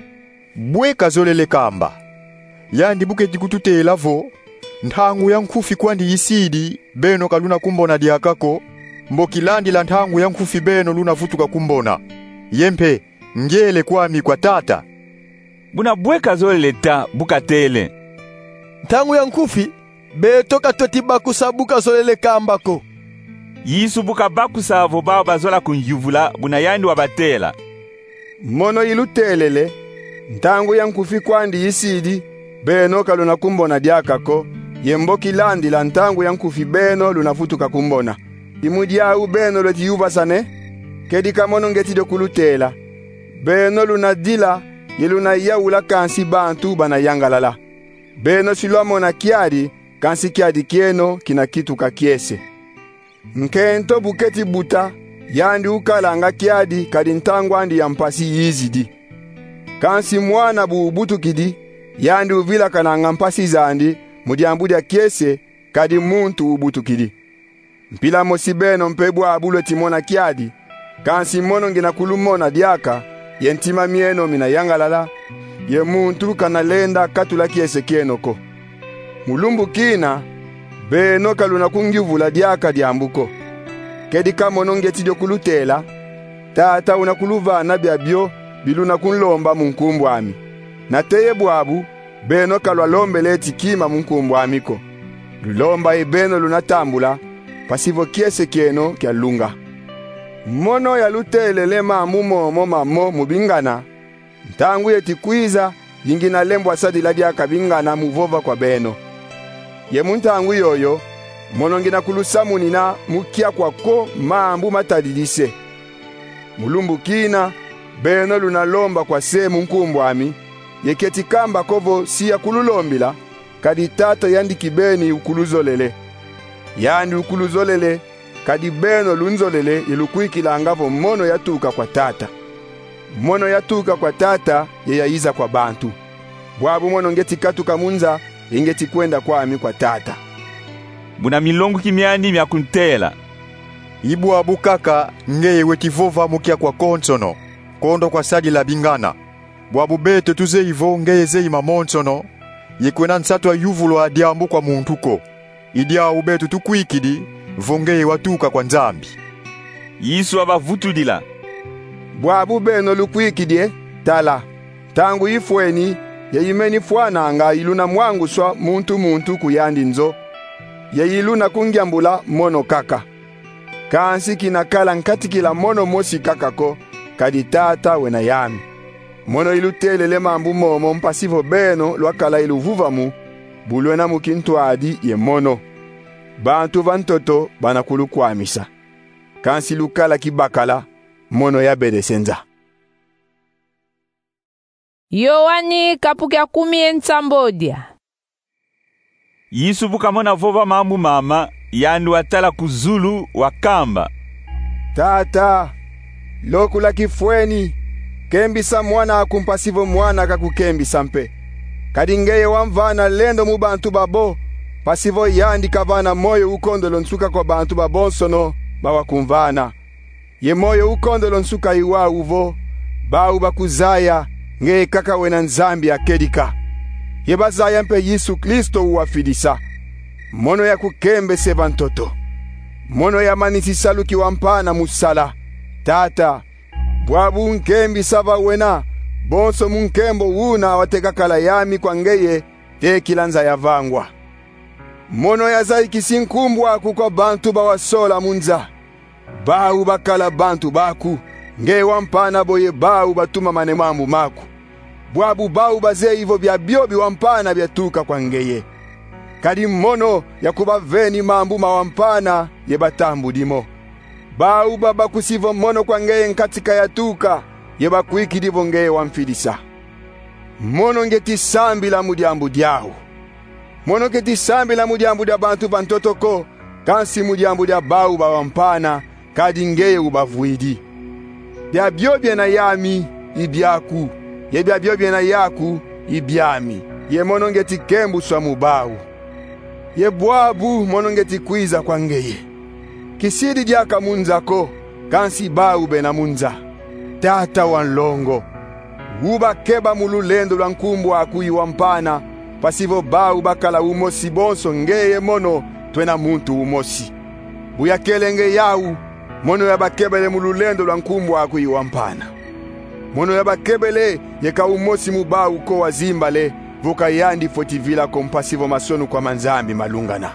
Bwe kazolele kamba. Yandi buke tikutute lavo. Ntangu ya nkufi kwandi isidi beno kaluna kumbona diakako. Mbokilandi la ntangu ya nkufi beno lunavutuka kumbona. Yempe ngele kwami kwa tata. Buna bwe kazolele ta bukatele. Ntangu ya nkufi beto katoti bakusa buka zolele kambako. Yisu buka bakusa avo bao bazola kunjuvula buna yandi wabatela. Mono ilutelele ntangu ya nkufi kwandi isidi beno kaluna kumbona diakako. Yemboki landi la ntangu ya nkufi beno lunafutuka kumbona. Imudi au beno leti yuva sane kedika mono ngeti do kulutela beno lunadila yeluna yaula kansi bantu bana yangalala beno silwamo na kiadi kansi kiadi kieno kina kitu kakiese nkento buketi buta yandi ukalanga kiadi kadi ntangwandi ya mpasi yizidi kansi mwana bubutu kidi yandi uvila kananga mpasi zandi mudiambudia kiese kadi muntu ubutu kidi mpila mosibeno mpebwa abulo timona kiadi kansi mono ngina kulumona diaka yentima mieno mina yangalala ye muntu kanalenda katula kiese kienoko mulumbu kina beno kaluna kungivula diaka diambuko kedika mono ngeti dio kulutela tata unakuluvana byabyo biluna kunlomba munkumbwami nateye bwabu beno kalwa lombele tikima munkumbwamiko lulomba ibeno lunatambula pasivo kiese kieno kya lunga mono ya lutelele mamu momo mamo mubingana ntangu yetikwiza yingina lembwa sadila diaka bingana muvova kwa beno ye muntangu yoyo mono ngina kulusamunina mukia kwako mambu matadilise mulumbu kina beno lunalomba kwa semu nkumbwami yeketikamba kovo siya kululombila kadi tata yandi kibeni ukuluzolele yandi ukuluzolele kadi beno lunzolele yelukwikila ngavo mono yatuka kwa tata mono yatuka kwa tata yeyayiza kwa bantu bwabu mono ngeti katuka munza ingeti kwenda kwami kwa tata buna milongo kimiani myakuntela ibu abukaka ngeye wetivova mukia kwa konsono kondo kwa sadi la bingana bwabu bete tuze ivo ngeye ze imamonsono yekwena nsatwa yuvulo adiambu kwa muntuko idia ubetu tukwikidi vongeye watuka kwa nzambi Yisu abavutulila bwabu beno lukwikidie tala tangu ifweni yeyimeni fwananga iluna mwangu swa muntu muntu kuyandi nzo yeyiluna kungyambula mono kaka kansi kinakala nkati kila mono mosi kakako kadi tata wena yami mono ilutelele mambu momo mpasivo beno lwakala iluvuvamu bulwena mukintwadi ye mono bantu vantoto banakulukwamisa kansi lukala kibakala mono ya bedesenza Yohani kapukia kumi entsambodia Yisu bukamona vova mambu mama yandu watala kuzulu wakamba tata lokula kifweni kembisa mwana akumpasivo mwana kakukembisa mpe kadingeye wamvana lendo mu bantu babo pasivo yandi kavana moyo ukondolo nsuka kwa bantu babonsono bawakumvana ye moyo ukondolo nsuka iwa uvo bau bakuzaya ngeye kaka wena nzambi akedika ye bazaya mpe Yesu Kristo uwafidisa mono ya kukembe sebantoto mono ya manisi saluki wampana musala tata bwabu nkembi saba wena bonso munkembo wuna watekakala yami kwa ngeye tekilanza yavangwa mono ya zaiki sinkumbwa kukwa bantu bawasola munza bau bakala bantu baku ngeye wampana boye bau batuma manemambu maku bwabu bau baze ivo bya biobi wampana byatuka kwa ngeye kadi mono ya kubaveni mambu mawampana ye batambu dimo bau baba kusivo mono kwa ngeye nkatika yatuka ye bakwiki divo ngeye wamfidisa mono ngeti sambi la mudiambu diahu mono ngeti sambi la mudiambu dia bantu bantotoko kansi mudiambu dia bau bawampana kadi ngeye ubavuidi bya biobye na yami ibyaku ye bya biobye na yaku ibyami ye mono ngeti kembu swa mubau ye bwabu mono ngeti kwiza kwa ngeye kisidi diaka munzako kansi bau bena munza tata wanlongo uba keba mululendo lwa nkumbu akui wampana pasivo bau bakala umosi bonso ngeye mono twena muntu umosi buya kelenge yau mono ya bakebele mululendo lwa nkumbu akui wampana mono ya bakebele yeka umosi mubau ko wazimbale vuka yandi fotivila kompasivo masonu kwa manzambi malungana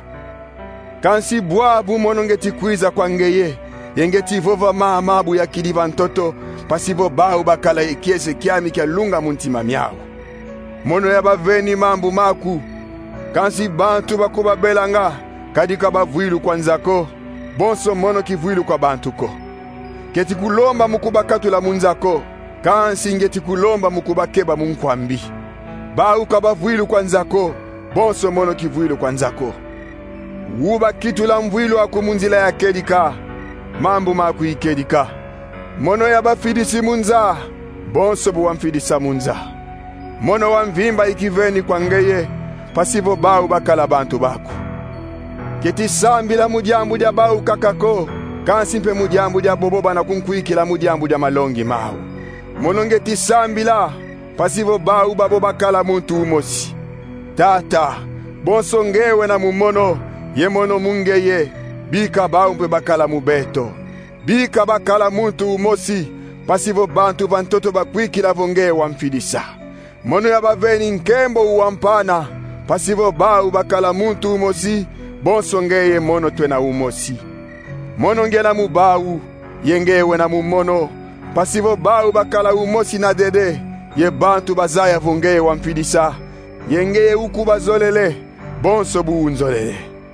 kansi bwabu mono ngeti kwiza kwa ngeye yengeti vova maamabu ya kiliva ntoto pasivo bau bakala ikiese kiami kia lunga muntima miao mono ya baveni mambu maku kansi bantu bakuba belanga kadika bavuilu kwa nzako bonso mono kivuilu kwa bantuko keti kulomba mukubakatula munzako kansi ngeti kulomba mukubakeba munkwambi bau kabavwilu kwa nzako bonso mono kivwilu kwa nzako uba kitula mvwilu ako munzila ya kedika mambo makuikedika mono ya bafidisi munza bonso buwamfidisa munza mono wa mvimba ikiveni kwa ngeye pasivo bau bakala bantu bako keti sambila mujambu ja bau kakako kansi mpe mujambu ja boboba na kunkuikila mujambu ja malongi mau mono ngeti sambila pasivo bau babo bakala muntu umosi tata bonso ngewe na mumono ye mono mungeye bika bau mpe bakala mubeto bika bakala muntu umosi pasivo bantu vantoto bakwikila vonge wamfidisa mono ya baveni nkembo uwampana pasivo bau bakala muntu umosi bonso ngeye mono twena umosi mono ngela mubau yengewe na mumono pasivo bau bakala umosi na dede ye bantu bazaya vonge wamfidisa yengeye uku bazolele bonso buunzolele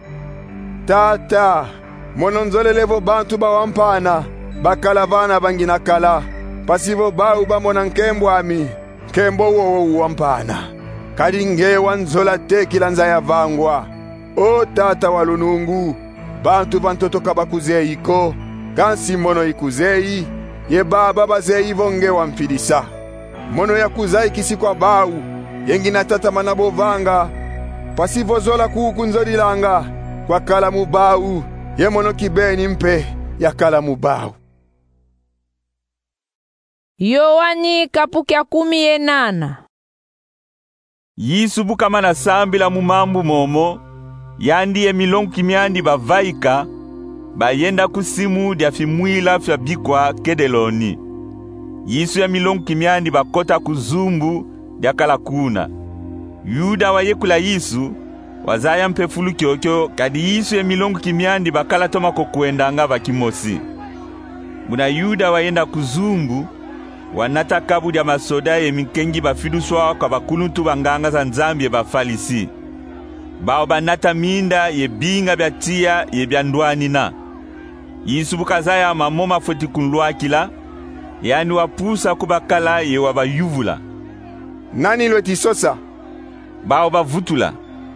tata mono nzolele vo bantu bawampana bakala vana bangina kala pasivo bau bamona nkembwami nkembo wowo uwampana kadi ngewa nzola tekila nzaya vangwa o tata walunungu bantu vantotoka bakuzeiko kansi mono ikuzei ye baba bazei vonge wamfidisa mono ya kuzai kisi kwa bau yengina tata manabo vanga pasivo zola kuku nzolilanga kwa kala mubau ye mono kibeni mpe ya kala mubau. Yohani kapukia kumi yenana. Yisu bukamana sambila mumambu momo yandi ye milongo kimyandi bavaika bayenda kusimu dia fimwila fya bikwa kedeloni. Yisu ya milongo kimyandi bakota kuzumbu dia kala kuna. Yuda wa yekula Yisu wazaya mpefulu kyokyo kadi Yisu ya milongo kimyandi bakala toma kokuendanga bakimosi. Muna Yuda wayenda kuzumbu wanata kabu dia masoda ye mikengi bafiduswa kwa bakuluntu banganga za nzambi bafalisi. Bao banata minda ye binga bya tia ye bya ndwanina. Yisu bukazaya mamoma foti kunlwa kila yani wapusa kubakala ye wabayuvula. Nani lweti sosa? Bao bavutula.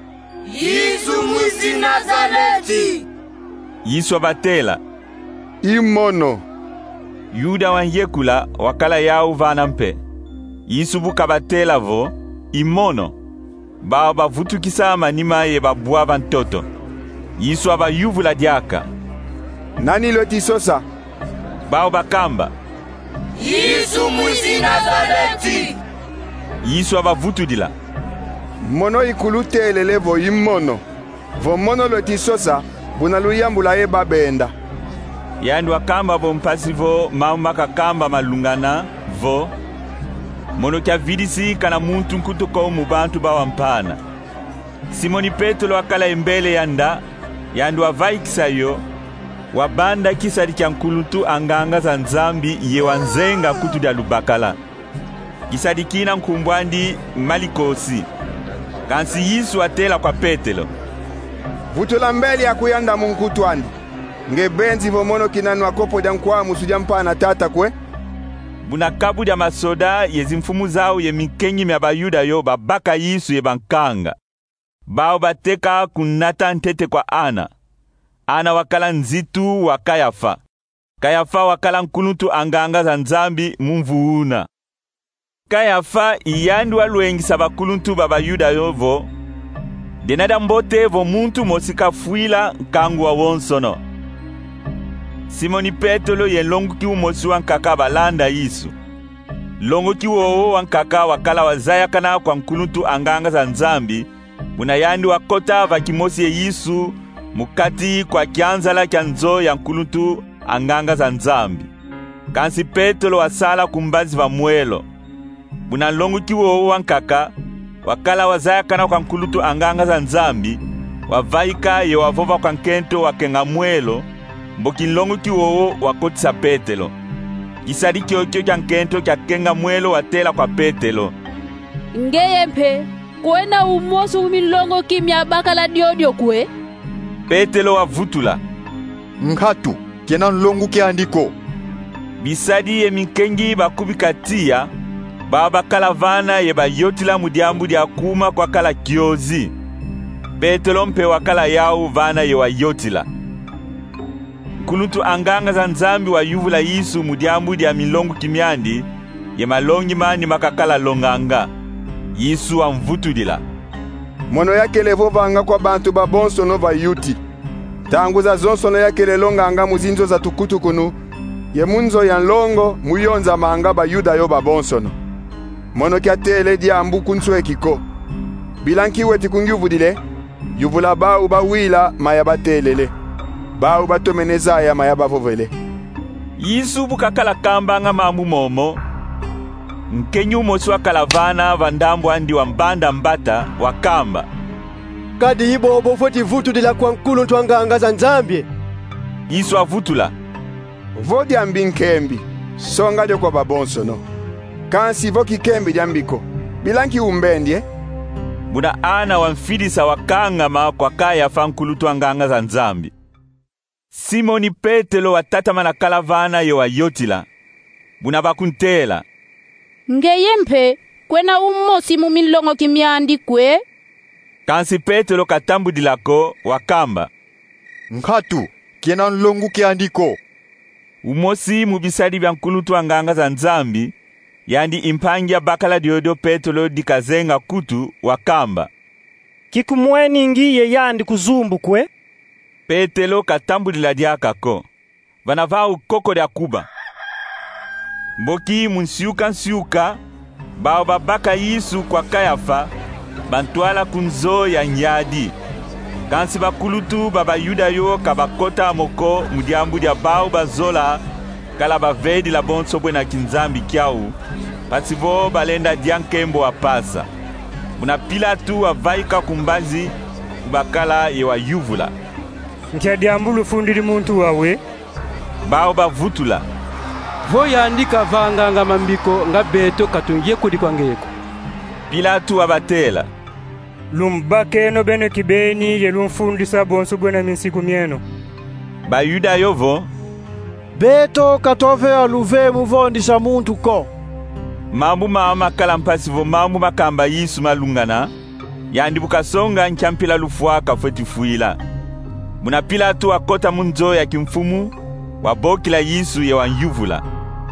Yisu mwisi Nazareti. Yisu abatela. Imono. Yuda wanjekula wakala yao vanampe. Yisu bukabatela vo imono. Bao bavutukisa manima ye babua vantoto. Yisu abayuvula diaka. Nani lweti sosa? Bao bakamba. Yisu mwisi Nazareti. Yisu abavutudila. Mono ikulute elelevo imono. Vo mono lweti sosa bunaluyambula ye babenda. Yandu wakamba vo mpasivo mauma kakamba malungana vo. Mono kia vidisi kana muntu nkutuko umubantu bawampana. Simoni Petro wakala embele yanda yandu wavaikisa yo wabanda kisari kia nkuluntu anganga za nzambi ye wanzenga kutu dia lubakala. Kisari kina nkumbwandi malikosi. Kansi Yisu atela kwa Petelo. Vutula mbele ya kuyanda munkutu andi. Nge benzi vomono kinanu wakopo dia nkwa musuja mpana tata kwe. Buna kabu dia masoda yezi mfumu zao ye mikengi mea bayuda yo babaka Yisu ye bankanga. Bao bateka kunata ntete kwa Ana. Ana wakala nzitu wa Kayafa. Kayafa wakala nkuluntu anganga za nzambi mumvuuna. Kayafa iyandu waluengisa bakuluntu babayuda yovo. Denada mbote vo muntu mosika fuila nkangu wa wonsono. Simoni Petro ye longu ki umosi wankaka balanda Yisu. Longu ki uowo wankaka wakala wazaya kana kwa nkuluntu anganga za nzambi. Muna yandu wakota vakimosi ye Yisu mukati kwa kianzala kia nzo ya nkuluntu anganga za nzambi. Kansi Petro wasala kumbazi va mwelo. Buna longu ki uowo wankaka wakala wazaya kana kwa nkuluntu anganga za nzambi. Wavaika ye wavova kwa nkento wakenga mwelo. Mboki longu ki uowo wakotisa Petelo. Kisari kiokyo kia nkento kia kenga mwelo watela kwa Petelo. Ngeye mpe kwena umosu umilongo kimya bakala diodio kwe. Petelo wavutula. Nkatu kena nlongu kia andiko. bisadi ye minkengi bakubikatia baba kalavana ye bayotila mudiambu dia kuma kwa kala kiozi. Petelo mpe wakala yao vana ye wayotila. Kulutu anganga za nzambi wa yuvula Yesu mudiambu dia milongu kimiandi ye malongi mani makakala longanga. Yesu amvutulila. Mono yake levo vanga kwa bantu babonso no vayuti. Tangu za zonso no yake lelonganga muzinzo za tukutu kunu. Ye munzo ya longo muyonza manga ba yuda yo babonso no. Mono kia tele diambu kunswe kiko. Bilanki weti kungyuvudile. Yuvula ba uba wila maya batelele. Ba uba tomeneza ya maya bavovele. Yesu bukakala kamba nga mamu momo. Nkenyu moswa kalavana vandambu andi wambanda mbata wakamba. Kadi ibo obo foti vutu dila kwa nkulu ntwanganga za nzambie. Yesu avutula. Vodi ambinkembi. Songa de kwa babonso no. Kansi voki kembi jambiko. Bilanki umbendie. Buna ana wamfidisa wakangama kwa kaya fankulu twanganga za nzambi. Simoni Petelo watatama na kalavana ye wayotila. Buna bakuntela. Ngeyempe kwena umosi mu milongo kimiandi kwe. Kansi Petelo katambu dilako wakamba. Nkatu kena nlongu kiandiko. Umosi mubisadi bya nkulu twanganga za nzambi yandi impangia bakala diodo Petelo dikazenga kutu wakamba. Kikumweni ngiye yandi kuzumbu kwe. Petelo katambu diladiakako. Vanavaa ukoko dia kuba. Mboki munsiuka nsiuka bao babaka Yesu kwa Kayafa bantwala kunzo ya nyadi. Kansi bakulutu baba yuda yo kabakota moko mudiambu dia bao bazola kala bavedi la bonso bwena kinzambi kiau pasivo balenda diankembo apasa. Muna Pilatu avaika kumbazi kubakala yewa yuvula. Ntia diambulu fundiri muntu wawe. Bao bavutula. Vo yandika vanganga mambiko nga beto katungie kudi kwa ngeko. Pilatu abatela. Lumbake no bene kibeni ye lumfundisa bonso bwena minsiku mieno. Bayuda yovo. Beto katove aluve muvondisa muntu ko. Mambu mama kalampasi vo mambu makamba Yesu malungana. Yandi bukasonga nchampila lufua kafeti fuila. Muna Pilatu akota munzo ya kimfumu. Wabokila Yesu ye wanyuvula.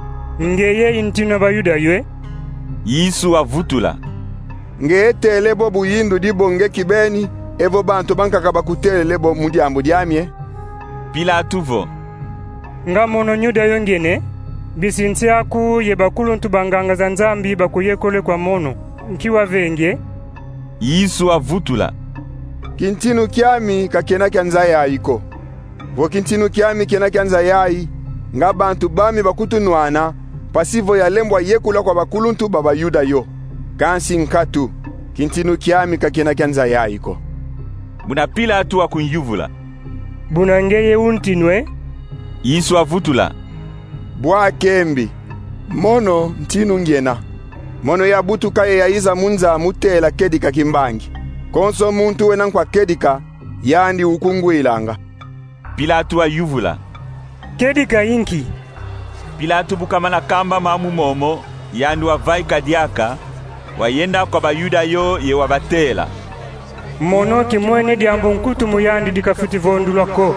Ngeye intina bayuda ywe. Yesu avutula. Ngeye tele bobu yindu dibonge kibeni. Evo bantu banka kabakutele lebo mudiambu diamye. Pilatu vo. Nga mono nyuda yongene. Bisinti aku ye bakulu ntubanganga za nzambi bakuyekole kwa mono. Nkiwa venge. Yesu avutula. Kintinu kiami kakena kyanza yaiko. Vokintinu kiami kena kyanza yai. Nga bantu bami bakutunwana. Pasivo ya lembwa yekula kwa bakuluntu baba yuda yo. Kansi nkatu. Kintinu kiami kakena kyanza yaiko. Buna Pilatu wa kunyuvula. Buna ngeye untinwe. Yesu avutula. Bwa kembi. Mono ntinu ngena. Mono ya butu kaye ya iza munza mutela kedika kimbangi. Konso muntu wena kwa kedika. Yandi ukungu ilanga. Pilatu wa yuvula. Kedika inki. Pilatu bukamana kamba mamu momo. Yandu wa vaika diaka. Wayenda kwa bayuda yo ye wabatela. Mono kimwene diambo nkutu muyandi dikafuti vondula ko.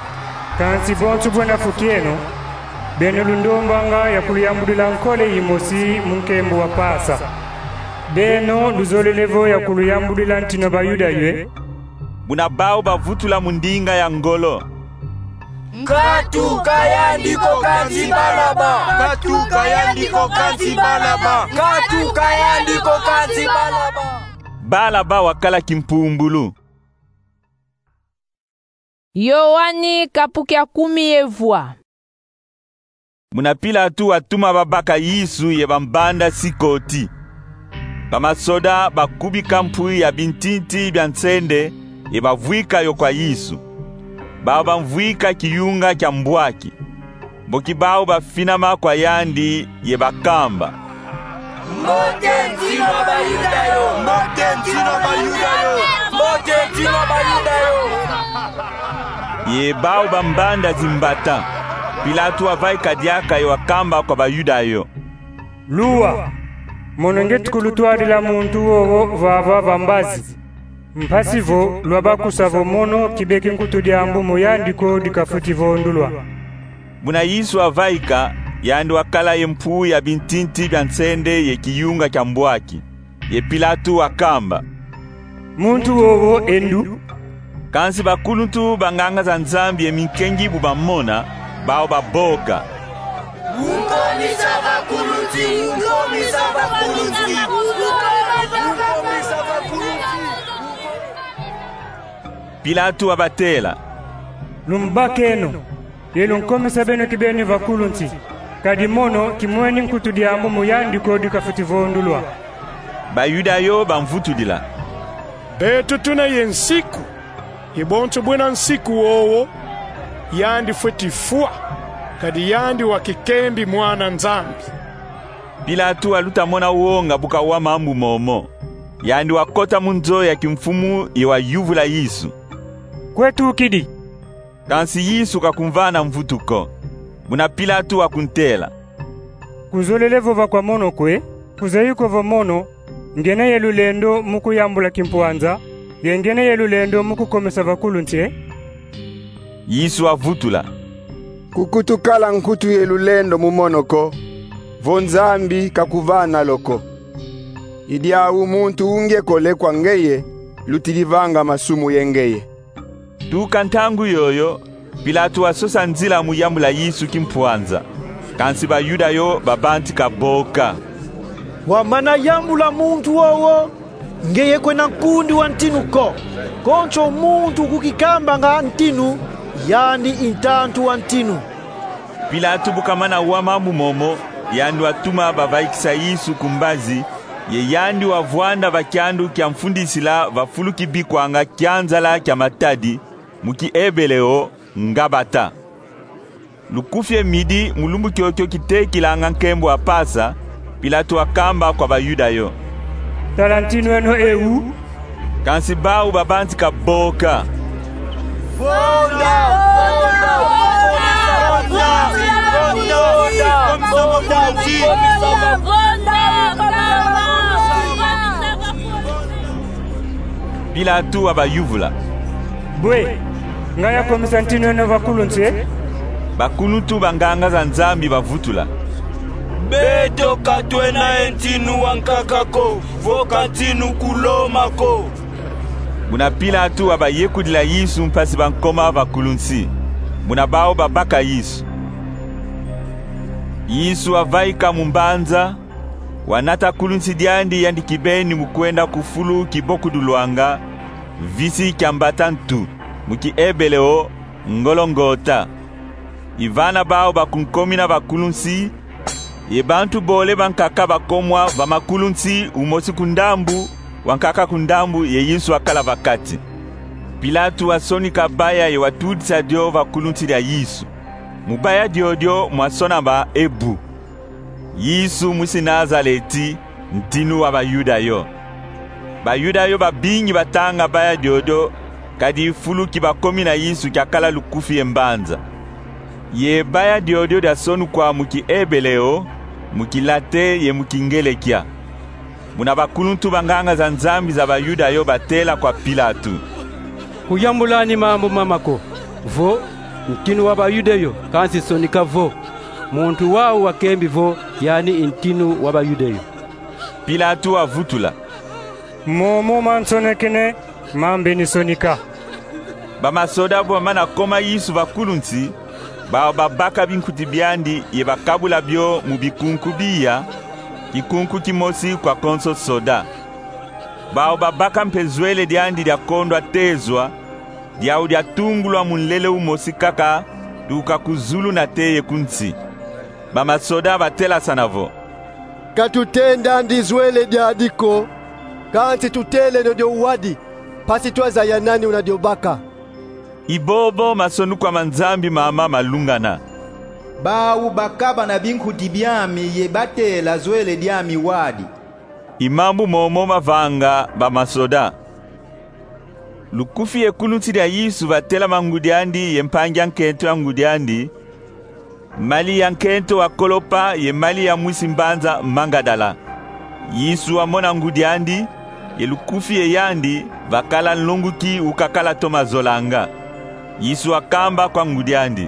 Kansi bonsu bwena fukieno. Bene lundombanga ya kuluyambudila nkole imosi munkembo wa pasa. Beno luzole levo ya kuluyambudila ntino bayuda ywe. Buna bao bavutula mundinga ya ngolo. Nkatu kayandiko kanzi balaba. Nkatu kayandiko kanzi balaba. Nkatu kayandiko kanzi balaba. Balaba wakala kimpumbulu. Yohani kapukia kumi evwa. Muna Pilatu watuma babaka Yesu ye bambanda sikoti. Bamasoda bakubi kampui ya bintinti byansende ye bavuika yo kwa Yesu. Baba mvuika kiyunga kya mbwaki. Boki bao bafinama kwa yandi ye bakamba. Mote ntino bayuda yo. Mote ntino bayuda yo. Mote ntino bayuda yo. Ye bao bambanda zimbata. Pilato avaika diaka yo akamba kwa bayudayo. Luwa, mononge tukulutwarila muntu wowo vava vambazi. Mpasivo lwabakusavo mono kibeki nkutu diambu muyandiko dikafutivo ndulwa. Muna Yesu avaika yandi wakala ye mpuu ya bintinti bya nsende ye kiyunga kya mbwaki. Ye Pilato akamba. Muntu wowo endu. Kansi bakuluntu banganga za nzambi ye minkengi bubamona bao baboka. Unkomisa bakulunti, unkomisa bakulunti, unkomisa bakulunti. Pilato abatela. Lumbakeno, yelo nkomisa beno kibeni vakulunti. Kadi mono kimweni nkutu diambu muyandiko dikafutivo ndulwa. Bayudayo bamvutudila. Beto tuna yensiku. Ibonto bwena nsiku wowo. Yandi fwetifua. Kadi yandi wakikembi mwana nzambi. Pilato aluta mona uonga buka wa mambu momo. Yandi wakota munzo ya kimfumu iwa yuvu la Yesu. Kwetu ukidi. Kansi Yesu kakumvana mvutuko. Muna Pilato wakuntela. Kuzolelevo va kwa mono kwe. Kuzayuko va mono. Ngene yelu lendo muku yambula kimpuanza. Yengene yelu lendo muku komesa vakuluntie. Yesu avutula. Kukutukala nkutu yelu lendo mumonoko. Vonzambi kakuvana loko. Idia umuntu unge kole kwa ngeye. Lutilivanga masumu yengeye. Tukantangu yoyo. Pilato asosa nzila muyambula Yesu kimpuanza. Kansi bayudayo babanti kaboka. Wamana yambula muntu wowo. Ngeye kwena nkundi wa ntinu ko. Koncho muntu kukikamba nga ntinu. Yandi intantu wa ntinu. Pilato bukamana wa mambu momo. Yandi watuma bavaikisa Yesu kumbazi. Ye yandi wavuanda vakiandu kia mfundisila vafuluki bikwanga kianzala kia matadi. Muki ebeleo ngabata. Lukufye midi mulumbu kyokyo kitekilanga nkembo apasa. Pilato akamba kwa bayudayo. Tarantino eno ewu. Kansi bau babanti kaboka. Fonda! Fonda! Pilato abayuvula. Bwe, ngaya komisa ntino eno vakuluntie. Bakuluntu banganga za nzambi bavutula. Beto katwena entinu wankakako, voka ntinu kulomako. Muna Pilato abayekudila Yesu mpasi bankoma bakulunsi. Muna bao babaka Yesu. Yesu avaika mumbanza. Wanata kulunsi diandi yandi kibeni mukwenda kufulu kiboku duluanga. Visi kiambatantu. Muki ebeleo ngolongota. Ivana bao bakunkomina bakulunsi. Yebantu bole bankaka bakomwa bamakulunsi umosi kundambu. Wankaka kundambu ye Yesu akala vakati. Pilato asoni kabaya ye watudisa dio vakulunti ya Yesu. Mubaya dio dio mwasona ba ebu. Yesu mwisi Nazareti ntinu wa bayudayo. Bayudayo babingi batanga baya dio dio kadi fulu kibakomi na Yesu kiakala lukufi embanza. Ye baya dio dio da sonu kwa muki ebeleo, muki late ye mukingele kia. Muna bakuluntu banganga za nzambi za bayudayo batela kwa Pilato. Kuyambulani mambo mamako. Vo, ntinu wa bayudayo, kansi sonika vo. Muntu wao wakembi vo, yani intinu wa bayudayo. Pilato avutula. Momo mansonekene, mambe ni sonika. Bamasoda bo mana koma Yesu bakulunti, ba babaka binkuti biandi ye bakabula bio mubikunku biya. Kikunku kimosi kwa konso soda. Bao babaka mpezwele diandi dia kondwa tezwa. Diau dia tungulwa munlele umosi kaka. Duka kuzulu na teye kunsi. Bama soda batela sanavo. Katutenda ndizwele diadiko. Kansi tutele ndio uwadi. Pasi twaza ya nani unadiobaka. Ibobo masonu kwa manzambi mama malungana. Bawu bakaba na binku dibyami ye batela zwele diami wadi. Imambu momo mavanga ba masoda. Lukufi ye kulunti ya Yesu batela mangudiandi ye mpangya nkentu ya ngudiandi. mali ya nkento wa kolopa ye mali ya mwisi mbanza Mangadala. Yisu amona ngudi andi ye lukufi ye yandi vakala nlonguki ukakala toma zolanga. Yisu akamba kwa ngudi andi,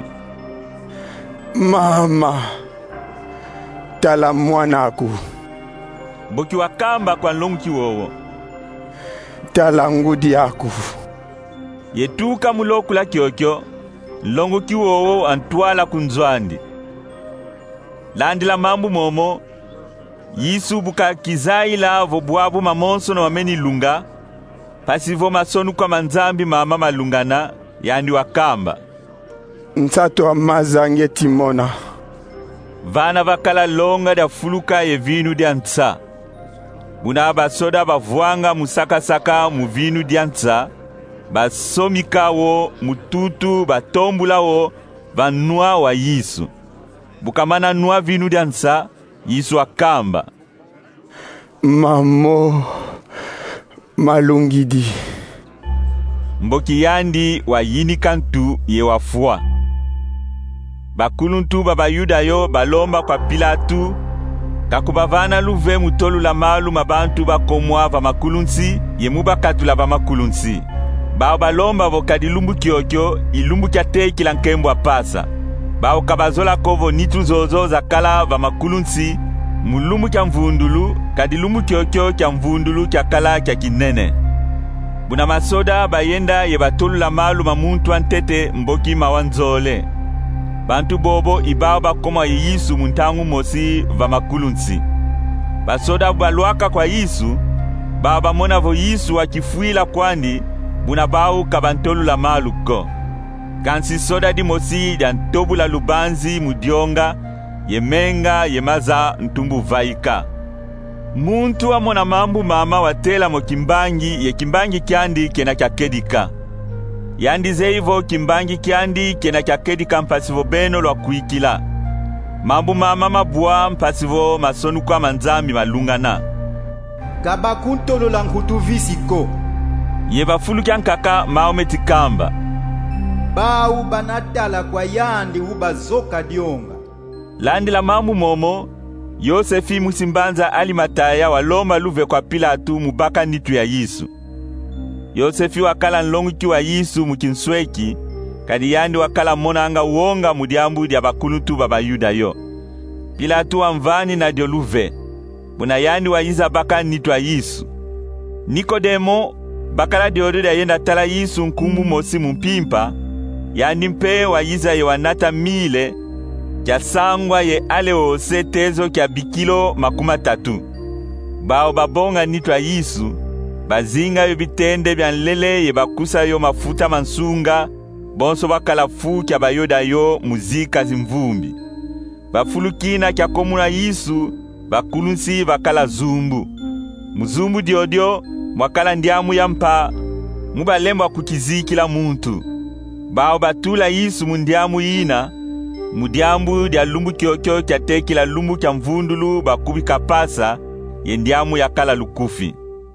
mama, tala mwanaku. Boki wakamba kwa nlonguki wowo, tala ngudi yaku. Yetuka mulokula kyokyo, nlonguki wowo antwala kunzwandi. Landila mambu momo, Yisu buka kizaila vo bwabu mamonso na wameni lunga, pasivo masonu kwa manzambi mama malungana, yandi wakamba, nsato amazange timona. Vana vakala longa da fuluka ye vinu dia ntsa. Buna basoda bavuanga musaka saka mu vinu dia ntsa, basomika wo mututu batombula wo vanua wa Yisu. Bukamana nua vinu dia ntsa, Yisu akamba, mamo malungidi. Mboki yandi wa yini kantu ye wafua. Bakuluntu baba Yuda yo balomba kwa Pilatu kakubavana luve mutolu la malu mabantu bakomwa va makulunsi ye mubakatula ba makulunsi. Bao balomba vokadi lumbu kyokyo ilumbu kya teki la nkembo apasa. Bao kabazola kovo nitu zozo za kala va makulunsi mulumbu kya mvundulu kadi lumbu kyokyo kya mvundulu kya kala kya kinene. Buna masoda bayenda ye batolu la malu mamuntu antete mboki mawanzole. Bantu bobo ibao bakoma Yisu muntangu mosi va makulunsi. Basoda balwaka kwa Yisu, baba mona vo Yisu wakifuila kwandi, buna bao kabantolu la maluko. Kansi soda di mosi dan tobu la lubanzi mudionga, yemenga yemaza ntumbu vaika. Muntu wa mona mambu mama watela mo kimbangi ye kimbangi kyandi kena kya kedika. Yandi zeivo kimbangi kyandi kena kya kedika mpasivo beno lwa kuikila. Mambu mama mabua mpasivo masonu kwa manzami malungana. Kabakuntolo la nkutu visiko. Yeba fulu kya nkaka maometi kamba. Bau banatala kwa yandi ubazoka dionga. Landi la mambu momo, Yosefi musimbanza alimataya waloma luve kwa Pilatu mubaka nitu ya Yisu. Yosefi wakala nlonguki wa Yisu mukinsweki, kadi yandi wakala monanga uonga mudiambu dia bakulutu baba Yuda yo. Pilatu wamvani na dio luve, buna yandi wa yiza baka nitu ya Yisu. Nikodemo, bakala diode da yenda tala Yisu nkumbu mosi mpimpa, yandi mpe wa yiza ye wanata mile, kya sangwa ye ale ose tezo kya bikilo makuma tatu. Bao babonga nitwa Yisu, bazinga yo bitende bya nlele ye bakusa yo mafuta mansunga, bonso bakala fu kya bayoda yo muzika zimvumbi. Bafulukina kya komuna Yisu, bakulunsi bakala zumbu. Muzumbu diodio, mwakala ndiamu ya mpa, mubalemba kukizikila muntu. Bao batula Yisu mundiamu ina, mudiambu dia lumbu kyokyo kya teki la lumbu kya mvundulu bakubika pasa yendiamu ya kala lukufi.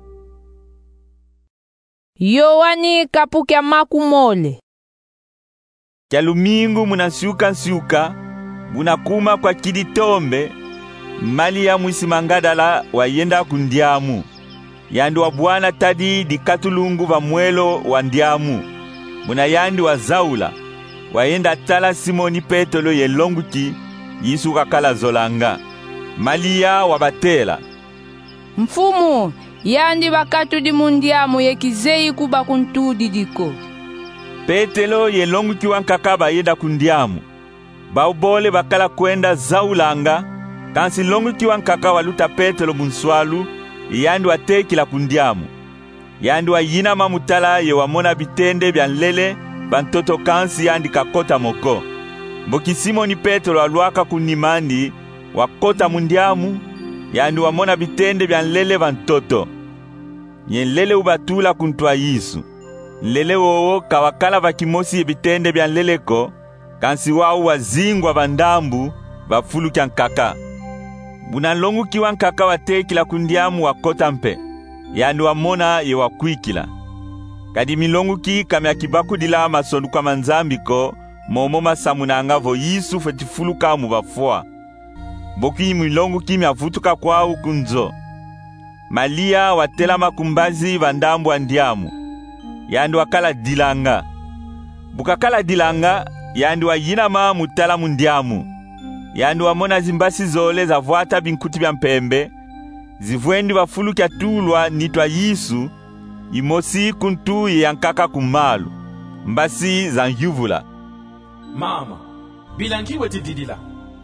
Yohani kapu kya makumole. Kya lumingu munasiuka nsiuka, munakuma kwa kiditombe, mali ya mwisi Mangadala wayenda kundiamu. Yandi wa bwana tadi di katulungu va mwelo wa ndiamu. Muna yandi wa zaula, wayenda tala Simoni Petolo ye longuki, Yisu kakala zolanga. Malia wabatela. Mfumu, yandi bakatu di mundiamu ye kizei kuba kuntudi diko. Petelo ye longuki wankakaba yenda kundiamu. Baubole bakala kwenda zaulanga, kansi longuki wankaka waluta Petelo munswalu, yandi wateki la kundiamu. Yandi wa yina mamutala ye wamona bitende bya nlele, bantoto kansi yandi kakota moko. Mboki Simoni Petelo alwaka kunimandi, wakota mundiamu, yandi wamona bitende bya nlele bantoto. Nye nlele ubatula kuntwa Yisu. Nlele wowo kawakala vakimosi ye bitende bya nleleko, kansi wau wazingwa bandambu, bafulu kya nkaka. Buna longu kiwa nkaka wateki la kundiamu wakota mpe, yandi wamona ye wakuikila. Kadi milongu ki kame akibaku dila masonu kwa manzambiko, momo masamunanga vo Yesu fetifuluka mu bafwa. Boki milongo kimi avutuka kwao kunzo. Malia watela makumbazi vandambu andiamu. Yandi wakala dilanga. Bukakala dilanga, yandi wa yinama mutala mundiamu. Yandi wa mona zimbasi zole za vuata binkuti bya mpembe. Zivwendi wafulu kia tulwa nitwa Yesu. Imosi kuntu yankaka kumalu. Mbasi za nyuvula. Mama, bilankiwe tididila.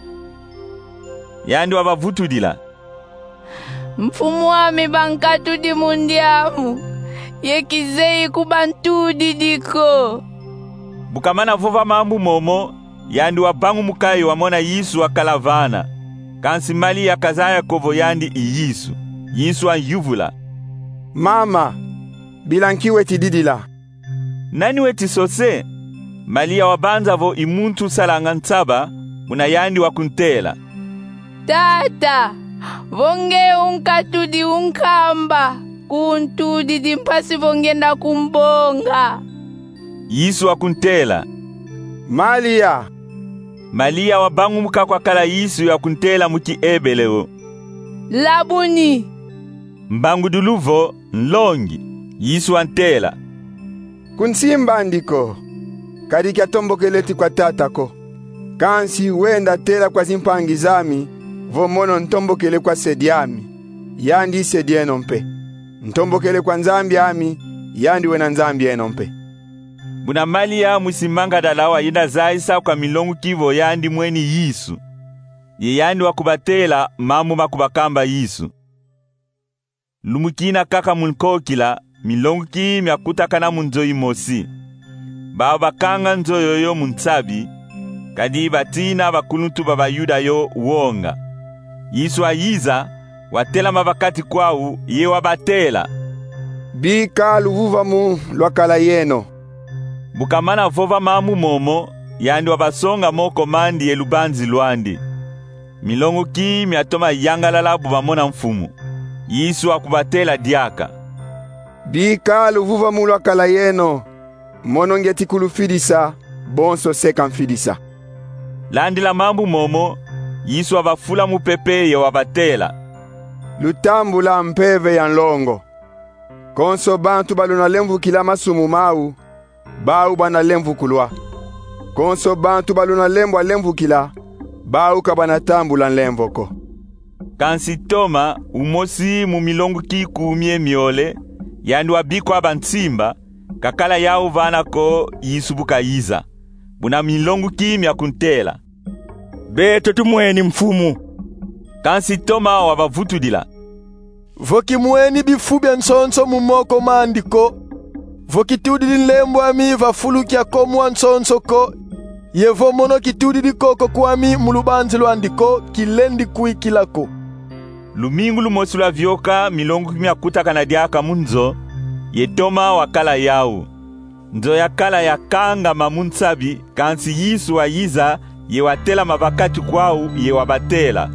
Yandi wa bavutu dila. Mfumu wami bankatu di mundiamu. Yekizei kubantu didiko. Bukamana vova mambu momo. Yandi wa bangu mukai wa mona Yesu wa kalavana. Kansi mali ya kazaya kovo yandi i Yesu. Yesu wa nyuvula. Mama, bilankiwe tididila. Nani weti sose? Malia wabanza vo imuntu salanga nsaba. Muna yandi wa kuntela. Tata, vonge unkatudi unkamba. Kuntudi dimpasi vonge na kumbonga. Yesu wa kuntela. Malia. Malia wabangu muka kwa kala Yesu ya kuntela muki ebeleo. Labuni. Mbangu duluvo, nlongi. Yesu wa ntela. Kunsimba ndiko. Kadika tombo keleti kwa tatako. Kansi wenda tela kwa zimpangi zami. Vomono ntombo kele kwa sediami. Yandi sedieno mpe. Ntombo kele kwa nzambi ami. Yandi wena nzambi eno mpe. Buna Malia musimanga dalawa yenda zaisa kwa milongu kivo yandi mweni Yesu. Ye yandi wakubatela mamu makubakamba Yesu. Lumukina kaka munkokila milongu ki miakutakana munzo imosi. Baba kanga nzo yoyo muntsabi. Kadi batina bakuluntu baba yuda yo uonga. Yesu ayiza watela mabakati kwau ye wabatela. Bika luvuva mu lwakala yeno. Bukamana vova mamu momo yandi wabasonga moko mandi elubanzi luandi. Milongo ki miatoma yangalala bubamona mfumu. Yesu akubatela diaka. Bika luvuva mu lwakala yeno. Mono ngeti kulufidisa, bonso seka mfidisa. Landi la mambu momo, Yesu wabafula mupepe ye wabatela. Lutambu la mpeve ya nlongo. Konso bantu baluna lemvu kila masumu mau, bau bana lemvu kulwa. Konso bantu baluna lemvu lemvu kila, bau kabana tambu la lemvoko. Kansi toma, umosi mumilongu kiku umie miole, yandu wabiko abantsimba, kakala yao vana ko Yesu bukayiza. Buna milongu kimya kuntela. Beto tumweni mfumu. Kansi toma wabavutu dila. Voki mweni bifubya nsonso mumoko mandiko. Voki tudi lembo ami vafulukia komu nsonso ko. Yevo mono kitudi di koko kwami mulubanzi luandiko kilendi kuikilako. Lumingu lumosu la vyoka milongu kimya kutaka na diaka munzo. Yetoma wakala yao. Nzo yakala ya kanga mamunsabi kansi Yesu wa yiza ye watela mabakati kwao ye wabatela.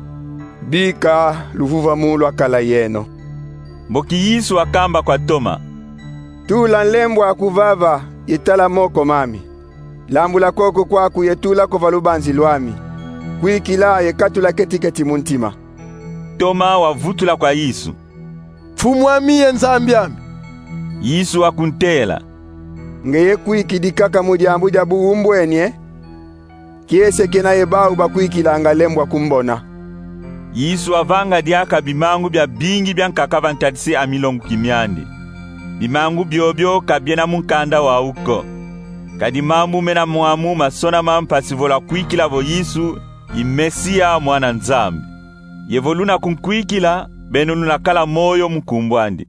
Bika luvuva mulu akala yeno. Mboki Yesu wakamba kwa Toma. Tula nlembo akuvava yetala moko mami. Lambula koko kwaku yetula kovalubanzi lwami. Kuikila yekatula ketiketi muntima. Toma wavutula kwa Yesu. Fumwami enzambi ami. Yesu wakuntela. Ngeye kuikidikaka mujambu jabu umbwenye. Kiese kena yebau bakuikilanga lembwa kumbona. Yesu avanga diaka bimangu bya bingi bya nkakava ntadisi amilongu kimyandi. Bimangu biobyo kabiena munkanda wa uko. Kadi mambu mena muamu masona mampasivola kuikila vo Yesu imesia mwana nzambi. Yevoluna kunkuikila benuluna kala moyo mkumbwandi.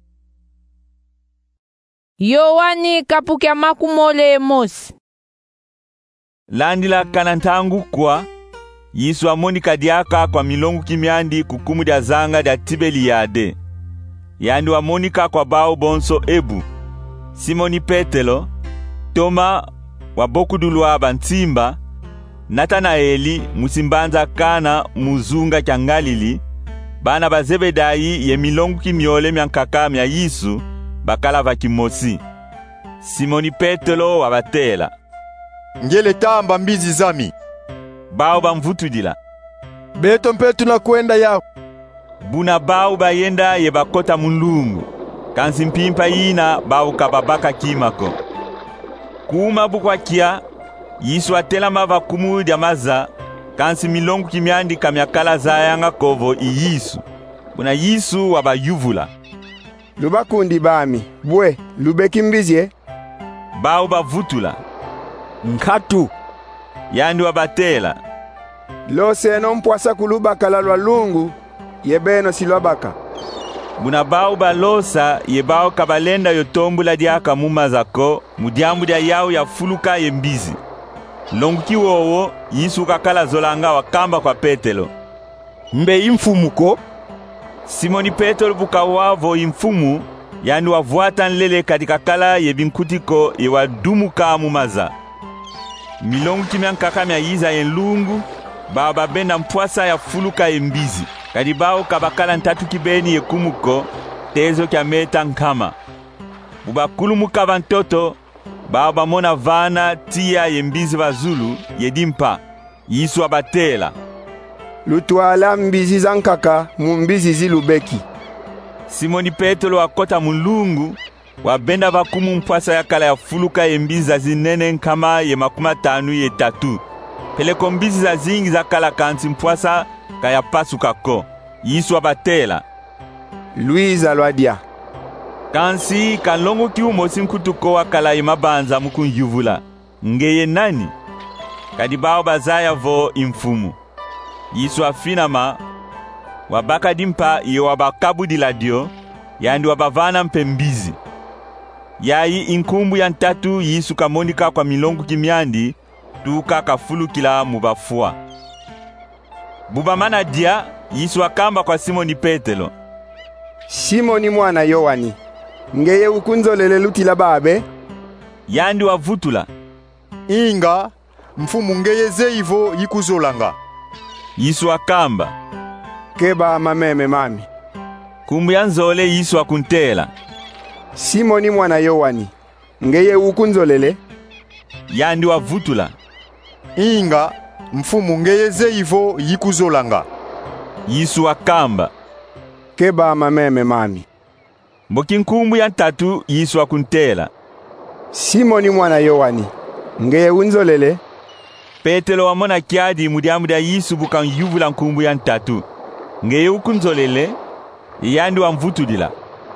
Yohani kapukia makumole mosi. Landila kanantangu kwa Yesu amoni kadiaka kwa milongu kimyandi kukumu dia zanga dia Tibeliade. Yandi wamonika kwa bao bonso ebu. Simoni Petelo, Toma wabokudulwa abantimba, Natanaeli musimbanza kana muzunga kya Galili, bana ba Zebedayi ye milongu kimyole myankaka mya Yesu bakala vakimosi. Simoni Petelo wabatela. ngele tamba mbizi zami. Bao bamvutudila. Beto mpe tunakwenda yao. Buna bao bayenda ye bakota mulungu. Kansi mpimpa ina bao kababaka kimako. Kuma bukwa kia, Yesu atela mava kumu dia maza, kansi milongu kimiandi kamyakala zayanga kovo i Yesu. Buna Yesu wabayuvula. Lubakundi bami, bwe, lubeki mbizie. Bao bavutula. Nkatu. Yandi wabatela. Lose no mpwasa kulubaka la lungu, yebeno silwabaka. Buna bao balosa yebao kabalenda yotombula diaka mumazako, mudiambu dia yao ya fuluka yembizi. Longu kiwowo, Yesu kakala zolanga wakamba kwa Petelo. Mbe imfumuko? Simoni Petelo buka wavo imfumu, yandi wavuata nlele katika kala yebinkutiko yewadumu ka mumaza. Milongu kimyankaka mya yiza yenlungu, baba benda mpwasa ya fuluka yembizi. Kadibao kabakala ntatu kibeni yekumuko, tezo kya meta nkama. Bubakulu mukaba ntoto, baba mona vana tia yembizi bazulu, yedimpa, Yesu abatela. Lutwala mbizi zankaka, mumbizi zilubeki. Simoni Petelo wakota mulungu, wabenda bakumu mpwasa ya kala ya fuluka yembizi za zinene nkama ye makuma tanu ye tatu. Peleko mbizi za zingi za kala kansi mpwasa kaya pasu kako. Yesu abatela. Luiza lwadia. Kansi kalongo kiumo sinkutuko wakala imabanza mukunjuvula. Ngeye nani? Kadibao bazaya vo imfumu. Yesu afinama. Wabaka dimpa iyo wabakabu diladio. Yandi wabavana mpembizi. Yayi inkumbu ya ntatu Yesu kamonika kwa milongu kimiandi. Tuka kafulu kila mubafua. Bubamana dia, Yesu akamba kwa Simoni Petelo. Simoni mwana Yohani, ngeye ukunzolele lutila babe? Yandi wavutula. Inga, mfumu ngeye zeivo yikuzolanga. Yesu akamba. Keba mameme mami. Kumbu ya nzole Yesu akuntela. Simoni mwana Yohani, ngeye ukunzolele? Yandi wavutula. Inga, mfumu ngeye zeivo yikuzolanga. Yesu akamba. Keba mameme mami. Mboki nkumbu ya ntatu Yesu akuntela. Simoni mwana Yohani, ngeye unzolele? Petelo wamona kiadi mudiamu da Yesu bukan yuvula nkumbu ya ntatu. Ngeye ukunzolele, yandi wamvutudila.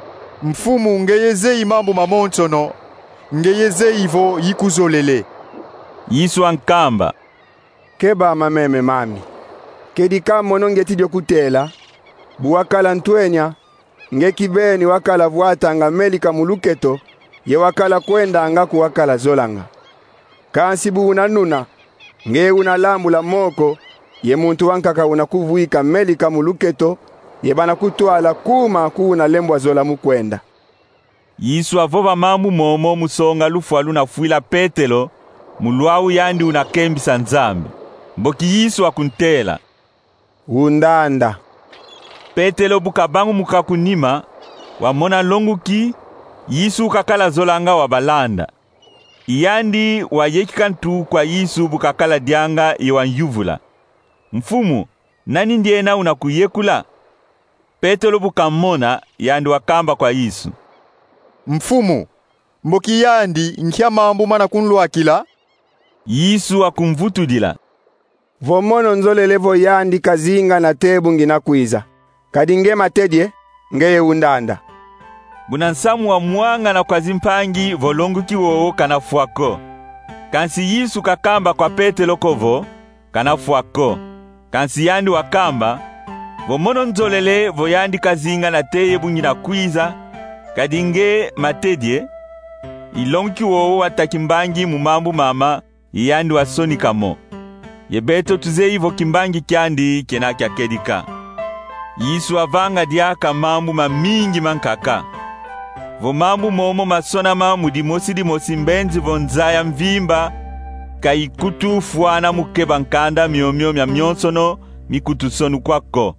Mfumu ngeye zei mambo mamontono, ngeye zeivo yikuzolele. Yesu ankamba. Keba mameme mami. Kedika mono ngetidio kutela. Buwakala ntwenya. Nge kibeni wakala vuata nga melika muluketo. Ye wakala kwenda anga kuwakala zolanga. Kansi bu unanuna. Nge unalambu la moko. Ye muntu wankaka unakuvuika melika muluketo. Ye bana kutuala kuma kuuna lembwa zola mukwenda. Yesu avova mamu momo musonga lufu aluna fuila Petelo. Muluau yandi unakembisa nzambi. Mboki Yesu akuntela. Undanda. Petelo bukabangu mukakunima. Wamona longu ki. Yesu kakala zolanga wabalanda. Iyandi wayekikantu kwa Yesu bukakala dianga iwanyuvula. Mfumu, nani ndiye na unakuyekula? Petelo bukamona yandi wakamba kwa Yesu. Mfumu, mboki yandi nkia mambu mana kunluakila? Yesu akumvutudila. Vomono nzolelevo yandi kazinga na tebu ngina kuiza. Kadinge matedye, ngeye undanda. Bunansamu wa muanga na kwa zimpangi volongu kiwoo kanafuako. Kansi Yesu kakamba kwa Petelo kovo, kanafuako. Kansi yandi wakamba, vomono nzolele vo yandi kazinga na tebu ngina kuiza. Kadinge matedye, ilongu kiwoo watakimbangi mumambu mama, yandi wasonika mo. Yebeto tuze ivo kimbangi kyandi kena kya kedika. Yesu avanga diaka mambu mamingi mankaka. Vo mambu momo masona mamu di mosi di mosi mbenzi vonzaya mvimba. Kaikutu fuana mukeba nkanda miomio mya myonsono mikutu sonu kwako.